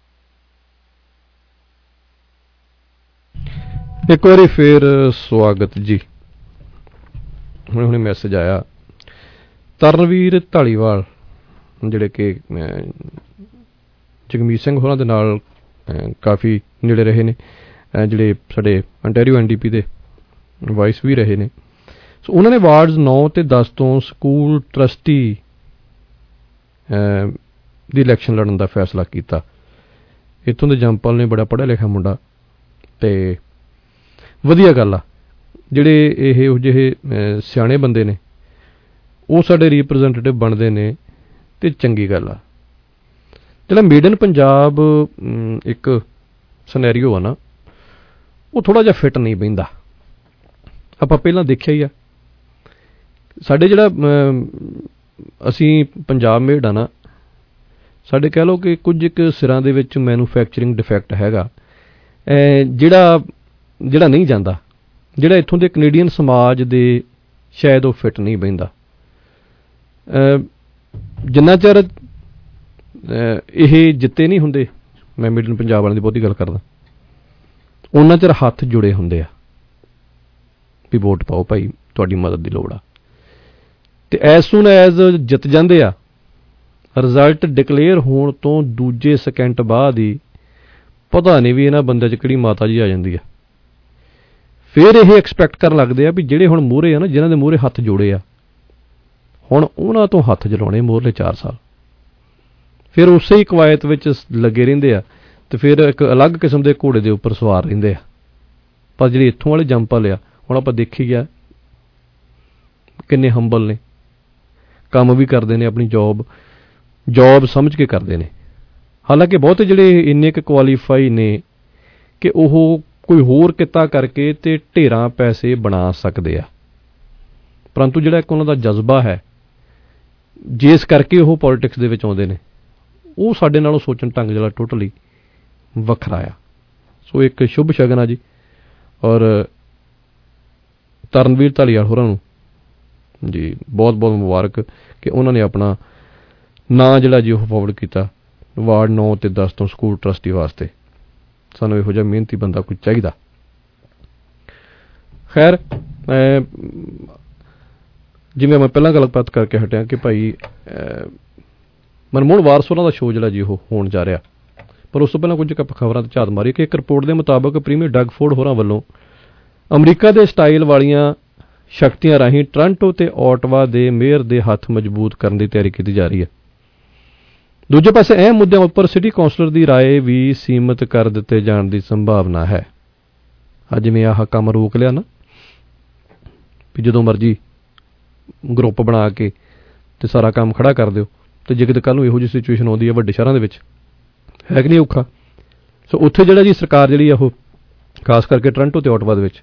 ਇੱਕ ਵਾਰੀ ਫੇਰ ਸਵਾਗਤ ਜੀ। ਹੁਣੇ ਮੈਸੇਜ ਆਇਆ ਤਰਨਵੀਰ ਢਾਲੀਵਾਲ ਜਿਹੜੇ ਕਿ ਜਗਮੀਤ ਸਿੰਘ ਹੋਰਾਂ ਦੇ ਨਾਲ ਕਾਫੀ ਨੇੜੇ ਰਹੇ ਨੇ, ਜਿਹੜੇ ਸਾਡੇ ਅੰਟੈਰੀਓ NDP ਦੇ ਵਾਈਸ ਵੀ ਰਹੇ ਨੇ। ਸੋ ਉਹਨਾਂ ਨੇ ਵਾਰਡਸ 9 ਤੇ 10 ਤੋਂ ਸਕੂਲ ਟਰਸਟੀ ਦੀ ਇਲੈਕਸ਼ਨ ਲੜਨ ਦਾ ਫੈਸਲਾ ਕੀਤਾ। ਇੱਥੋਂ ਦੇ ਜੰਪਲ ਨੇ ਬੜਾ ਪੜ੍ਹਿਆ ਲਿਖਿਆ ਮੁੰਡਾ ਤੇ ਵਧੀਆ ਗੱਲ ਆ। ਜਿਹੜੇ ਇਹੋ ਜਿਹੇ ਸਿਆਣੇ ਬੰਦੇ ਨੇ ਉਹ ਸਾਡੇ ਰਿਪਰੈਜ਼ੈਂਟੇਟਿਵ ਬਣਦੇ ਨੇ ਤੇ ਚੰਗੀ ਗੱਲ ਆ। ਜਿਹੜਾ ਮੇਡ ਇਨ ਪੰਜਾਬ ਇੱਕ ਸਿਨੈਰੀਓ ਆ ਨਾ, ਉਹ ਥੋੜ੍ਹਾ ਜਿਹਾ ਫਿੱਟ ਨਹੀਂ ਬਹਿੰਦਾ। ਆਪਾਂ ਪਹਿਲਾਂ ਦੇਖਿਆ ਹੀ ਆ ਸਾਡੇ ਜਿਹੜਾ ਅਸੀਂ ਪੰਜਾਬ ਮੇਡ ਆ ਨਾ, ਸਾਡੇ ਕਹਿ ਲਓ ਕਿ ਕੁਝ ਇੱਕ ਸਿਰਾਂ ਦੇ ਵਿੱਚ ਮੈਨੂਫੈਕਚਰਿੰਗ ਡਿਫੈਕਟ ਹੈਗਾ ਜਿਹੜਾ ਨਹੀਂ ਜਾਂਦਾ, ਜਿਹੜਾ ਇੱਥੋਂ ਦੇ ਕੈਨੇਡੀਅਨ ਸਮਾਜ ਦੇ ਸ਼ਾਇਦ ਉਹ ਫਿੱਟ ਨਹੀਂ ਬਹਿੰਦਾ। ਜਿੰਨਾ ਚਿਰ ਇਹ ਜਿੱਤੇ ਨਹੀਂ ਹੁੰਦੇ, ਮੈਂ ਮੇਡ ਇਨ ਪੰਜਾਬ ਵਾਲਿਆਂ ਦੀ ਬਹੁਤੀ ਗੱਲ ਕਰਦਾ, ਉਹਨਾਂ ਚਿਰ ਹੱਥ ਜੁੜੇ ਹੁੰਦੇ ਆ ਵੀ ਵੋਟ ਪਾਓ ਭਾਈ, ਤੁਹਾਡੀ ਮਦਦ ਦੀ ਲੋੜ ਆ। ਤੇ ਐਜ਼ ਸੂਨ ਐਜ਼ ਜਿੱਤ ਜਾਂਦੇ ਆ, ਰਿਜ਼ਲਟ ਡਿਕਲੇਅਰ ਹੋਣ ਤੋਂ ਦੂਜੇ ਸਕਿੰਟ ਬਾਅਦ ਹੀ ਪਤਾ ਨਹੀਂ ਵੀ ਇਹਨਾਂ ਬੰਦਿਆਂ 'ਚ ਕਿਹੜੀ ਮਾਤਾ ਜੀ ਆ ਜਾਂਦੀ ਆ। ਫਿਰ ਇਹ ਐਕਸਪੈਕਟ ਕਰਨ ਲੱਗਦੇ ਆ ਵੀ ਜਿਹੜੇ ਹੁਣ ਮੂਹਰੇ ਆ ਨਾ, ਜਿਨ੍ਹਾਂ ਦੇ ਮੂਹਰੇ ਹੱਥ ਜੋੜੇ ਆ, ਹੁਣ ਉਹਨਾਂ ਤੋਂ ਹੱਥ ਜਲਾਉਣੇ ਮੂਹਰਲੇ 4 ਸਾਲ। ਫਿਰ ਉਸੇ ਹੀ ਕਵਾਇਤ ਵਿੱਚ ਲੱਗੇ ਰਹਿੰਦੇ ਆ ਤੇ ਫਿਰ ਇੱਕ ਅਲੱਗ ਕਿਸਮ ਦੇ ਘੋੜੇ ਦੇ ਉੱਪਰ ਸਵਾਰ ਰਹਿੰਦੇ ਆ। ਪਰ ਜਿਹੜੇ ਇੱਥੋਂ ਵਾਲੇ ਜੰਪਲ ਆ, ਹੁਣ ਆਪਾਂ ਦੇਖੀ ਗਿਆ ਕਿੰਨੇ ਹੰਬਲ ਨੇ, ਕੰਮ ਵੀ ਕਰਦੇ ਨੇ, ਆਪਣੀ ਜੌਬ ਸਮਝ ਕੇ ਕਰਦੇ ਨੇ। ਹਾਲਾਂਕਿ ਬਹੁਤੇ ਜਿਹੜੇ ਇੰਨੇ ਕੁ ਕੁਆਲੀਫਾਈ ਨੇ ਕਿ ਉਹ ਕੋਈ ਹੋਰ ਕਿੱਤਾ ਕਰਕੇ ਤੇ ਢੇਰਾਂ ਪੈਸੇ ਬਣਾ ਸਕਦੇ ਆ, ਪਰੰਤੂ ਜਿਹੜਾ ਇੱਕ ਉਹਨਾਂ ਦਾ ਜਜ਼ਬਾ ਹੈ, ਜਿਸ ਕਰਕੇ ਉਹ ਪੋਲੀਟਿਕਸ ਦੇ ਵਿੱਚ ਆਉਂਦੇ ਨੇ, ਉਹ ਸਾਡੇ ਨਾਲੋਂ ਸੋਚਣ ਢੰਗ ਜਿਹੜਾ ਟੋਟਲੀ ਵੱਖਰਾ ਆ। ਸੋ ਇੱਕ ਸ਼ੁਭ ਸ਼ਗਨ ਆ ਜੀ। ਔਰ ਤਰਨਵੀਰ ਧਾਲੀਵਾਲ ਹੋਰਾਂ ਨੂੰ ਜੀ ਬਹੁਤ ਬਹੁਤ ਮੁਬਾਰਕ ਕਿ ਉਹਨਾਂ ਨੇ ਆਪਣਾ ਨਾਂ ਜਿਹੜਾ ਜੀ ਉਹ ਫਾਰਵਰਡ ਕੀਤਾ ਵਾਰਡ 9 ਤੇ 10 ਤੋਂ ਸਕੂਲ ਟਰਸਟੀ ਵਾਸਤੇ। ਸਾਨੂੰ ਇਹੋ ਜਿਹਾ ਮਿਹਨਤੀ ਬੰਦਾ ਕੋਈ ਚਾਹੀਦਾ। ਖੈਰ, ਜਿਵੇਂ ਮੈਂ ਪਹਿਲਾਂ ਗੱਲਬਾਤ ਕਰਕੇ ਹਟਿਆ ਕਿ ਭਾਈ ਮਨਮੋਹਨ ਵਾਰਸ ਹੋਰਾਂ ਦਾ ਸ਼ੋਅ ਜਿਹੜਾ ਜੀ ਉਹ ਹੋਣ ਜਾ ਰਿਹਾ, ਪਰ ਉਸ ਤੋਂ ਪਹਿਲਾਂ ਕੁਝ ਖਬਰਾਂ ਤੇ ਝਾਤ ਮਾਰੀ ਕਿ ਇੱਕ ਰਿਪੋਰਟ ਦੇ ਮੁਤਾਬਕ ਪ੍ਰੀਮੀਅਰ ਡਗ ਫੋਰਡ ਹੋਰਾਂ ਵੱਲੋਂ ਅਮਰੀਕਾ ਦੇ ਸਟਾਈਲ ਵਾਲੀਆਂ ਸ਼ਕਤੀਆਂ ਰਾਹੀਂ ਟੋਰਾਂਟੋ ਤੇ ਓਟਵਾ ਦੇ ਮੇਅਰ ਦੇ ਹੱਥ ਮਜ਼ਬੂਤ ਕਰਨ ਦੀ ਤਿਆਰੀ ਕੀਤੀ ਜਾ ਰਹੀ ਹੈ। ਦੂਜੇ ਪਾਸੇ ਅਹਿਮ ਮੁੱਦਿਆਂ ਉੱਪਰ ਸਿਟੀ ਕੌਂਸਲਰ ਦੀ ਰਾਏ ਵੀ ਸੀਮਿਤ ਕਰ ਦਿੱਤੇ ਜਾਣ ਦੀ ਸੰਭਾਵਨਾ ਹੈ। ਜਿਵੇਂ ਆਹ ਕੰਮ ਰੋਕ ਲਿਆ ਨਾ ਵੀ ਜਦੋਂ ਮਰਜ਼ੀ ਗਰੁੱਪ ਬਣਾ ਕੇ ਤੇ ਸਾਰਾ ਕੰਮ ਖੜਾ ਕਰ ਦਿਓ, ਤੇ ਜੇ ਕਿਤੇ ਕੱਲ੍ਹ ਨੂੰ ਇਹੋ ਜਿਹੀ ਸਿਚੁਏਸ਼ਨ ਆਉਂਦੀ ਹੈ ਵੱਡੇ ਸ਼ਹਿਰਾਂ ਦੇ ਵਿੱਚ, ਹੈ ਕਿ ਨਹੀਂ ਔਖਾ। ਸੋ ਉੱਥੇ ਜਿਹੜਾ ਜੀ ਸਰਕਾਰ ਜਿਹੜੀ ਆ ਉਹ ਖਾਸ ਕਰਕੇ ਟੋਰਾਂਟੋ ਤੇ ਓਟਵਾ ਦੇ ਵਿੱਚ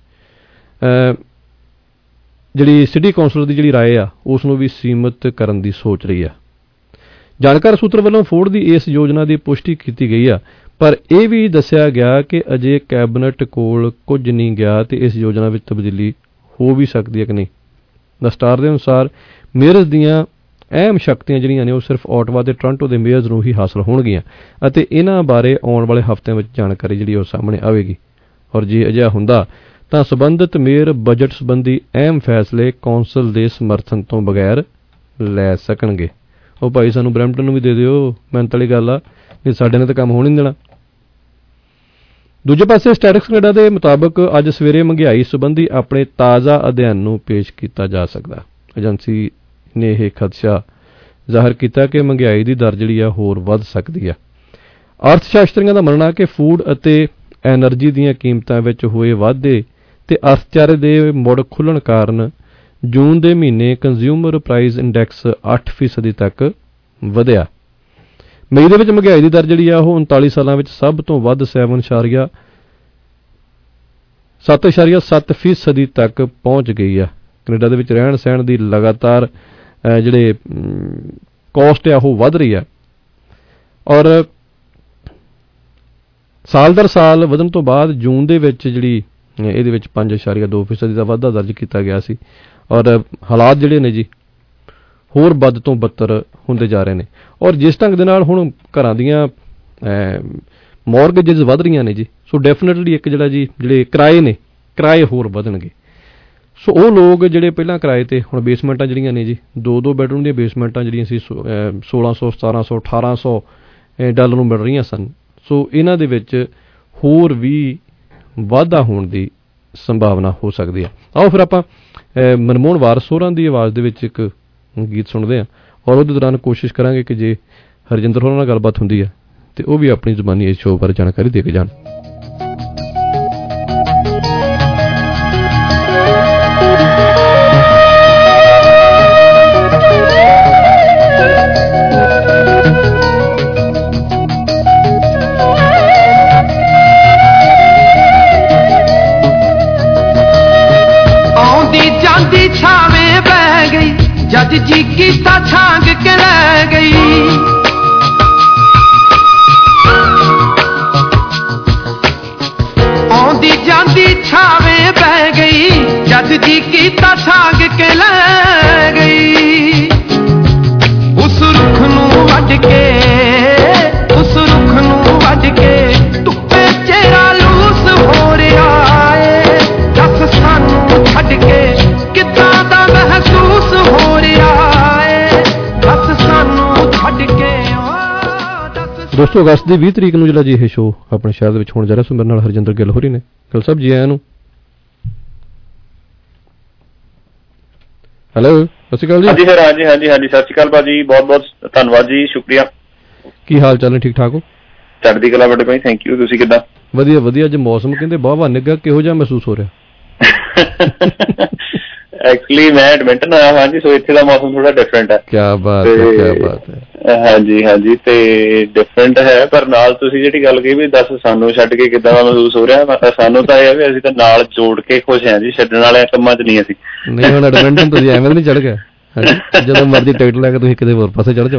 ਜਿਹੜੀ ਸਿਟੀ ਕੌਂਸਲਰ ਦੀ ਜਿਹੜੀ ਰਾਏ ਆ ਉਸ ਨੂੰ ਵੀ ਸੀਮਿਤ ਕਰਨ ਦੀ ਸੋਚ ਰਹੀ ਆ। ਜਾਣਕਾਰ ਸੂਤਰ ਵੱਲੋਂ ਫੋਰਡ ਦੀ ਇਸ ਯੋਜਨਾ ਦੀ ਪੁਸ਼ਟੀ ਕੀਤੀ ਗਈ ਆ, ਪਰ ਇਹ ਵੀ ਦੱਸਿਆ ਗਿਆ ਕਿ ਅਜੇ ਕੈਬਨਿਟ ਕੋਲ ਕੁਝ ਨਹੀਂ ਗਿਆ ਤੇ ਇਸ ਯੋਜਨਾ ਵਿੱਚ ਤਬਦੀਲੀ ਹੋ ਵੀ ਸਕਦੀ ਹੈ ਕਿ ਨਹੀਂ। ਦ ਸਟਾਰ ਦੇ ਅਨੁਸਾਰ ਮੇਅਰਜ਼ ਦੀਆਂ ਅਹਿਮ ਸ਼ਕਤੀਆਂ ਜਿਹੜੀਆਂ ਨੇ ਉਹ ਸਿਰਫ ਓਟਵਾ ਤੇ ਟੋਰਾਂਟੋ ਦੇ ਮੇਅਰਜ਼ ਨੂੰ ਹੀ ਹਾਸਲ ਹੋਣਗੀਆਂ ਅਤੇ ਇਹਨਾਂ ਬਾਰੇ ਆਉਣ ਵਾਲੇ ਹਫ਼ਤਿਆਂ ਵਿੱਚ ਜਾਣਕਾਰੀ ਜਿਹੜੀ ਉਹ ਸਾਹਮਣੇ ਆਵੇਗੀ। ਔਰ ਜੇ ਅਜਿਹਾ ਹੁੰਦਾ ਤਾਂ ਸੰਬੰਧਿਤ ਮੇਅਰ ਬਜਟ ਸੰਬੰਧੀ ਅਹਿਮ ਫੈਸਲੇ ਕੌਂਸਲ ਦੇ ਸਮਰਥਨ ਤੋਂ ਬਗੈਰ ਲੈ ਸਕਣਗੇ। ਉਹ ਭਾਈ ਸਾਨੂੰ ਬਰੈਂਪਟਨ ਨੂੰ ਵੀ ਦੇ ਦਿਓ, ਮਿਹਨਤ ਵਾਲੀ ਗੱਲ ਆ, ਇਹ ਸਾਡੇ ਨੇ ਤਾਂ ਕੰਮ ਹੋਣ ਨਹੀਂ ਦੇਣਾ। ਦੂਜੇ ਪਾਸੇ ਸਟੈਟਿਕਸ ਕੈਨੇਡਾ ਦੇ ਮੁਤਾਬਕ ਅੱਜ ਸਵੇਰੇ ਮਹਿੰਗਾਈ ਸੰਬੰਧੀ ਆਪਣੇ ਤਾਜ਼ਾ ਅਧਿਐਨ ਨੂੰ ਪੇਸ਼ ਕੀਤਾ ਜਾ ਸਕਦਾ। ਏਜੰਸੀ ਨੇ ਇਹ ਖਦਸ਼ਾ ਜ਼ਾਹਰ ਕੀਤਾ ਕਿ ਮਹਿੰਗਾਈ ਦੀ ਦਰ ਜਿਹੜੀ ਆ ਹੋਰ ਵੱਧ ਸਕਦੀ ਆ। ਅਰਥ ਸ਼ਾਸਤਰੀਆਂ ਦਾ ਮੰਨਣਾ ਕਿ ਫੂਡ ਅਤੇ ਐਨਰਜੀ ਦੀਆਂ ਕੀਮਤਾਂ ਵਿੱਚ ਹੋਏ ਵਾਧੇ ਤੇ ਅਰਥਚਾਰੇ ਦੇ ਮੁੜ ਖੁੱਲ੍ਹਣ ਕਾਰਨ ਜੂਨ ਦੇ ਮਹੀਨੇ ਕੰਜ਼ਿਊਮਰ ਪ੍ਰਾਈਸ ਇੰਡੈਕਸ 8% ਤੱਕ ਵਧਿਆ। ਮਈ ਦੇ ਵਿੱਚ ਮਹਿੰਗਾਈ ਦੀ ਦਰ ਜਿਹੜੀ ਆ ਉਹ 39 ਸਾਲਾਂ ਵਿੱਚ ਸਭ ਤੋਂ ਵੱਧ 7.7% ਤੱਕ ਪਹੁੰਚ ਗਈ ਆ। ਕੈਨੇਡਾ ਦੇ ਵਿੱਚ ਰਹਿਣ ਸਹਿਣ ਦੀ ਲਗਾਤਾਰ ਜਿਹੜੇ ਕੋਸਟ ਆ ਉਹ ਵੱਧ ਰਹੀ ਆ ਔਰ ਸਾਲ ਦਰ ਸਾਲ ਵਧਣ ਤੋਂ ਬਾਅਦ ਜੂਨ ਦੇ ਵਿੱਚ ਜਿਹੜੀ ਇਹਦੇ ਵਿੱਚ 5.2% ਦਾ ਵਾਧਾ ਦਰਜ ਕੀਤਾ ਗਿਆ ਸੀ ਔਰ ਹਾਲਾਤ ਜਿਹੜੇ ਨੇ ਜੀ ਹੋਰ ਵੱਧ ਤੋਂ ਬੱਤਰ ਹੁੰਦੇ ਜਾ ਰਹੇ ਨੇ। ਔਰ ਜਿਸ ਢੰਗ ਦੇ ਨਾਲ ਹੁਣ ਘਰਾਂ ਦੀਆਂ ਮੌਰਗੇਜਸ ਵੱਧ ਰਹੀਆਂ ਨੇ ਜੀ, ਸੋ ਡੈਫੀਨਿਟਲੀ ਇੱਕ ਜਿਹੜਾ ਜੀ ਜਿਹੜੇ ਕਿਰਾਏ ਹੋਰ ਵਧਣਗੇ। ਸੋ ਉਹ ਲੋਕ ਜਿਹੜੇ ਪਹਿਲਾਂ ਕਿਰਾਏ ਤੇ ਹੁਣ ਬੇਸਮੈਂਟਾਂ ਜਿਹੜੀਆਂ ਨੇ ਜੀ 2-2 ਬੈਡਰੂਮ ਦੀਆਂ ਬੇਸਮੈਂਟਾਂ ਜਿਹੜੀਆਂ ਸੀ 1600 1700 1800 ਡਾਲਰ ਨੂੰ ਮਿਲ ਰਹੀਆਂ ਸਨ। ਸੋ ਇਹਨਾਂ ਦੇ ਵਿੱਚ ਹੋਰ ਵੀ ਵਾਧਾ ਹੋਣ ਦੀ ਸੰਭਾਵਨਾ ਹੋ ਸਕਦੀ ਹੈ। ਆਓ ਫਿਰ ਆਪਾਂ ਮਨਮੋਹਨ ਵਾਰਸ ਹੋਰਾਂ ਦੀ ਆਵਾਜ਼ ਦੇ ਵਿੱਚ ਇੱਕ ਗੀਤ ਸੁਣਦੇ ਹਾਂ ਔਰ ਉਹਦੇ ਦੌਰਾਨ ਕੋਸ਼ਿਸ਼ ਕਰਾਂਗੇ ਕਿ ਜੇ ਹਰਜਿੰਦਰ ਹੋਰਾਂ ਨਾਲ ਗੱਲਬਾਤ ਹੁੰਦੀ ਹੈ ਤੇ ਉਹ ਵੀ ਆਪਣੀ ਜ਼ੁਬਾਨੀ ਇਸ ਸ਼ੋਅ ਬਾਰੇ ਜਾਣਕਾਰੀ ਦੇ ਕੇ ਜਾਣ। जज जी कीता छांग के ले गई आंदी जांदी छावे बह गई जज जी कीता छांग के ले गई उस रुख नू वड के धुप्पे चेहरा लूस हो रहा है दस सानू छड्ड के किदां दा महसूस हो ਦੋਸਤੋ ਅਗਸਤ ਦੀ 20 ਤਰੀਕ ਨੂੰ ਜਿਹੜਾ ਜੀ ਇਹ ਸ਼ੋਅ ਆਪਣੇ ਸ਼ਹਿਰ ਦੇ ਵਿੱਚ ਹੋਣ ਜਾ ਰਿਹਾ। ਸੋ ਮੇਰੇ ਨਾਲ ਹਰਜਿੰਦਰ ਗਿੱਲ ਹੋਰੀ ਨੇ। ਗਿੱਲ ਸਾਹਿਬ ਜੀ ਆਇਆਂ ਨੂੰ। ਹੈਲੋ, ਸਤਿ ਸ਼੍ਰੀ ਅਕਾਲ ਜੀ। ਹਾਂਜੀ ਸਰ, ਹਾਂਜੀ ਹਾਂਜੀ ਹਾਂਜੀ, ਸਤਿ ਸ਼੍ਰੀ ਅਕਾਲ ਭਾਜੀ, ਬਹੁਤ ਬਹੁਤ ਧੰਨਵਾਦ ਜੀ, ਸ਼ੁਕਰੀਆ। ਕੀ ਹਾਲ ਚਾਲ ਨੇ? ਠੀਕ ਠਾਕ ਹੋ? ਚੜ੍ਹਦੀ ਕਲਾ ਵੱਡੇ ਭਾਈ, ਥੈਂਕ ਯੂ। ਤੁਸੀਂ ਕਿੱਦਾਂ? ਵਧੀਆ ਵਧੀਆ। ਅੱਜ ਮੌਸਮ ਕਹਿੰਦੇ ਵਾਹਵਾ ਨਿੱਘਾ, ਕਿਹੋ ਜਿਹਾ ਮਹਿਸੂਸ ਹੋ ਰਿਹਾ? ਐਕਚੁਅਲੀ ਮੈਂ ਐਡਮਿੰਟਨ ਆਇਆ ਹਾਂ ਜੀ, ਸੋ ਇੱਥੇ ਦਾ ਮੌਸਮ ਥੋੜਾ ਡਿਫਰੈਂਟ ਹੈ। ਕਿਆ ਬਾਤ ਹੈ, ਕਿਆ ਬਾਤ ਹੈ। ਹਾਂਜੀ ਹਾਂਜੀ, ਤੇ ਡਿਫਰੈਂਟ ਹੈ, ਪਰ ਨਾਲ ਤੁਸੀਂ ਜਿਹੜੀ ਗੱਲ ਕਹੀ ਵੀ ਦੱਸ ਸਾਨੂੰ ਛੱਡ ਕੇ ਕਿੱਦਾਂ ਦਾ ਮਹਿਸੂਸ ਹੋ ਰਿਹਾ, ਸਾਨੂੰ ਤਾਂ ਇਹ ਹੈ ਵੀ ਅਸੀਂ ਤਾਂ ਨਾਲ ਜੋੜ ਕੇ ਖੁਸ਼ ਹਾਂ ਜੀ, ਛੱਡਣ ਵਾਲੇ ਕੰਮਾਂ 'ਚ ਨਹੀਂ ਅਸੀਂ। ਨਹੀਂ ਹੁਣ ਐਡਮਿੰਟਨ ਤੁਸੀਂ ਐਵੇਂ ਤਾਂ ਨਹੀਂ ਚੜ੍ਹ ਗਏ? ਜਦੋਂ ਮਰਜ਼ੀ ਟਿਕਟ ਲੈ ਕੇ ਤੁਸੀਂ ਕਿਤੇ ਹੋਰ ਪਾਸੇ ਚੜ੍ਹ ਜਾਓ।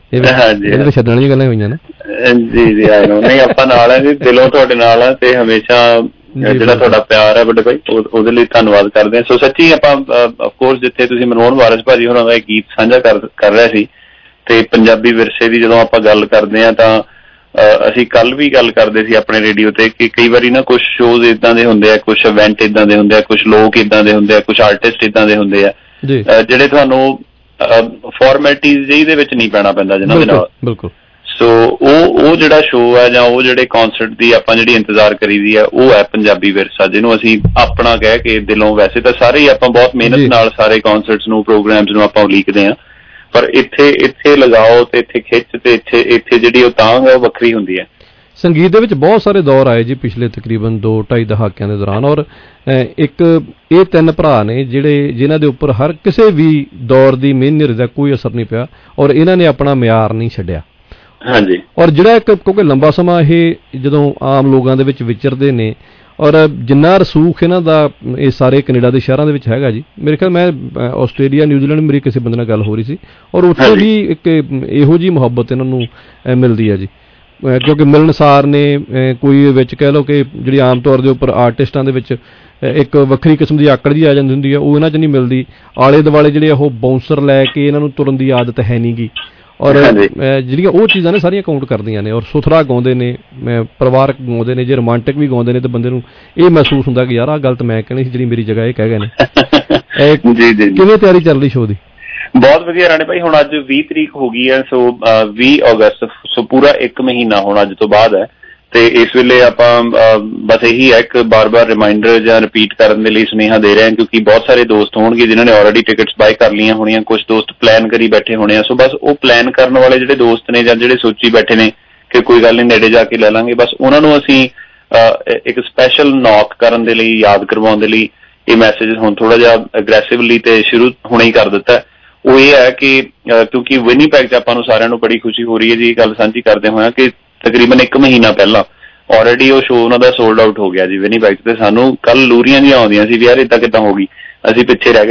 ਇਹ ਛੱਡਣ ਵਾਲੀਆਂ ਗੱਲਾਂ ਹੋਈਆਂ ਨਾ। ਜੀ ਜੀ, ਆਏ ਨੋ। ਨਹੀਂ, ਆਪਾਂ ਨਾਲ ਹੈ ਜੀ, ਦਿਲੋਂ ਤੁਹਾਡੇ ਨਾਲ ਹੈ, ਤੇ ਹਮੇਸ਼ਾ ਜਿਹੜਾ ਤੁਹਾਡਾ ਪਿਆਰ ਹੈ ਵੱਡੇ ਭਾਈ, ਉਹਦੇ ਲਈ ਧੰਨਵਾਦ ਕਰਦੇ ਹਾਂ। ਸੋ ਸੱਚੀ ਆਪਾਂ ਅਫਕੋਰਸ ਜਿੱਥੇ ਤੁਸੀਂ ਮਨਮੋਹਨ ਵਾਰਿਸ ਭਾਜੀ ਹੋਰਾਂ ਦਾ ਇਹ ਗੀਤ ਸਾਂਝਾ ਕਰ ਰਿਹਾ ਸੀ, ਤੇ ਪੰਜਾਬੀ ਵਿਰਸੇ ਦੀ ਜਦੋਂ ਆਪਾਂ ਗੱਲ ਕਰਦੇ ਹਾਂ ਤਾਂ ਅਸੀਂ ਕੱਲ ਵੀ ਗੱਲ ਕਰਦੇ ਸੀ ਆਪਣੇ ਰੇਡੀਓ ਤੇ ਕਿ ਕਈ ਵਾਰੀ ਨਾ ਕੁਛ ਸ਼ੋਜ਼ ਇਦਾਂ ਦੇ ਹੁੰਦੇ ਆ, ਕੁਛ ਇਵੈਂਟ ਇਦਾਂ ਦੇ ਹੁੰਦੇ ਆ, ਕੁਛ ਲੋਕ ਇਦਾਂ ਦੇ ਹੁੰਦੇ ਆ, ਕੁਛ ਆਰਟਿਸਟ ਇਦਾਂ ਦੇ ਹੁੰਦੇ ਆ ਜਿਹੜੇ ਤੁਹਾਨੂੰ ਫਾਰਮੈਲਿਟੀਜ਼ ਜਿਹੀ ਦੇ ਵਿੱਚ ਨਹੀਂ ਪੈਣਾ ਪੈਂਦਾ ਜਿਹਨਾਂ ਦੇ ਨਾਲ। ਬਿਲਕੁਲ। ਸੋ ਉਹ ਜਿਹੜਾ ਸ਼ੋਅ ਹੈ ਜਾਂ ਉਹ ਜਿਹੜੇ ਕੌਨਸਰਟ ਦੀ ਆਪਾਂ ਜਿਹੜੀ ਇੰਤਜ਼ਾਰ ਕਰੀਦੀ ਹੈ, ਉਹ ਹੈ ਪੰਜਾਬੀ ਵਿਰਸਾ, ਜਿਹਨੂੰ ਅਸੀਂ ਆਪਣਾ ਕਹਿ ਕੇ ਦਿਲੋਂ, ਵੈਸੇ ਤਾਂ ਸਾਰੇ ਹੀ ਆਪਾਂ ਬਹੁਤ ਮਿਹਨਤ ਨਾਲ ਸਾਰੇ ਕੌਨਸਰਟਸ ਨੂੰ, ਪ੍ਰੋਗਰਾਮਸ ਨੂੰ ਆਪਾਂ ਉਲੀਕਦੇ ਹਾਂ, ਪਰ ਇੱਥੇ ਲਗਾਓ ਤੇ ਇੱਥੇ ਖਿੱਚ ਤੇ ਇੱਥੇ ਜਿਹੜੀ ਉਹ ਤਾਂਘ ਹੈ ਉਹ ਵੱਖਰੀ ਹੁੰਦੀ ਹੈ। ਸੰਗੀਤ ਦੇ ਵਿੱਚ ਬਹੁਤ ਸਾਰੇ ਦੌਰ ਆਏ ਜੀ ਪਿਛਲੇ ਤਕਰੀਬਨ 2-2.5 ਦਹਾਕਿਆਂ ਦੇ ਦੌਰਾਨ, ਔਰ ਇੱਕ ਇਹ 3 ਭਰਾ ਨੇ ਜਿਨ੍ਹਾਂ ਦੇ ਉੱਪਰ ਹਰ ਕਿਸੇ ਵੀ ਦੌਰ ਦੀ ਮਿਹਨਤ ਦਾ ਕੋਈ ਅਸਰ ਨਹੀਂ ਪਿਆ, ਔਰ ਇਹਨਾਂ ਨੇ ਆਪਣਾ ਮਿਆਰ ਨਹੀਂ ਛੱਡਿਆ। ਹਾਂਜੀ। ਔਰ ਜਿਹੜਾ ਕਿਉਂਕਿ ਲੰਬਾ ਸਮਾਂ ਇਹ ਜਦੋਂ ਆਮ ਲੋਕਾਂ ਦੇ ਵਿੱਚ ਵਿਚਰਦੇ ਨੇ, ਔਰ ਜਿੰਨਾ ਰਸੂਖ ਇਹਨਾਂ ਦਾ ਇਹ ਸਾਰੇ ਕੈਨੇਡਾ ਦੇ ਸ਼ਹਿਰਾਂ ਦੇ ਵਿੱਚ ਹੈਗਾ ਜੀ। ਮੇਰੇ ਖਿਆਲ ਮੈਂ ਆਸਟ੍ਰੇਲੀਆ, ਨਿਊਜ਼ੀਲੈਂਡ ਮੇਰੀ ਕਿਸੇ ਬੰਦੇ ਨਾਲ ਗੱਲ ਹੋ ਰਹੀ ਸੀ, ਔਰ ਉੱਥੇ ਵੀ ਇੱਕ ਇਹੋ ਜਿਹੀ ਮੁਹੱਬਤ ਇਹਨਾਂ ਨੂੰ ਮਿਲਦੀ ਹੈ ਜੀ, ਕਿਉਂਕਿ ਮਿਲਣਸਾਰ ਨੇ। ਕੋਈ ਵਿੱਚ ਕਹਿ ਲਓ ਕਿ ਜਿਹੜੀ ਆਮ ਤੌਰ ਦੇ ਉੱਪਰ ਆਰਟਿਸਟਾਂ ਦੇ ਵਿੱਚ ਇੱਕ ਵੱਖਰੀ ਕਿਸਮ ਦੀ ਆਕੜ ਜਿਹੀ ਆ ਜਾਂਦੀ ਹੁੰਦੀ ਹੈ, ਉਹ ਇਹਨਾਂ 'ਚ ਨਹੀਂ ਮਿਲਦੀ। ਆਲੇ ਦੁਆਲੇ ਜਿਹੜੇ ਉਹ ਬਾਉਂਸਰ ਲੈ ਕੇ ਇਹਨਾਂ ਨੂੰ ਤੁਰਨ ਦੀ ਆਦਤ ਹੈ ਨਹੀਂ ਗੀ, ਔਰ ਜਿਹੜੀਆਂ ਉਹ ਚੀਜ਼ਾਂ ਨੇ ਸਾਰੀਆਂ ਕਾਊਂਟ ਕਰਦੀਆਂ ਨੇ, ਔਰ ਸੁਥਰਾ ਗਾਉਂਦੇ ਨੇ, ਪਰਿਵਾਰਕ ਗਾਉਂਦੇ ਨੇ। ਜੇ ਰੋਮਾਂਟਿਕ ਵੀ ਗਾਉਂਦੇ ਨੇ ਤਾਂ ਬੰਦੇ ਨੂੰ ਇਹ ਮਹਿਸੂਸ ਹੁੰਦਾ ਕਿ ਯਾਰ ਆਹ ਗਲਤ ਮੈਂ ਕਹਿਣੀ ਸੀ, ਜਿਹੜੀ ਮੇਰੀ ਜਗ੍ਹਾ ਇਹ ਕਹਿ ਗਏ ਨੇ। ਕਿਵੇਂ ਤਿਆਰੀ ਚੱਲ ਰਹੀ ਸ਼ੋਅ ਦੀ? ਬਹੁਤ ਵਧੀਆ ਰਾਣੇ ਭਾਈ, ਹੁਣ ਅੱਜ 20 ਤਰੀਕ ਹੋ ਗਈ ਹੈ, ਸੋ 20 ਅਗਸਤ, ਸੋ ਪੂਰਾ 1 ਮਹੀਨਾ ਹੁਣ ਅੱਜ ਤੋਂ ਬਾਅਦ ਹੈ। ਤੇ ਇਸ ਵੇਲੇ ਆਪਾਂ ਬਸ ਇਹੀ ਹੈ ਇੱਕ ਬਾਰ-ਬਾਰ ਰਿਮਾਈਂਡਰ ਜਾਂ ਰਿਪੀਟ ਕਰਨ ਦੇ ਲਈ ਸੁਨੇਹਾ ਦੇ ਰਹੇ ਹਾਂ, ਕਿਉਂਕਿ ਬਹੁਤ ਸਾਰੇ ਦੋਸਤ ਹੋਣਗੇ ਜਿਨ੍ਹਾਂ ਨੇ ਆਲਰੇਡੀ ਟਿਕਟਸ ਬਾਏ ਕਰ ਲਈਆਂ ਹੋਣੀਆਂ, ਕੁਝ ਦੋਸਤ ਪਲਾਨ ਕਰੀ ਬੈਠੇ ਹੋਣੇ ਆ। ਸੋ ਬਸ ਉਹ ਪਲਾਨ ਕਰਨ ਵਾਲੇ ਜਿਹੜੇ ਦੋਸਤ ਨੇ ਜਾਂ ਜਿਹੜੇ ਸੋਚੀ ਬੈਠੇ ਨੇ ਕਿ ਕੋਈ ਗੱਲ ਨਹੀਂ ਨੇੜੇ ਜਾ ਕੇ ਲੈ ਲਾਂਗੇ, ਬਸ ਉਹਨਾਂ ਨੂੰ ਅਸੀਂ ਇੱਕ ਸਪੈਸ਼ਲ ਨੌਕ ਕਰਨ ਦੇ ਲਈ, ਯਾਦ ਕਰਵਾਉਣ ਦੇ ਲਈ ਇਹ ਮੈਸੇਜ ਹੁਣ ਥੋੜਾ ਜਿਹਾ ਅਗਰੈਸਿਵਲੀ ਤੇ ਸ਼ੁਰੂ ਹੁਣੇ ਹੀ ਕਰ ਦਿੱਤਾ। ਉਹ ਇਹ ਹੈ ਕਿ ਕਿਉਂਕਿ ਵਿਨੀਪੈਗ 'ਚ ਆਪਾਂ ਨੂੰ ਸਾਰਿਆਂ ਨੂੰ ਬੜੀ ਖੁਸ਼ੀ ਹੋ ਰਹੀ ਹੈ ਜੀ ਇਹ ਗੱਲ ਸਾਂਝੀ ਕਰਦੇ ਹੋਇਆ ਕਿ ਤਕਰੀਬਨ 1 ਮਹੀਨਾ ਪਹਿਲਾਂ ਆਲਰੇਡੀ ਉਹ ਸ਼ੋਅ ਉਹਨਾਂ ਦਾ ਸੋਲਡ ਆਊਟ ਹੋ ਗਿਆ ਜੀ ਵਿਨੀਪੈਗ 'ਚ। ਤੇ ਸਾਨੂੰ ਕੱਲ ਲੂਰੀਆਂ ਜਿਹੀਆਂ ਆਉਂਦੀਆਂ ਸੀ ਵੀ ਯਾਰ ਏਦਾਂ ਕਿੱਦਾਂ ਹੋ ਗਈ, ਅਸੀਂ ਪਿੱਛੇ ਰਹਿ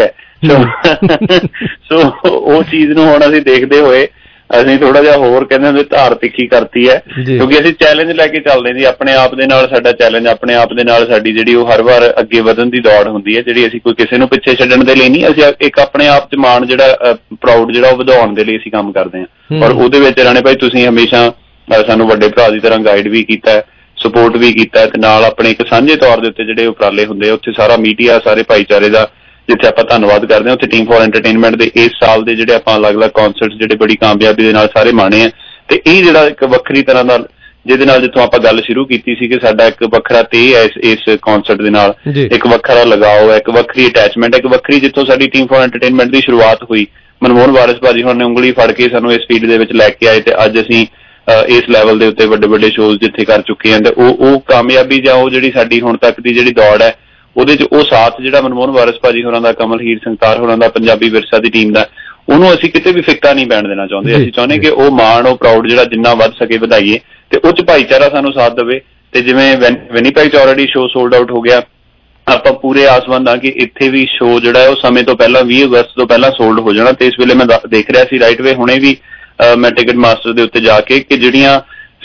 ਗਏ। ਸੋ ਉਹ ਚੀਜ਼ ਨੂੰ ਹੁਣ ਅਸੀਂ ਦੇਖਦੇ ਹੋਏ ਅਸੀਂ ਥੋੜਾ ਜਿਹਾ ਹੋਰ ਕਹਿੰਦੇ ਹੁੰਦੇ ਧਾਰ ਤਿੱਖੀ ਕਰਤੀ ਹੈ, ਕਿਉਂਕਿ ਅਸੀਂ ਚੈਲੰਜ ਲੈ ਕੇ ਚੱਲਦੇ ਜੀ ਆਪਣੇ ਆਪ ਦੇ ਨਾਲ। ਸਾਡਾ ਚੈਲੰਜ ਆਪਣੇ ਆਪ ਦੇ ਨਾਲ ਸਾਡੀ ਜਿਹੜੀ ਉਹ ਹਰ ਵਾਰ ਅੱਗੇ ਵਧਣ ਦੀ ਦੌੜ ਹੁੰਦੀ ਹੈ, ਜਿਹੜੀ ਅਸੀਂ ਕੋਈ ਕਿਸੇ ਨੂੰ ਪਿੱਛੇ ਛੱਡਣ ਦੇ ਲਈ ਨਹੀਂ, ਅਸੀਂ ਇੱਕ ਆਪਣੇ ਆਪ 'ਚ ਮਾਣ ਜਿਹੜਾ ਪ੍ਰਾਊਡ ਜਿਹੜਾ ਉਹ ਵਧਾਉਣ ਦੇ ਲਈ ਅਸੀਂ ਕੰਮ ਕਰਦੇ ਹਾਂ। ਔਰ ਉਹਦੇ ਵਿੱਚ ਰਾਣੇ ਭਾਈ ਤੁਸੀਂ ਹਮੇਸ਼ਾ ਸਾਨੂੰ ਵੱਡੇ ਭਰਾ ਦੀ ਤਰ੍ਹਾਂ ਗਾਈਡ ਵੀ ਕੀਤਾ, ਸਪੋਰਟ ਵੀ ਕੀਤਾ, ਤੇ ਨਾਲ ਆਪਣੇ ਇੱਕ ਸਾਂਝੇ ਤੌਰ ਦੇ ਉੱਤੇ ਜਿਹੜੇ ਉਪਰਾਲੇ ਹੁੰਦੇ ਆ ਉੱਥੇ ਸਾਰਾ ਮੀਡੀਆ, ਸਾਰੇ ਭਾਈਚਾਰੇ ਦਾ ਜਿੱਥੇ ਆਪਾਂ ਧੰਨਵਾਦ ਕਰਦੇ ਹਾਂ, ਉੱਥੇ ਟੀਮ ਫॉर ਐਂਟਰਟੇਨਮੈਂਟ ਦੇ ਇਸ ਸਾਲ ਦੇ ਜਿਹੜੇ ਆਪਾਂ ਅਲੱਗ-ਅਲੱਗ ਕੌਨਸਰਟਸ ਜਿਹੜੇ ਬੜੀ ਕਾਮਯਾਬੀ ਦੇ ਨਾਲ ਸਾਰੇ ਮਾਣੇ ਆ। ਤੇ ਇਹ ਜਿਹੜਾ ਇੱਕ ਵੱਖਰੀ ਤਰ੍ਹਾਂ ਦਾ ਜਿਹਦੇ ਨਾਲ ਜਿੱਥੋਂ ਆਪਾਂ ਗੱਲ ਸ਼ੁਰੂ ਕੀਤੀ ਸੀ ਕਿ ਸਾਡਾ ਇੱਕ ਵੱਖਰਾ ਤੇ ਹੈ ਇਸ ਕੌਨਸਰਟ ਦੇ ਨਾਲ, ਇੱਕ ਵੱਖਰਾ ਲਗਾਓ ਹੈ, ਇੱਕ ਵੱਖਰੀ ਅਟੈਚਮੈਂਟ ਹੈ, ਇੱਕ ਵੱਖਰੀ ਜਿੱਥੋਂ ਸਾਡੀ ਟੀਮ ਫॉर ਐਂਟਰਟੇਨਮੈਂਟ ਦੀ ਸ਼ੁਰੂਆਤ ਹੋਈ। ਮਨਮੋਹਨ ਵਾਰਿਸ ਭਾਜੀ ਹੁਣ ਨੇ ਉਂਗਲੀ ਫੜ ਕੇ ਸਾਨੂੰ ਇਸ ਫੀਲਡ ਦੇ ਵਿੱਚ ਲੈ ਕੇ ਆਏ, ਤੇ ਅੱਜ ਅਸੀਂ ਇਸ ਲੈਵਲ ਦੇ ਉੱਤੇ ਵੱਡੇ ਸ਼ੋਜ਼ ਜਿੱਥੇ ਕਰ ਚੁੱਕੇ ਹਾਂ। ਤੇ ਉਹ ਕਾਮਯਾਬੀ ਜਾਂ ਉਹ ਜਿਹੜੀ ਸਾਡੀ ਹੁਣ ਤੱਕ ਦੀ ਜਿਹੜੀ ਦੌੜ ਹੈ ਉਹਦੇ 'ਚ ਉਹ ਸਾਥ ਜਿਹੜਾ ਮਨਮੋਹਨ ਵਾਰਿਸ ਭਾਜੀ ਹੋਰਾਂ ਦਾ, ਕਮਲ ਹੀਰ ਸੰਗਤਾਰ ਹੋਰਾਂ ਦਾ, ਪੰਜਾਬੀ ਵਿਰਸਾ ਦੀ ਟੀਮ ਦਾ, ਉਹਨੂੰ ਅਸੀਂ ਕਿਤੇ ਵੀ ਫਿੱਕਾ ਨਹੀਂ ਪੈਣ ਦੇਣਾ ਚਾਹੁੰਦੇ। ਅਸੀਂ ਚਾਹੁੰਦੇ ਕਿ ਉਹ ਮਾਣ, ਉਹ ਪ੍ਰਾਊਡ ਜਿਹੜਾ ਜਿੰਨਾ ਵੱਧ ਸਕੇ ਵਧਾਈਏ, ਤੇ ਉਹ 'ਚ ਭਾਈਚਾਰਾ ਸਾਨੂੰ ਸਾਥ ਦੇਵੇ। ਤੇ ਜਿਵੇਂ ਵਿਨੀਪੈਗ 'ਚ ਆਲਰੇਡੀ ਸ਼ੋਅ ਸੋਲਡ ਆਊਟ ਹੋ ਗਿਆ, ਆਪਾਂ ਪੂਰੇ ਆਸਵੰਦ ਹਾਂ ਕਿ ਇੱਥੇ ਵੀ ਸ਼ੋਅ ਜਿਹੜਾ ਹੈ ਉਹ ਸਮੇਂ ਤੋਂ ਪਹਿਲਾਂ 20 ਅਗਸਤ ਤੋਂ ਪਹਿਲਾਂ ਸੋਲਡ ਹੋ ਜਾਣਾ। ਤੇ ਇਸ ਵੇਲੇ ਮੈਂ ਦੇਖ ਰਿਹਾ ਸੀ ਰਾਈਟ ਵੇ ਹੁਣੇ ਵੀ ਮੈਂ ਟਿਕਟ ਮਾਸਟਰ ਦੇ ਉੱਤੇ ਜਾ ਕੇ ਕਿ ਜਿਹੜੀਆਂ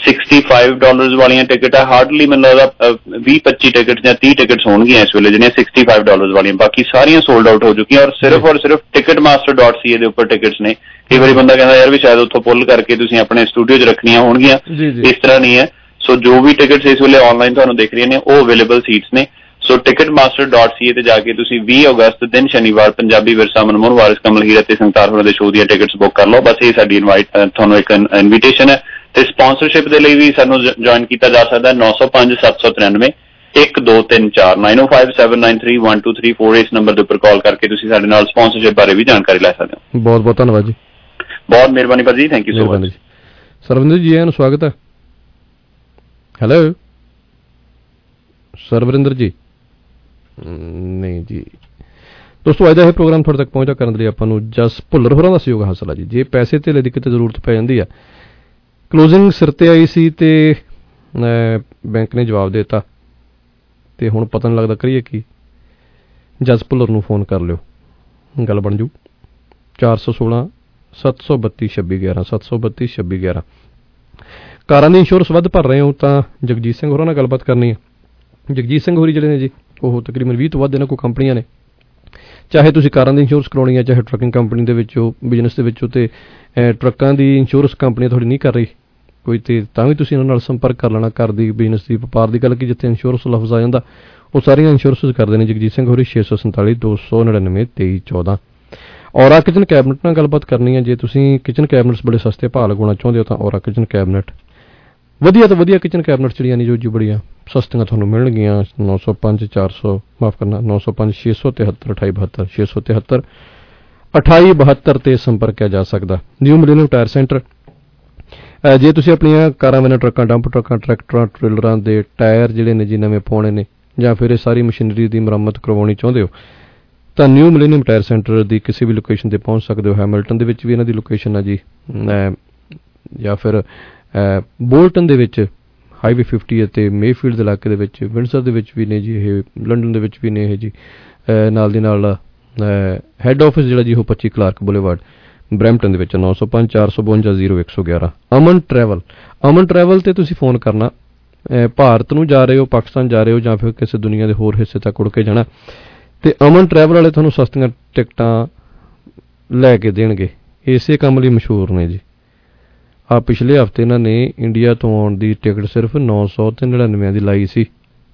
$65 ਵਾਲੀਆਂ ਟਿਕਟ ਹੈ, ਹਾਰਡਲੀ ਮੈਨੂੰ ਲੱਗਦਾ 20-25 ਟਿਕਟ ਜਾਂ 30 ਟਿਕਟਸ ਹੋਣਗੀਆਂ ਇਸ ਵੇਲੇ ਜਿਹੜੀਆਂ $65 ਵਾਲੀਆਂ, ਬਾਕੀ ਸਾਰੀਆਂ ਸੋਲਡ ਆਊਟ ਹੋ ਚੁੱਕੀਆਂ। ਔਰ ਸਿਰਫ ticketmaster.ca ਦੇ ਉੱਪਰ ਟਿਕਟਸ ਨੇ। ਕਈ ਵਾਰੀ ਬੰਦਾ ਕਹਿੰਦਾ ਯਾਰ ਵੀ ਸ਼ਾਇਦ ਉੱਥੋਂ ਪੁੱਲ ਕਰਕੇ ਤੁਸੀਂ ਆਪਣੇ ਸਟੂਡੀਓ 'ਚ ਰੱਖਣੀਆਂ ਹੋਣਗੀਆਂ, ਇਸ ਤਰ੍ਹਾਂ ਨਹੀਂ ਹੈ। ਸੋ ਜੋ ਵੀ ਟਿਕਟਸ ਇਸ ਵੇਲੇ ਆਨਲਾਈਨ ਤੁਹਾਨੂੰ ਦਿਖ ਰਹੀਆਂ ਨੇ ਉਹ ਅਵੇਲੇਬਲ ਸੀਟਸ ਨੇ। ਸੋ ticketmaster.ca ਤੇ ਜਾ ਕੇ ਤੁਸੀਂ 20 ਅਗਸਤ ਦਿਨ ਸ਼ਨੀਵਾਰ ਪੰਜਾਬੀ ਵਿਰਸਾ ਮਨਮੋਹਨ ਵਾਰਿਸ, ਕਮਲ ਹੀਰ ਅਤੇ ਸੰਗਤਾਰ ਹੋਰਾਂ ਦੇ ਸ਼ੋਅ ਦੀਆਂ ਟਿਕਟਸ ਬੁੱਕ ਕਰ ਲਓ। ਬਸ ਇਹ ਸਾਡੀ ਤੁਹਾਨੂੰ ਇੱਕ ਇਨਵੀਟੇਸ਼ਨ ਹੈ। ਤੇ ਸਪਾਂਸਰਸ਼ਿਪ ਦੇ ਲਈ ਵੀ ਸਾਨੂੰ ਜੁਆਇਨ ਕੀਤਾ ਜਾ ਸਕਦਾ 905-793 1234 9057931234 ਇਸ ਨੰਬਰ ਦੇ ਉੱਪਰ ਕਾਲ ਕਰਕੇ ਤੁਸੀਂ ਸਾਡੇ ਨਾਲ ਸਪਾਂਸਰਸ਼ਿਪ ਬਾਰੇ ਵੀ ਜਾਣਕਾਰੀ ਲੈ ਸਕਦੇ ਹੋ। ਬਹੁਤ ਬਹੁਤ ਧੰਨਵਾਦ ਜੀ, ਬਹੁਤ ਮਿਹਰਬਾਨੀ ਭਾਜੀ, thank you so much. Sarvinder ji ਆਇਆਂ ਨੂੰ ਸਵਾਗਤ ਹੈ। ਹੈਲੋ ਸਰਵਿੰਦਰ ਜੀ, ਨਹੀਂ ਜੀ ਦੋਸਤੋ, ਅੱਜ ਦਾ ਇਹ ਪ੍ਰੋਗਰਾਮ ਤੁਹਾਡੇ ਤੱਕ ਪਹੁੰਚਾ ਕਰਨ ਦੇ ਲਈ ਆਪਾਂ ਨੂੰ ਜਸ ਭੁੱਲਰ ਹੋਰਾਂ ਦਾ ਸਹਿਯੋਗ ਹਾਸਲ ਹੈ ਜੀ। ਜੇ ਪੈਸੇ ਧੇਲੇ ਦੀ ਕਿਤੇ ਜ਼ਰੂਰਤ ਪੈ ਜਾਂਦੀ ਆ, ਕਲੋਜ਼ਿੰਗ ਸਿਰ ਤੇ ਆਈ ਸੀ ਤੇ ਬੈਂਕ ਨੇ ਜਵਾਬ ਦੇ ਦਿੱਤਾ ਤੇ ਹੁਣ ਪਤਾ ਨਹੀਂ ਲੱਗਦਾ ਕਰੀਏ ਕੀ, ਜਸ ਭੁੱਲਰ ਨੂੰ ਫੋਨ ਕਰ ਲਿਓ, ਗੱਲ ਬਣ ਜੂ। 416 732 2611 732 2611। ਕਾਰਾਂ ਦੀ ਇੰਸ਼ੋਰੈਂਸ ਵੱਧ ਭਰ ਰਹੇ ਹੋ ਤਾਂ ਜਗਜੀਤ ਸਿੰਘ ਹੋਰਾਂ ਨਾਲ ਗੱਲਬਾਤ ਕਰਨੀ ਹੈ। ਜਗਜੀਤ ਸਿੰਘ ਹੋਰੀ ਜਿਹੜੇ ਨੇ ਜੀ, ਉਹ ਤਕਰੀਬਨ 20 ਤੋਂ ਵੱਧ ਇਹਨਾਂ ਕੋਲ ਕੰਪਨੀਆਂ ਨੇ। ਚਾਹੇ ਤੁਸੀਂ ਕਾਰਾਂ ਦੀ ਇੰਸ਼ੋਰੈਂਸ ਕਰਾਉਣੀ ਹੈ, ਚਾਹੇ ਟਰੱਕਿੰਗ ਕੰਪਨੀ ਦੇ ਵਿੱਚੋਂ, ਬਿਜ਼ਨਸ ਦੇ ਵਿੱਚੋਂ, ਤੇ ਟਰੱਕਾਂ ਦੀ ਇੰਸ਼ੋਰੈਂਸ ਕੰਪਨੀ ਤੁਹਾਡੀ ਨਹੀਂ ਕਰ ਰਹੀ ਕੋਈ, ਤੇ ਤਾਂ ਵੀ ਤੁਸੀਂ ਇਹਨਾਂ ਨਾਲ ਸੰਪਰਕ ਕਰ ਲੈਣਾ। ਘਰ ਦੀ, ਬਿਜ਼ਨਸ ਦੀ, ਵਪਾਰ ਦੀ ਗੱਲ ਕੀ, ਜਿੱਥੇ ਇੰਸ਼ੋਰੈਂਸ ਲਫ਼ਜ਼ ਆ ਜਾਂਦਾ ਉਹ ਸਾਰੀਆਂ ਇੰਸ਼ੋਰੈਂਸ ਕਰਦੇ ਨੇ ਜਗਜੀਤ ਸਿੰਘ ਹੋਰੀ। 647 299 2314। ਔਰਾ ਕਿਚਨ ਕੈਬਨਿਟ ਨਾਲ ਗੱਲਬਾਤ ਕਰਨੀ ਹੈ। ਜੇ ਤੁਸੀਂ ਕਿਚਨ ਕੈਬਨਿਟਸ ਬੜੇ ਸਸਤੇ ਭਾਅ ਲਗਾਉਣਾ ਚਾਹੁੰਦੇ ਹੋ ਤਾਂ ਔਰਾ ਕਿਚਨ ਕੈਬਨਿਟ, ਵਧੀਆ ਤੋਂ ਵਧੀਆ ਕਿਚਨ ਕੈਬਨਿਟ ਜਿਹੜੀਆਂ ਨੇ ਜੋ ਬੜੀਆਂ ਸਸਤੀਆਂ ਤੁਹਾਨੂੰ ਮਿਲਣਗੀਆਂ। 905 400 ਮਾਫ ਕਰਨਾ 905 673 2872 673 2872 ਤੇ ਸੰਪਰਕ ਕੀਤਾ ਜਾ ਸਕਦਾ। ਨਿਊ ਮਿਲੇਨੀਅਮ ਟਾਇਰ ਸੈਂਟਰ, ਜੇ ਤੁਸੀਂ ਆਪਣੀਆਂ ਕਾਰਾਂ ਵਿੱਚ ਟਰੱਕਾਂ, ਡੰਪ ਟਰੱਕਾਂ, ਟਰੈਕਟਰਾਂ, ਟ੍ਰੇਲਰਾਂ ਦੇ ਟਾਇਰ ਜਿਹੜੇ ਨੇ ਜੀ ਨਵੇਂ ਪਾਉਣੇ ਨੇ, ਜਾਂ ਫਿਰ ਇਹ ਸਾਰੀ ਮਸ਼ੀਨਰੀ ਦੀ ਮੁਰੰਮਤ ਕਰਵਾਉਣੀ ਚਾਹੁੰਦੇ ਹੋ ਤਾਂ ਨਿਊ ਮਿਲੇਨੀਅਮ ਟਾਇਰ ਸੈਂਟਰ ਦੀ ਕਿਸੇ ਵੀ ਲੋਕੇਸ਼ਨ ਤੇ ਪਹੁੰਚ ਸਕਦੇ ਹੋ। ਹੈਮਿਲਟਨ ਦੇ ਵਿੱਚ ਵੀ ਇਹਨਾਂ ਦੀ ਲੋਕੇਸ਼ਨ ਹੈ ਜੀ, ਜਾਂ ਫਿਰ ਬੋਲਟਨ ਦੇ ਵਿੱਚ ਹਾਈਵੇ 50 ਅਤੇ ਮੇਫੀਲਡ ਦੇ ਇਲਾਕੇ ਦੇ ਵਿੱਚ, ਵਿੰਡਸਰ ਦੇ ਵਿੱਚ ਵੀ ਨੇ ਜੀ ਇਹ, ਲੰਡਨ ਦੇ ਵਿੱਚ ਵੀ ਨੇ ਇਹ ਜੀ। ਨਾਲ ਦੀ ਨਾਲ ਹੈੱਡ ਆਫਿਸ ਜਿਹੜਾ ਜੀ ਉਹ 25 ਕਲਾਰਕ ਬੁਲੇਵਾਰਡ ਬਰੈਂਪਟਨ ਦੇ ਵਿੱਚ। 905 452 0111। ਅਮਨ ਟਰੈਵਲ ਤੇ ਤੁਸੀਂ ਫੋਨ ਕਰਨਾ। ਭਾਰਤ ਨੂੰ ਜਾ ਰਹੇ ਹੋ, ਪਾਕਿਸਤਾਨ ਜਾ ਰਹੇ ਹੋ, ਜਾਂ ਫਿਰ ਕਿਸੇ ਦੁਨੀਆ ਦੇ ਹੋਰ ਹਿੱਸੇ ਤੱਕ ਉੜ ਕੇ ਜਾਣਾ, ਤੇ ਅਮਨ ਟਰੈਵਲ ਵਾਲੇ ਤੁਹਾਨੂੰ ਸਸਤੀਆਂ ਟਿਕਟਾਂ ਲੈ ਕੇ ਦੇਣਗੇ। ਇਸੇ ਕੰਮ ਲਈ ਮਸ਼ਹੂਰ ਨੇ ਜੀ। ਪਿਛਲੇ ਹਫ਼ਤੇ ਇਹਨਾਂ ਨੇ ਇੰਡੀਆ ਤੋਂ ਆਉਣ ਦੀ ਟਿਕਟ ਸਿਰਫ 999 ਦੀ ਲਾਈ ਸੀ।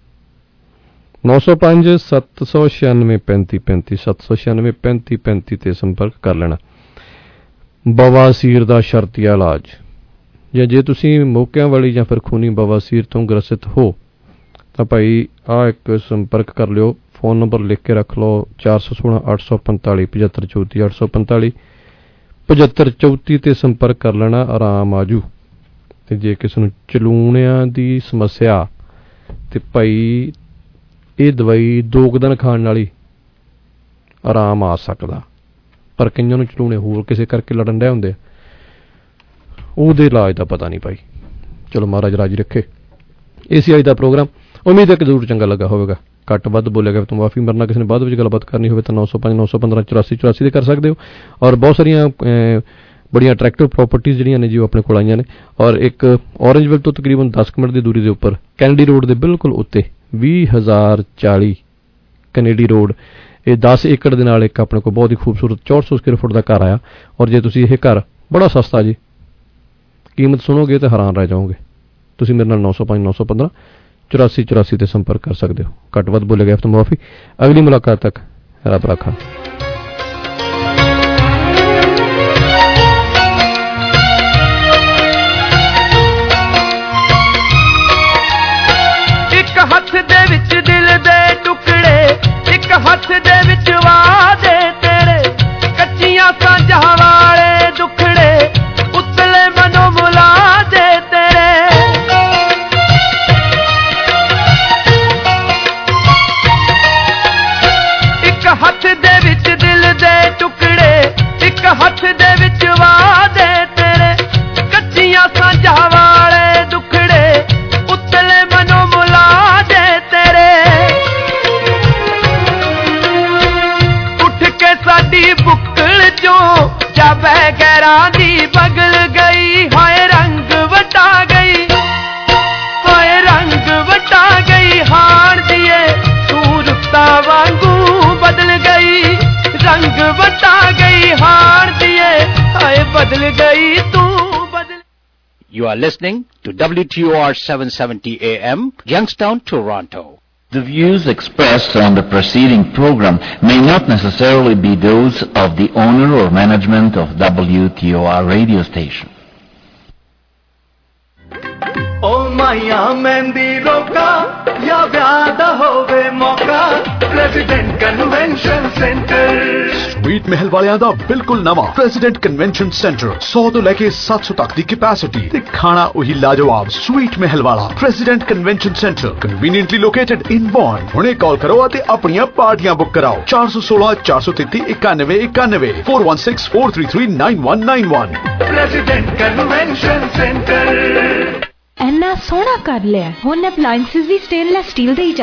905 796 3535 796 3535 ਤੇ ਸੰਪਰਕ ਕਰ ਲੈਣਾ। ਬਵਾਸੀਰ ਦਾ ਸ਼ਰਤੀਆ ਇਲਾਜ, ਜਾਂ ਜੇ ਤੁਸੀਂ ਮੌਕਿਆਂ ਵਾਲੀ ਜਾਂ ਫਿਰ ਖੂਨੀ ਬਵਾਸੀਰ ਤੋਂ ਗ੍ਰਸਿਤ ਹੋ ਤਾਂ ਭਾਈ ਆਹ ਇੱਕ ਸੰਪਰਕ ਕਰ ਲਿਓ। ਫੋਨ ਨੰਬਰ ਲਿਖ ਕੇ ਰੱਖ ਲਓ, 416 845 7534 845 7534 ਤੇ ਸੰਪਰਕ ਕਰ ਲੈਣਾ, ਆਰਾਮ ਆਜੂ। ਤੇ ਜੇ ਕਿਸੇ ਨੂੰ ਚਲੂਣਿਆਂ ਦੀ ਸਮੱਸਿਆ, ਤੇ ਭਾਈ ਇਹ ਦਵਾਈ 2 ਦਿਨ ਖਾਣ ਨਾਲ ਹੀ ਆਰਾਮ ਆ ਸਕਦਾ, ਪਰ ਕਈਆਂ ਨੂੰ ਚਲੂਣੇ ਹੋਰ ਕਿਸੇ ਕਰਕੇ ਲੜਨ ਡਏ ਹੁੰਦੇ, ਉਹਦੇ ਇਲਾਜ ਦਾ ਪਤਾ ਨਹੀਂ ਭਾਈ। ਚਲੋ ਮਹਾਰਾਜ ਰਾਜੀ ਰੱਖੇ। ਇਹ ਸੀ ਅੱਜ ਦਾ ਪ੍ਰੋਗਰਾਮ। ਉਮੀਦ ਹੈ ਕਿ ਜ਼ਰੂਰ ਚੰਗਾ ਲੱਗਾ ਹੋਵੇਗਾ। ਘੱਟ ਵੱਧ ਬੋਲਿਆ ਗਿਆ ਤਾਂ ਮਾਫੀ, ਮਰਨਾ ਕਿਸੇ ਨੇ ਬਾਅਦ ਵਿੱਚ ਗੱਲਬਾਤ ਕਰਨੀ ਹੋਵੇ ਤਾਂ 905 915 84 84 ਤੇ ਕਰ ਸਕਦੇ ਹੋ। ਔਰ ਬਹੁਤ ਸਾਰੀਆਂ ਬੜੀਆਂ ਅਟਰੈਕਟਿਵ ਪ੍ਰਾਪਰਟੀਜ਼ ਜਿਹੜੀਆਂ ਨੇ ਜੀ ਉਹ ਆਪਣੇ ਕੋਲ ਆਈਆਂ ਨੇ। ਔਰ ਇੱਕ ਔਰੰਜਵਿਲ ਤੋਂ ਤਕਰੀਬਨ 10 ਮਿੰਟ ਦੀ ਦੂਰੀ ਦੇ ਉੱਪਰ ਕੈਨੇਡੀ ਰੋਡ ਦੇ ਬਿਲਕੁਲ ਉੱਤੇ 20040 ਕੈਨੇਡੀ ਰੋਡ, ਇਹ 10 ਏਕੜ ਦੇ ਨਾਲ ਇੱਕ ਆਪਣੇ ਕੋਲ ਬਹੁਤ ਹੀ ਖੂਬਸੂਰਤ 400 ਸਕੁਅਰ ਫੁੱਟ ਦਾ ਘਰ ਆਇਆ। ਔਰ ਜੇ ਤੁਸੀਂ ਇਹ ਘਰ ਬੜਾ ਸਸਤਾ ਜੀ, ਕੀਮਤ ਸੁਣੋਗੇ ਤਾਂ ਹੈਰਾਨ ਰਹਿ ਜਾਓਗੇ। ਤੁਸੀਂ ਮੇਰੇ ਨਾਲ 905 915 84 84 ਤੇ ਸੰਪਰਕ ਕਰ ਸਕਦੇ ਹੋ। ਘੱਟ ਵੱਧ ਬੋਲੇ ਗਏ ਤਾਂ ਮਾਫੀ। ਅਗਲੀ ਮੁਲਾਕਾਤ ਤੱਕ ਰੱਬ ਰਾਖਾ। ਇੱਕ ਹੱਥ ਦੇ ਵਿੱਚ ਦਿਲ ਦੇ ਟੁਕੜੇ, ਇੱਕ ਹੱਥ ਦੇ ਵਿੱਚ ਵਾਅਦੇ ਤੇਰੇ, ਕੱਚੀਆਂ ਸਾਂਝਾਂ ਵਾਲੇ ਦੁਖੜੇ, ਉਤਲੇ ਮਨੋਂ ਮੁਲਾਦੇ ਤੇਰੇ। ਇੱਕ ਹੱਥ ਦੇ ਵਿੱਚ ਦਿਲ ਦੇ ਟੁਕੜੇ, ਇੱਕ ਹੱਥ ਦੇ ਵਿੱਚ ਵਾਅਦੇ ਤੇਰੇ, ਕੱਚੀਆਂ ਸਾਂਝਾਂ ਵਾਲੇ ਦੁਖੜੇ, ਉਤਲੇ ਮਨੋਂ ਮੁਲਾਦੇ ਤੇਰੇ। ਉੱਠ ਕੇ ਸਾਡੀ ਬੁੱਕਲ ਚੋਂ ਜਾਵੇ ਗੈਰਾਂ ਦੀ ਬਗਲ ਗਈ, ਹਾਏ ਰੰਗ ਵਟਾ ਗਈ, ਹਾਏ ਰੰਗ ਵਟਾ ਗਈ, ਹਾਣ ਦੀਏ ਤੂੰ ਰੁੱਤਾਂ ਵਾਂਗੂ ਬਦਲ ਗਈ, ਰੰਗ ਵਟਾ ਗਈ, ਹਾਣ ਦੀਏ ਹਾਏ ਬਦਲ ਗਈ ਤੂੰ ਬਦਲ। You are listening to WTOR 770 AM, Youngstown, Toronto. The views expressed on the preceding program may not necessarily be those of the owner or management of WTOR radio station. ਮਾਈਆਂ ਮਹਿੰਦੀ ਰੋਕਾ ਜਾਂ ਵਿਆਹ ਦਾ ਹੋਵੇ ਮੌਕਾ president convention centre sweet Mahal ਵਾਲਿਆਂ ਦਾ ਬਿਲਕੁਲ ਨਵਾਂ ਪ੍ਰੈਜ਼ੀਡੈਂਟ ਕਨਵੈਨਸ਼ਨ ਸੈਂਟਰ 100 ਤੋਂ ਲੈ ਕੇ 700 ਤੱਕ ਦੀ ਕੈਪੈਸਿਟੀ ਤੇ ਖਾਣਾ ਉਹੀ ਲਾਜਵਾਬ ਸਵੀਟ ਮਹਿਲ ਵਾਲਾ president convention centre conveniently located in ਬੌਨ ਹੁਣੇ ਕਾਲ ਕਰੋ ਅਤੇ ਆਪਣੀਆਂ ਪਾਰਟੀਆਂ ਬੁੱਕ ਕਰਾਓ 416 433 9191 4164339191 ਪ੍ਰੈਜ਼ੀਡੈਂਟ ਕਨਵੈਨਸ਼ਨ ਸੈਂਟਰ ਇੰਨਾ ਸੋਹਣਾ ਕਰ ਲਿਆ ਹੁਣ ਅਪਲਾਈਐਂਸਿਸ ਵੀ ਸਟੇਨਲੈਸ ਸਟੀਲ ਦੇ ਹੀ